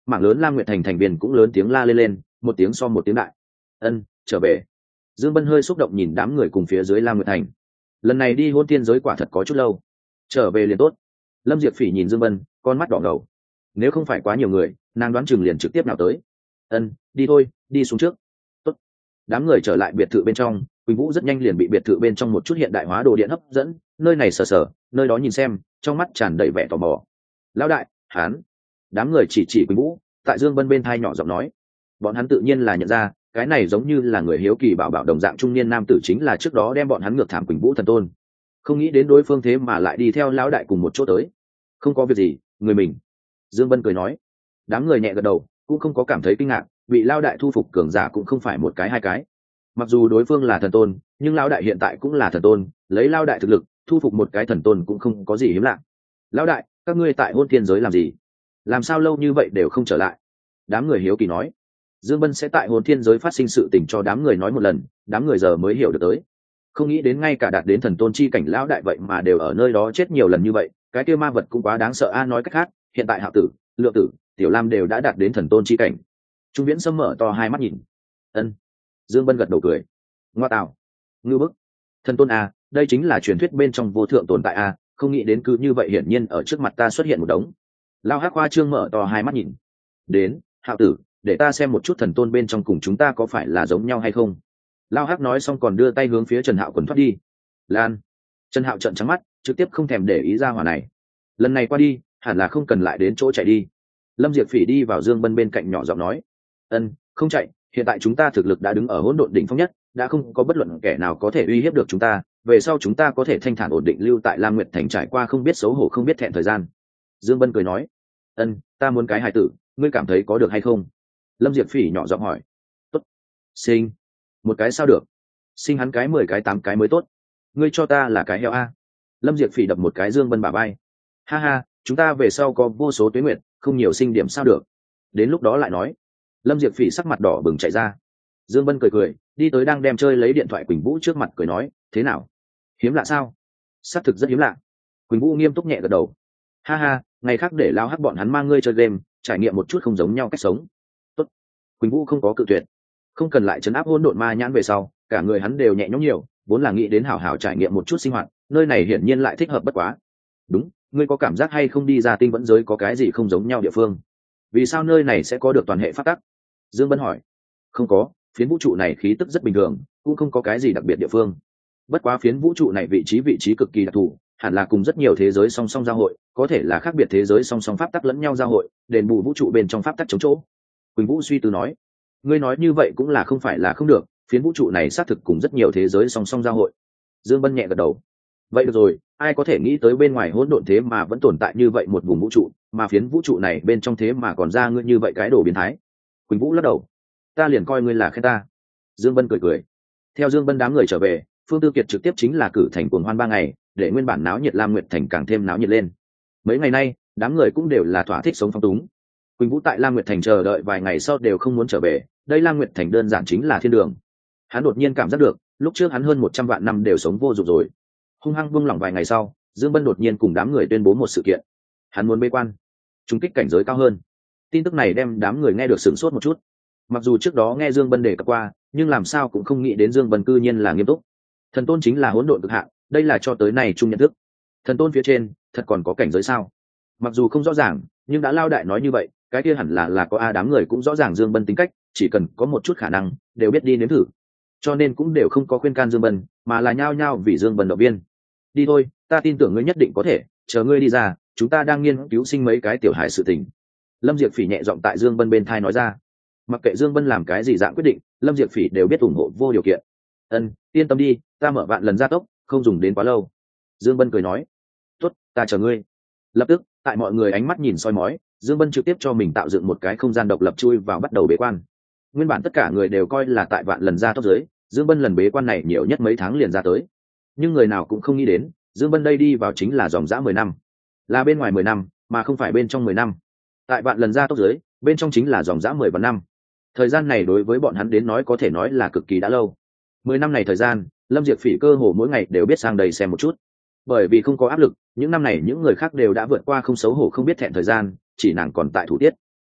mảng lớn Lam Nguyệt thành thành viên cũng lớn tiếng la lên lên, một tiếng so một tiếng đại. Ân, trở về. Dương Bân hơi xúc động nhìn đám người cùng phía dưới Lam Nguyệt thành. Lần này đi hôn tiên giới quả thật có chút lâu, trở về liền tốt. Lâm Diệp Phỉ nhìn Dương Bân, con mắt đỏ ngầu. Nếu không phải quá nhiều người, nàng đoán chừng liền trực tiếp nào tới. Ân, đi thôi, đi xuống trước. Tốt. Đám người trở lại biệt thự bên trong, Quỳnh Vũ rất nhanh liền bị biệt thự bên trong một chút hiện đại hóa đồ điện hấp dẫn, nơi này sờ sờ, nơi đó nhìn xem, trong mắt tràn đầy vẻ tò mò. Lão đại, hắn. Đám người chỉ chỉ Quỳnh Vũ, tại Dương Bân bên thai nhỏ giọng nói. Bọn hắn tự nhiên là nhận ra, cái này giống như là người hiếu kỳ bảo bảo đồng dạng trung niên nam tử chính là trước đó đem bọn hắn ngược thảm Quỳnh Vũ thần tôn. Không nghĩ đến đối phương thế mà lại đi theo lão đại cùng một chỗ tới. Không có việc gì, người mình. Dương Bân cười nói. Đám người nhẹ gật đầu, cũng không có cảm thấy kinh ngạc, bị lão đại thu phục cường giả cũng không phải một cái hai cái. Mặc dù đối phương là thần tôn, nhưng lão đại hiện tại cũng là thần tôn, lấy lão đại thực lực, thu phục một cái thần tôn cũng không có gì hiếm lạ. Lão đại, các ngươi tại hôn thiên giới làm gì? Làm sao lâu như vậy đều không trở lại? Đám người hiếu kỳ nói. Dương Bân sẽ tại hồn thiên giới phát sinh sự tình cho đám người nói một lần, đám người giờ mới hiểu được tới. Không nghĩ đến ngay cả đạt đến thần tôn chi cảnh lão đại vậy mà đều ở nơi đó chết nhiều lần như vậy, cái kia ma vật cũng quá đáng sợ a. Nói cách khác, hiện tại Hạo Tử, Lượng Tử, Tiểu Lam đều đã đạt đến thần tôn chi cảnh. Trung Viễn Sâm mở to hai mắt nhìn. Ân. Dương Bân gật đầu cười. Ngoa tạo, ngưu bức. Thần tôn a, đây chính là truyền thuyết bên trong vô thượng tồn tại a, không nghĩ đến cứ như vậy hiển nhiên ở trước mặt ta xuất hiện một đống. Lao Hắc Hoa Trương mở to hai mắt nhìn. Đến, Hạo Tử, để ta xem một chút thần tôn bên trong cùng chúng ta có phải là giống nhau hay không. Lao Hắc nói xong còn đưa tay hướng phía Trần Hạo quần thoát đi. Lan. Trần Hạo trợn trắng mắt, trực tiếp không thèm để ý ra hỏa này. Lần này qua đi, hẳn là không cần lại đến chỗ chạy đi. Lâm Diệp Phỉ đi vào Dương Bân bên cạnh nhỏ giọng nói. Ân, không chạy, hiện tại chúng ta thực lực đã đứng ở hỗn độn đỉnh phong nhất, đã không có bất luận kẻ nào có thể uy hiếp được chúng ta. Về sau chúng ta có thể thanh thản ổn định lưu tại Lam Nguyệt Thành, trải qua không biết xấu hổ không biết thẹn thời gian. Dương Bân cười nói. Ân, ta muốn cái hài tử, ngươi cảm thấy có được hay không? Lâm Diệp Phỉ nhỏ giọng hỏi. Tốt. Sinh. Một cái sao được? Sinh hắn cái mười cái tám cái mới tốt. Ngươi cho ta là cái heo a. Lâm Diệp Phỉ đập một cái Dương Bân bả vai. Ha ha, chúng ta về sau có vô số tuế nguyệt, không nhiều sinh điểm sao được. Đến lúc đó lại nói. Lâm Diệp Phỉ sắc mặt đỏ bừng chạy ra. Dương Bân cười cười, đi tới đang đem chơi lấy điện thoại Quỳnh Vũ trước mặt cười nói, thế nào? Hiếm lạ sao? Xác thực rất hiếm lạ. Quỳnh Vũ nghiêm túc nhẹ gật đầu. Ha ha, ngày khác để lao hắc bọn hắn mang ngươi chơi game, trải nghiệm một chút không giống nhau cách sống. Tốt. Quỳnh Vũ không có cự tuyệt, không cần lại chấn áp hỗn độn ma nhãn về sau, cả người hắn đều nhẹ nhõm nhiều, vốn là nghĩ đến hảo hảo trải nghiệm một chút sinh hoạt, nơi này hiển nhiên lại thích hợp bất quá. Đúng, ngươi có cảm giác hay không đi ra tinh vẫn giới có cái gì không giống nhau địa phương? Vì sao nơi này sẽ có được toàn hệ pháp tắc? Dương Bân hỏi. Không có, phiến vũ trụ này khí tức rất bình thường, cũng không có cái gì đặc biệt địa phương. Bất quá phiến vũ trụ này vị trí vị trí cực kỳ đặc thù, hẳn là cùng rất nhiều thế giới song song giao hội, có thể là khác biệt thế giới song song pháp tắc lẫn nhau giao hội, đền bù vũ trụ bên trong pháp tắc chống chỗ. Quỳnh Vũ suy tư nói. Ngươi nói như vậy cũng là không phải là không được, phiến vũ trụ này xác thực cùng rất nhiều thế giới song song giao hội. Dương Bân nhẹ gật đầu. Vậy được rồi, ai có thể nghĩ tới bên ngoài hỗn độn thế mà vẫn tồn tại như vậy một vùng vũ trụ, mà phiến vũ trụ này bên trong thế mà còn ra ngươi như vậy cái đồ biến thái. Quỳnh Vũ lắc đầu. Ta liền coi ngươi là khen ta. Dương Bân cười cười. Theo Dương Bân đám người trở về, Phương Tư Kiệt trực tiếp chính là cử thành cuồng hoan ba ngày, để nguyên bản náo nhiệt Lam Nguyệt Thành càng thêm náo nhiệt lên. Mấy ngày nay, đám người cũng đều là thỏa thích sống phong túng. Quỳnh Vũ tại Lam Nguyệt Thành chờ đợi vài ngày sau đều không muốn trở về, đây Lam Nguyệt Thành đơn giản chính là thiên đường. Hắn đột nhiên cảm giác được, lúc trước hắn hơn một trăm vạn năm đều sống vô dụng rồi. Hung hăng buông lỏng vài ngày sau, Dương Bân đột nhiên cùng đám người tuyên bố một sự kiện. Hắn muốn bế quan, trùng kích cảnh giới cao hơn. Tin tức này đem đám người nghe được sửng sốt một chút. Mặc dù trước đó nghe Dương Bân đề cập qua, nhưng làm sao cũng không nghĩ đến Dương Bân cư nhiên là nghiêm túc. Thần tôn chính là hỗn độn cực hạn, đây là cho tới nay chung nhận thức. Thần tôn phía trên, thật còn có cảnh giới sao? Mặc dù không rõ ràng, nhưng đã lao đại nói như vậy, cái kia hẳn là là có a. Đám người cũng rõ ràng Dương Bân tính cách, chỉ cần có một chút khả năng, đều biết đi nếm thử. Cho nên cũng đều không có khuyên can Dương Bân, mà là nhao nhao vì Dương Bân động viên. Đi thôi, ta tin tưởng ngươi nhất định có thể, chờ ngươi đi ra, chúng ta đang nghiên cứu sinh mấy cái tiểu hài sự tình. Lâm Diệp Phỉ nhẹ giọng tại Dương Bân bên thai nói ra. Mặc kệ Dương Bân làm cái gì dạng quyết định, Lâm Diệp Phỉ đều biết ủng hộ vô điều kiện. Ân, yên tâm đi, ta mở vạn lần gia tốc, không dùng đến quá lâu. Dương Bân cười nói. Tốt, ta chờ ngươi. Lập tức, tại mọi người ánh mắt nhìn soi mói, Dương Bân trực tiếp cho mình tạo dựng một cái không gian độc lập chui vào bắt đầu bế quan. Nguyên bản tất cả người đều coi là tại vạn lần gia tốc dưới, Dương Bân lần bế quan này nhiều nhất mấy tháng liền ra tới. Nhưng người nào cũng không nghĩ đến, Dương Bân đây đi vào chính là dòng dã mười năm, là bên ngoài mười năm, mà không phải bên trong mười năm. Tại vạn lần gia tốc dưới, bên trong chính là dòng dã mười vạn năm. Thời gian này đối với bọn hắn đến nói có thể nói là cực kỳ đã lâu. Mười năm này thời gian, Lâm Diệp Phỉ cơ hồ mỗi ngày đều biết sang đây xem một chút. Bởi vì không có áp lực, những năm này những người khác đều đã vượt qua không xấu hổ không biết thẹn thời gian, chỉ nàng còn tại thủ tiết.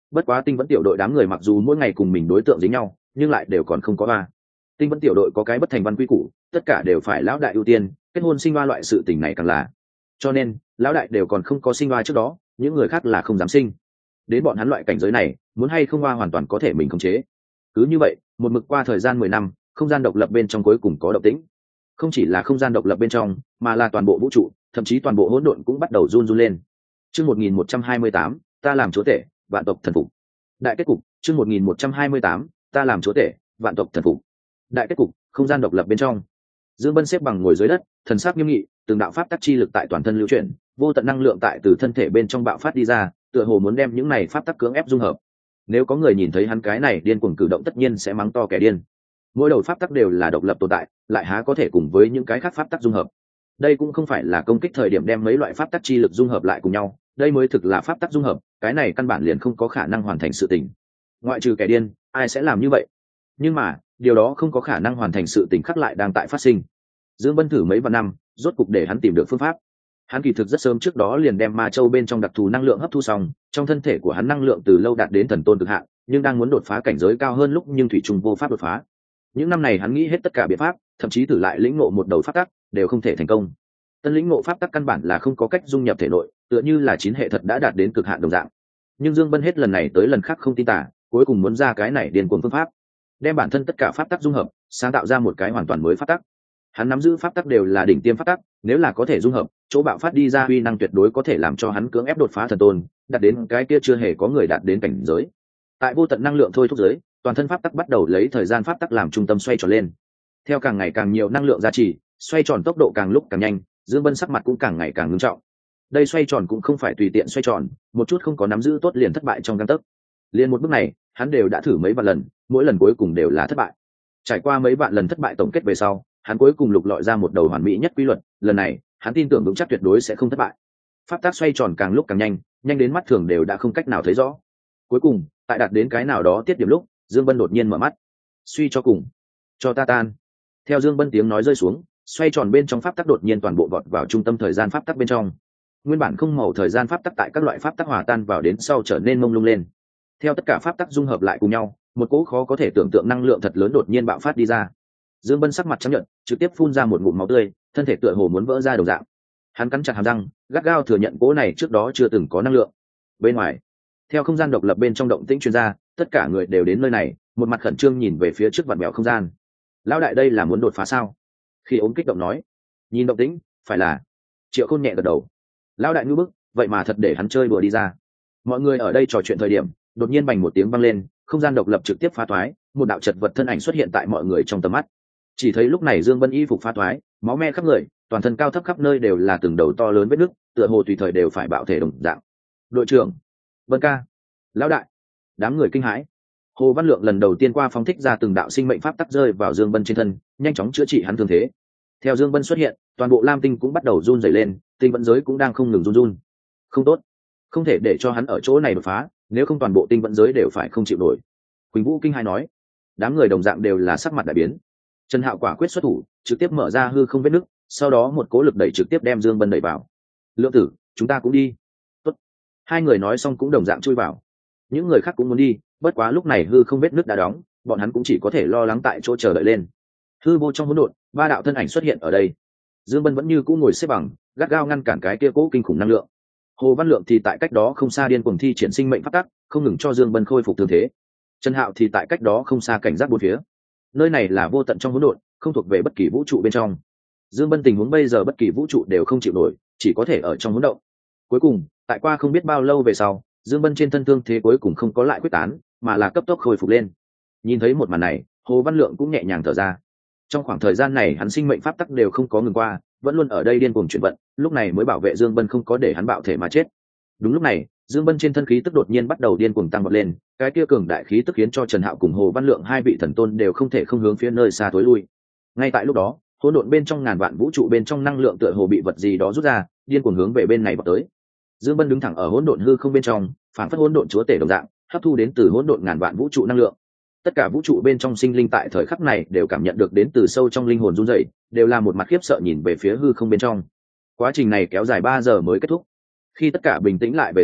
Bất quá tinh vẫn tiểu đội đám người mặc dù mỗi ngày cùng mình đối tượng dính nhau nhưng lại đều còn không có ba. Tinh vẫn tiểu đội có cái bất thành văn quy củ, tất cả đều phải lão đại ưu tiên, kết hôn sinh hoa loại sự tình này càng là, cho nên lão đại đều còn không có sinh hoa trước đó, những người khác là không dám sinh. Đến bọn hắn loại cảnh giới này, muốn hay không hoa hoàn toàn có thể mình khống chế. Cứ như vậy, một mực qua thời gian mười năm, không gian độc lập bên trong cuối cùng có động tĩnh. Không chỉ là không gian độc lập bên trong, mà là toàn bộ vũ trụ, thậm chí toàn bộ hỗn độn cũng bắt đầu run run lên. Chương một nghìn một trăm hai mươi tám, ta làm chúa tể, vạn tộc thần phục. Đại kết cục, chương một nghìn một trăm hai mươi tám, ta làm chúa tể, vạn tộc thần phục. Đại kết cục, không gian độc lập bên trong. Dương Bân xếp bằng ngồi dưới đất, thần sắc nghiêm nghị, từng đạo pháp tắc chi lực tại toàn thân lưu chuyển, vô tận năng lượng tại từ thân thể bên trong bạo phát đi ra, tựa hồ muốn đem những này pháp tắc cưỡng ép dung hợp. Nếu có người nhìn thấy hắn cái này điên cuồng cử động tất nhiên sẽ mắng to kẻ điên. Mỗi đầu pháp tắc đều là độc lập tồn tại, lại há có thể cùng với những cái khác pháp tắc dung hợp. Đây cũng không phải là công kích thời điểm đem mấy loại pháp tắc chi lực dung hợp lại cùng nhau, đây mới thực là pháp tắc dung hợp, cái này căn bản liền không có khả năng hoàn thành sự tình. Ngoại trừ kẻ điên, ai sẽ làm như vậy? Nhưng mà, điều đó không có khả năng hoàn thành sự tình khắc lại đang tại phát sinh. Dương Bân thử mấy vạn năm, rốt cục để hắn tìm được phương pháp. Hắn kỳ thực rất sớm trước đó liền đem ma châu bên trong đặc thù năng lượng hấp thu xong, trong thân thể của hắn năng lượng từ lâu đạt đến thần tôn cực hạn, nhưng đang muốn đột phá cảnh giới cao hơn lúc nhưng thủy trùng vô pháp đột phá. Những năm này hắn nghĩ hết tất cả biện pháp, thậm chí thử lại lĩnh ngộ một đầu pháp tắc, đều không thể thành công. Tân lĩnh ngộ pháp tắc căn bản là không có cách dung nhập thể nội, tựa như là chín hệ thật đã đạt đến cực hạn đồng dạng. Nhưng Dương Bân hết lần này tới lần khác không tin tả, cuối cùng muốn ra cái này điên cuồng phương pháp, đem bản thân tất cả pháp tắc dung hợp, sáng tạo ra một cái hoàn toàn mới pháp tắc. Hắn nắm giữ pháp tắc đều là đỉnh tiêm pháp tắc, nếu là có thể dung hợp, chỗ bạo phát đi ra uy năng tuyệt đối có thể làm cho hắn cưỡng ép đột phá thần tôn, đạt đến cái kia chưa hề có người đạt đến cảnh giới. Tại vô tận năng lượng thôi thúc giới, toàn thân pháp tắc bắt đầu lấy thời gian pháp tắc làm trung tâm xoay tròn lên. Theo càng ngày càng nhiều năng lượng gia trì, xoay tròn tốc độ càng lúc càng nhanh, Dương Bân sắc mặt cũng càng ngày càng nghiêm trọng. Đây xoay tròn cũng không phải tùy tiện xoay tròn, một chút không có nắm giữ tốt liền thất bại trong gang tấc. Liên một bước này, hắn đều đã thử mấy vạn lần, mỗi lần cuối cùng đều là thất bại. Trải qua mấy vạn lần thất bại tổng kết về sau, hắn cuối cùng lục lọi ra một đầu hoàn mỹ nhất quy luật, lần này, hắn tin tưởng vững chắc tuyệt đối sẽ không thất bại. Pháp tắc xoay tròn càng lúc càng nhanh, nhanh đến mắt thường đều đã không cách nào thấy rõ. Cuối cùng, tại đạt đến cái nào đó tiết điểm lúc, Dương Bân đột nhiên mở mắt. Suy cho cùng, cho ta tan. Theo Dương Bân tiếng nói rơi xuống, xoay tròn bên trong pháp tắc đột nhiên toàn bộ vọt vào trung tâm thời gian pháp tắc bên trong. Nguyên bản không màu thời gian pháp tắc tại các loại pháp tắc hòa tan vào đến sau trở nên mông lung lên. Theo tất cả pháp tắc dung hợp lại cùng nhau, một cỗ khó có thể tưởng tượng năng lượng thật lớn đột nhiên bạo phát đi ra. Dương Bân sắc mặt trắng nhợt, trực tiếp phun ra một ngụm máu tươi, thân thể tựa hồ muốn vỡ ra đồng dạng. Hắn cắn chặt hàm răng, gắt gao thừa nhận cỗ này trước đó chưa từng có năng lượng. Bên ngoài, theo không gian độc lập bên trong động tĩnh truyền ra, tất cả người đều đến nơi này, một mặt khẩn trương nhìn về phía trước vạn mèo không gian. Lão đại đây là muốn đột phá sao? Khi ốm kích động nói. Nhìn động tĩnh, phải là. Triệu Khôn nhẹ gật đầu. Lão đại ngư bức, vậy mà thật để hắn chơi đùa đi ra. Mọi người ở đây trò chuyện thời điểm, đột nhiên bành một tiếng vang lên, không gian độc lập trực tiếp phá toái, một đạo chật vật thân ảnh xuất hiện tại mọi người trong tầm mắt. Chỉ thấy lúc này Dương Bân y phục phá toái, máu me khắp người, toàn thân cao thấp khắp nơi đều là từng đầu to lớn vết nứt, tựa hồ tùy thời đều phải bạo thể đồng dạng. Đội trưởng, Vân ca, lão đại, đám người kinh hãi. Hồ Văn Lượng lần đầu tiên qua phóng thích ra từng đạo sinh mệnh pháp tắc rơi vào Dương Bân trên thân, nhanh chóng chữa trị hắn thương thế. Theo Dương Bân xuất hiện, toàn bộ Lam Tinh cũng bắt đầu run rẩy lên, tinh vận giới cũng đang không ngừng run run. Không tốt, không thể để cho hắn ở chỗ này đột phá, nếu không toàn bộ tinh vận giới đều phải không chịu nổi. Quỳnh Vũ kinh hãi nói. Đám người đồng dạng đều là sắc mặt đại biến. Trần Hạo quả quyết xuất thủ, trực tiếp mở ra hư không vết nứt, sau đó một cỗ lực đẩy trực tiếp đem Dương Bân đẩy vào. Lượng tử, chúng ta cũng đi. Tốt. Hai người nói xong cũng đồng dạng chui vào. Những người khác cũng muốn đi, bất quá lúc này hư không vết nứt đã đóng, bọn hắn cũng chỉ có thể lo lắng tại chỗ chờ đợi lên. Hư vô trong hỗn độn, ba đạo thân ảnh xuất hiện ở đây. Dương Bân vẫn như cũ ngồi xếp bằng, gắt gao ngăn cản cái kia cỗ kinh khủng năng lượng. Hồ Văn Lượng thì tại cách đó không xa điên cuồng thi triển sinh mệnh pháp tắc, không ngừng cho Dương Bân khôi phục thương thế. Trần Hạo thì tại cách đó không xa cảnh giác bốn phía. Nơi này là vô tận trong hỗn độn, không thuộc về bất kỳ vũ trụ bên trong. Dương Bân tình huống bây giờ bất kỳ vũ trụ đều không chịu nổi, chỉ có thể ở trong hỗn độn. Cuối cùng, tại qua không biết bao lâu về sau, Dương Bân trên thân thương thế cuối cùng không có lại quyết tán, mà là cấp tốc khôi phục lên. Nhìn thấy một màn này, Hồ Văn Lượng cũng nhẹ nhàng thở ra. Trong khoảng thời gian này hắn sinh mệnh pháp tắc đều không có ngừng qua, vẫn luôn ở đây điên cuồng chuyển vận, lúc này mới bảo vệ Dương Bân không có để hắn bạo thể mà chết. Đúng lúc này, Dương Bân trên thân khí tức đột nhiên bắt đầu điên cuồng tăng vọt lên, cái kia cường đại khí tức khiến cho Trần Hạo cùng Hồ Văn Lượng hai vị thần tôn đều không thể không hướng phía nơi xa tối lui. Ngay tại lúc đó, hỗn độn bên trong ngàn vạn vũ trụ bên trong năng lượng tựa hồ bị vật gì đó rút ra, điên cuồng hướng về bên này vọt tới. Dương Bân đứng thẳng ở hỗn độn hư không bên trong, phản phất hỗn độn chúa tể đồng dạng, hấp thu đến từ hỗn độn ngàn vạn vũ trụ năng lượng. Tất cả vũ trụ bên trong sinh linh tại thời khắc này đều cảm nhận được đến từ sâu trong linh hồn run rẩy, đều là một mặt khiếp sợ nhìn về phía hư không bên trong. Quá trình này kéo dài ba giờ mới kết thúc. Khi tất cả bình tĩnh lại về sau,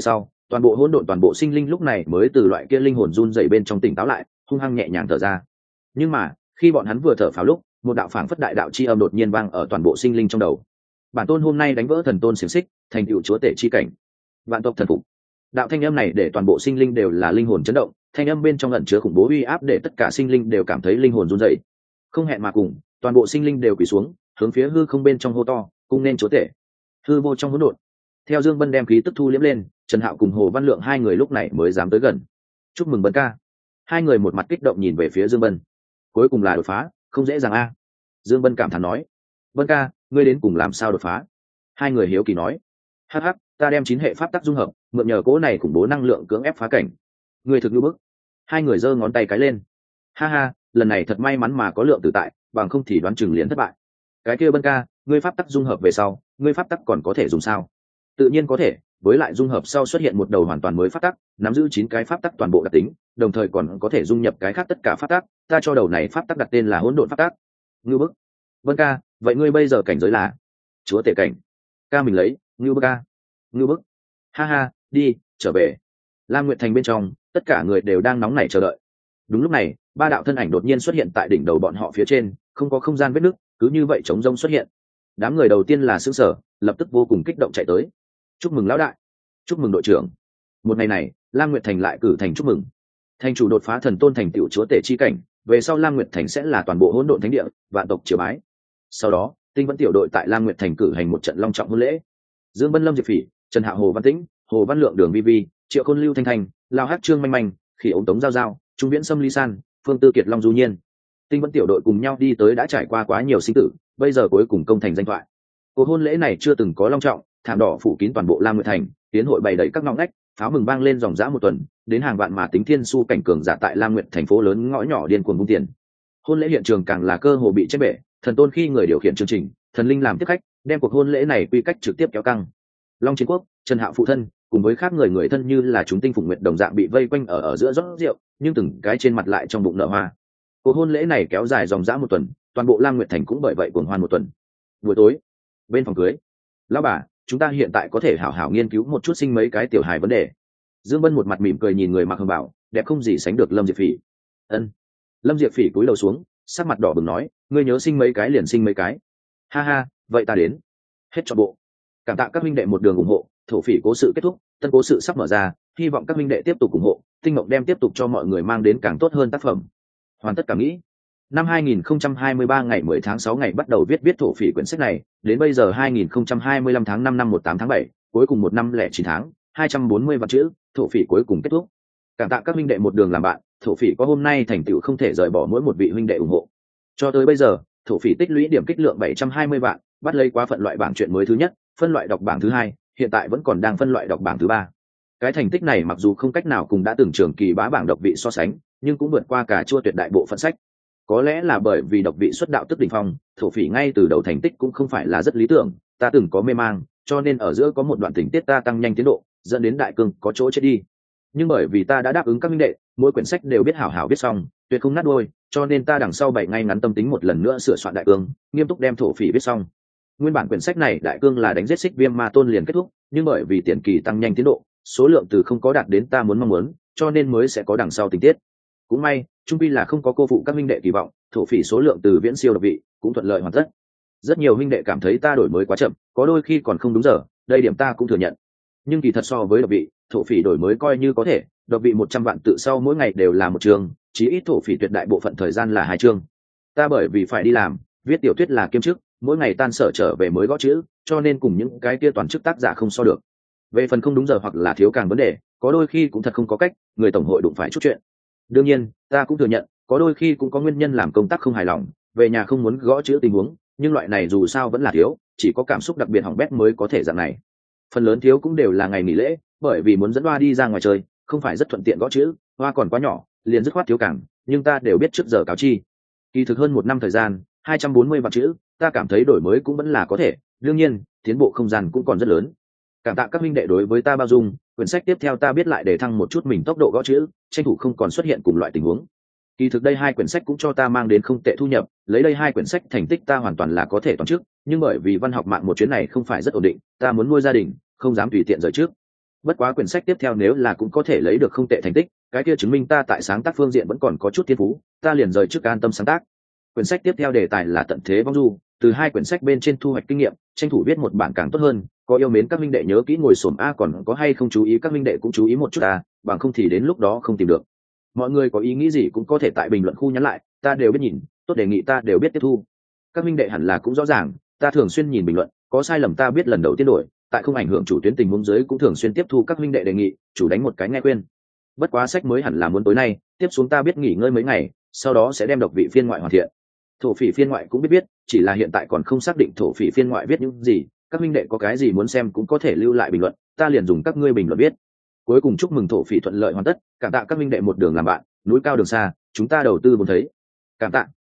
toàn bộ hỗn độn toàn bộ sinh linh lúc này mới từ loại kia linh hồn run rẩy bên trong tỉnh táo lại, hung hăng nhẹ nhàng thở ra. Nhưng mà khi bọn hắn vừa thở phào lúc, một đạo phảng phất đại đạo chi âm đột nhiên vang ở toàn bộ sinh linh trong đầu. Bản tôn hôm nay đánh vỡ thần tôn xiềng xích, thành tựu chúa tể chi cảnh, vạn tộc thần phục. Đạo thanh âm này để toàn bộ sinh linh đều là linh hồn chấn động, thanh âm bên trong ẩn chứa khủng bố uy áp để tất cả sinh linh đều cảm thấy linh hồn run rẩy. Không hẹn mà cùng, toàn bộ sinh linh đều quỳ xuống, hướng phía hư không bên trong hô to, cung nên chúa tể. Hư vô trong hỗn độn, theo Dương Bân đem khí tức thu liễm lên, Trần Hạo cùng Hồ Văn Lượng hai người lúc này mới dám tới gần. Chúc mừng Bân ca. Hai người một mặt kích động nhìn về phía Dương Bân. Cuối cùng là đột phá, không dễ dàng a. Dương Bân cảm thán nói. Bân ca, ngươi đến cùng làm sao đột phá? Hai người hiếu kỳ nói. Hắc hắc, ta đem chín hệ pháp tắc dung hợp, mượn nhờ cỗ này khủng bố năng lượng cưỡng ép phá cảnh. Ngươi thực như bức. Hai người giơ ngón tay cái lên. Ha ha, lần này thật may mắn mà có lượng tử tại, bằng không thì đoán chừng liền thất bại. Cái kia Bân ca, ngươi pháp tắc dung hợp về sau, ngươi pháp tắc còn có thể dùng sao? Tự nhiên có thể, với lại dung hợp sau xuất hiện một đầu hoàn toàn mới pháp tắc, nắm giữ chín cái pháp tắc toàn bộ đặc tính, đồng thời còn có thể dung nhập cái khác tất cả pháp tắc, ta cho đầu này pháp tắc đặt tên là hỗn độn pháp tắc. Ngưu bức. Vân ca, vậy ngươi bây giờ cảnh giới là chúa tể cảnh. Ca mình lấy, ngưu bức ca. Ngưu bức. Ha ha, đi, trở về. Lam Nguyệt Thành bên trong, tất cả người đều đang nóng nảy chờ đợi. Đúng lúc này, ba đạo thân ảnh đột nhiên xuất hiện tại đỉnh đầu bọn họ phía trên, không có không gian vết nứt, cứ như vậy trống rông xuất hiện. Đám người đầu tiên là sửng sở, lập tức vô cùng kích động chạy tới. Chúc mừng lão đại, chúc mừng đội trưởng. Một ngày này, Lam Nguyệt Thành lại cử thành chúc mừng. Thành chủ đột phá thần tôn thành tựu chúa tể chi cảnh, về sau Lam Nguyệt Thành sẽ là toàn bộ hỗn độn thánh địa, vạn tộc triều bái. Sau đó, Tinh Vẫn tiểu đội tại Lam Nguyệt Thành cử hành một trận long trọng hôn lễ. Dương Bân, Lâm Diệp Phỉ, Trần Hạ, Hồ Văn Tĩnh, Hồ Văn Lượng, Đường Vi Vi, Triệu Khôn, Lưu Thanh Thanh, Lao Hát, Trương Manh Manh, Khỉ Ống, Tống Giao Giao, Trung Viễn, Sâm Ly San, Phương Tư Kiệt, Long Du Nhiên. Tinh Vẫn tiểu đội cùng nhau đi tới đã trải qua quá nhiều sinh tử, bây giờ cuối cùng công thành danh thoại. Cuộc hôn lễ này chưa từng có long trọng, thảm đỏ phủ kín toàn bộ Lam Nguyệt Thành, tiến hội bày đầy các ngõ ngách, pháo mừng vang lên dòng dã một tuần, đến hàng vạn mà tính thiên su cảnh cường giả tại Lam Nguyệt thành phố lớn ngõ nhỏ điên cuồng vung tiền. Hôn lễ hiện trường càng là cơ hồ bị chết bể, thần tôn khi người điều khiển chương trình, thần linh làm tiếp khách, đem cuộc hôn lễ này quy cách trực tiếp kéo căng. Long Chiến Quốc, Trần Hạo phụ thân, cùng với khác người người thân như là chúng tinh phụng nguyệt đồng dạng bị vây quanh ở ở giữa rót rượu, nhưng từng cái trên mặt lại trong bụng nở hoa. Cuộc hôn lễ này kéo dài dòng dã một tuần, toàn bộ Lam Nguyệt thành cũng bởi vậy cuồng hoan một tuần. Buổi tối, bên phòng cưới, lão bà, chúng ta hiện tại có thể hảo hảo nghiên cứu một chút sinh mấy cái tiểu hài vấn đề. Dương Bân một mặt mỉm cười nhìn người mặc hồng bảo, đẹp không gì sánh được Lâm Diệp Phỉ. Ân. Lâm Diệp Phỉ cúi đầu xuống, sắc mặt đỏ bừng nói, ngươi nhớ sinh mấy cái liền sinh mấy cái. Ha ha, vậy ta đến. Hết trọn bộ. Cảm tạ các minh đệ một đường ủng hộ, thổ phỉ cố sự kết thúc, tân cố sự sắp mở ra, hy vọng các minh đệ tiếp tục ủng hộ, Tinh Mộng đem tiếp tục cho mọi người mang đến càng tốt hơn tác phẩm. Hoàn tất cảm nghĩ. Năm hai nghìn không trăm hai mươi ba ngày mười tháng sáu ngày bắt đầu viết viết thổ phỉ quyển sách này, đến bây giờ hai nghìn không trăm hai mươi lăm tháng năm năm một tám tháng bảy, cuối cùng một năm lẻ chín tháng, hai trăm bốn mươi vạn chữ, thổ phỉ cuối cùng kết thúc. Cảm tạ các huynh đệ một đường làm bạn, thổ phỉ có hôm nay thành tựu không thể rời bỏ mỗi một vị huynh đệ ủng hộ. Cho tới bây giờ, thổ phỉ tích lũy điểm kích lượng bảy trăm hai mươi vạn, bắt lấy quá phận loại bảng truyện mới thứ nhất, phân loại đọc bảng thứ hai, hiện tại vẫn còn đang phân loại đọc bảng thứ ba. Cái thành tích này mặc dù không cách nào cùng đã từng trường kỳ bá bảng độc vị so sánh, nhưng cũng vượt qua cả chua tuyệt đại bộ phận sách. Có lẽ là bởi vì độc vị xuất đạo tức đỉnh phong, thổ phỉ ngay từ đầu thành tích cũng không phải là rất lý tưởng, ta từng có mê mang, cho nên ở giữa có một đoạn tình tiết ta tăng nhanh tiến độ, dẫn đến đại cương có chỗ chết đi. Nhưng bởi vì ta đã đáp ứng các minh đệ, mỗi quyển sách đều biết hảo hảo viết xong, tuyệt không nát đuôi, cho nên ta đằng sau bảy ngày ngắn tâm tính một lần nữa sửa soạn đại cương, nghiêm túc đem thổ phỉ viết xong. Nguyên bản quyển sách này đại cương là đánh giết Xích Viêm Ma Tôn liền kết thúc, nhưng bởi vì tiền kỳ tăng nhanh tiến độ, số lượng từ không có đạt đến ta muốn mong muốn, cho nên mới sẽ có đằng sau tình tiết. Cũng may, trung pi là không có cô phụ các minh đệ kỳ vọng, thổ phỉ số lượng từ viễn siêu độc vị cũng thuận lợi hoàn tất. Rất nhiều minh đệ cảm thấy ta đổi mới quá chậm, có đôi khi còn không đúng giờ, đây điểm ta cũng thừa nhận. Nhưng kỳ thật so với độc vị, thổ phỉ đổi mới coi như có thể, độc vị một trăm vạn tự sau mỗi ngày đều là một chương, chí ít thổ phỉ tuyệt đại bộ phận thời gian là hai chương. Ta bởi vì phải đi làm, viết tiểu thuyết là kiêm chức, mỗi ngày tan sở trở về mới gõ chữ, cho nên cùng những cái kia toàn chức tác giả không so được. Về phần không đúng giờ hoặc là thiếu càng vấn đề, có đôi khi cũng thật không có cách, người tổng hội đụng phải chút chuyện. Đương nhiên, ta cũng thừa nhận, có đôi khi cũng có nguyên nhân làm công tác không hài lòng, về nhà không muốn gõ chữ tình huống, nhưng loại này dù sao vẫn là thiếu, chỉ có cảm xúc đặc biệt hỏng bét mới có thể dạng này. Phần lớn thiếu cũng đều là ngày nghỉ lễ, bởi vì muốn dẫn Hoa đi ra ngoài chơi, không phải rất thuận tiện gõ chữ, Hoa còn quá nhỏ, liền dứt khoát thiếu càng, nhưng ta đều biết trước giờ cáo chi. Kỳ thực hơn một năm thời gian, hai trăm bốn mươi vạn chữ, ta cảm thấy đổi mới cũng vẫn là có thể, đương nhiên, tiến bộ không gian cũng còn rất lớn. Cảm tạ các minh đệ đối với ta bao dung, quyển sách tiếp theo ta biết lại để thăng một chút mình tốc độ gõ chữ, tranh thủ không còn xuất hiện cùng loại tình huống. Kỳ thực đây hai quyển sách cũng cho ta mang đến không tệ thu nhập, lấy đây hai quyển sách thành tích ta hoàn toàn là có thể toán trước, nhưng bởi vì văn học mạng một chuyến này không phải rất ổn định, ta muốn nuôi gia đình, không dám tùy tiện rời trước. Bất quá quyển sách tiếp theo nếu là cũng có thể lấy được không tệ thành tích, cái kia chứng minh ta tại sáng tác phương diện vẫn còn có chút thiên phú, ta liền rời trước an tâm sáng tác. Quyển sách tiếp theo đề tài là tận thế vong du, từ hai quyển sách bên trên thu hoạch kinh nghiệm, tranh thủ viết một bản càng tốt hơn. Có yêu mến các minh đệ nhớ kỹ ngồi xổm a, còn có hay không chú ý các minh đệ cũng chú ý một chút a, bằng không thì đến lúc đó không tìm được. Mọi người có ý nghĩ gì cũng có thể tại bình luận khu nhắn lại, ta đều biết nhìn, tốt đề nghị ta đều biết tiếp thu. Các minh đệ hẳn là cũng rõ ràng, ta thường xuyên nhìn bình luận, có sai lầm ta biết lần đầu tiên đổi, tại không ảnh hưởng chủ tuyến tình huống dưới cũng thường xuyên tiếp thu các minh đệ đề nghị, chủ đánh một cái nghe khuyên. Bất quá sách mới hẳn là muốn tối nay, tiếp xuống ta biết nghỉ ngơi mấy ngày, sau đó sẽ đem độc vị phiên ngoại hoàn thiện. Thổ phỉ phiên ngoại cũng biết viết, chỉ là hiện tại còn không xác định thổ phỉ phiên ngoại viết những gì, các minh đệ có cái gì muốn xem cũng có thể lưu lại bình luận, ta liền dùng các ngươi bình luận viết. Cuối cùng chúc mừng thổ phỉ thuận lợi hoàn tất, cảm tạ các minh đệ một đường làm bạn, núi cao đường xa, chúng ta đầu tư muốn thấy. Cảm tạ.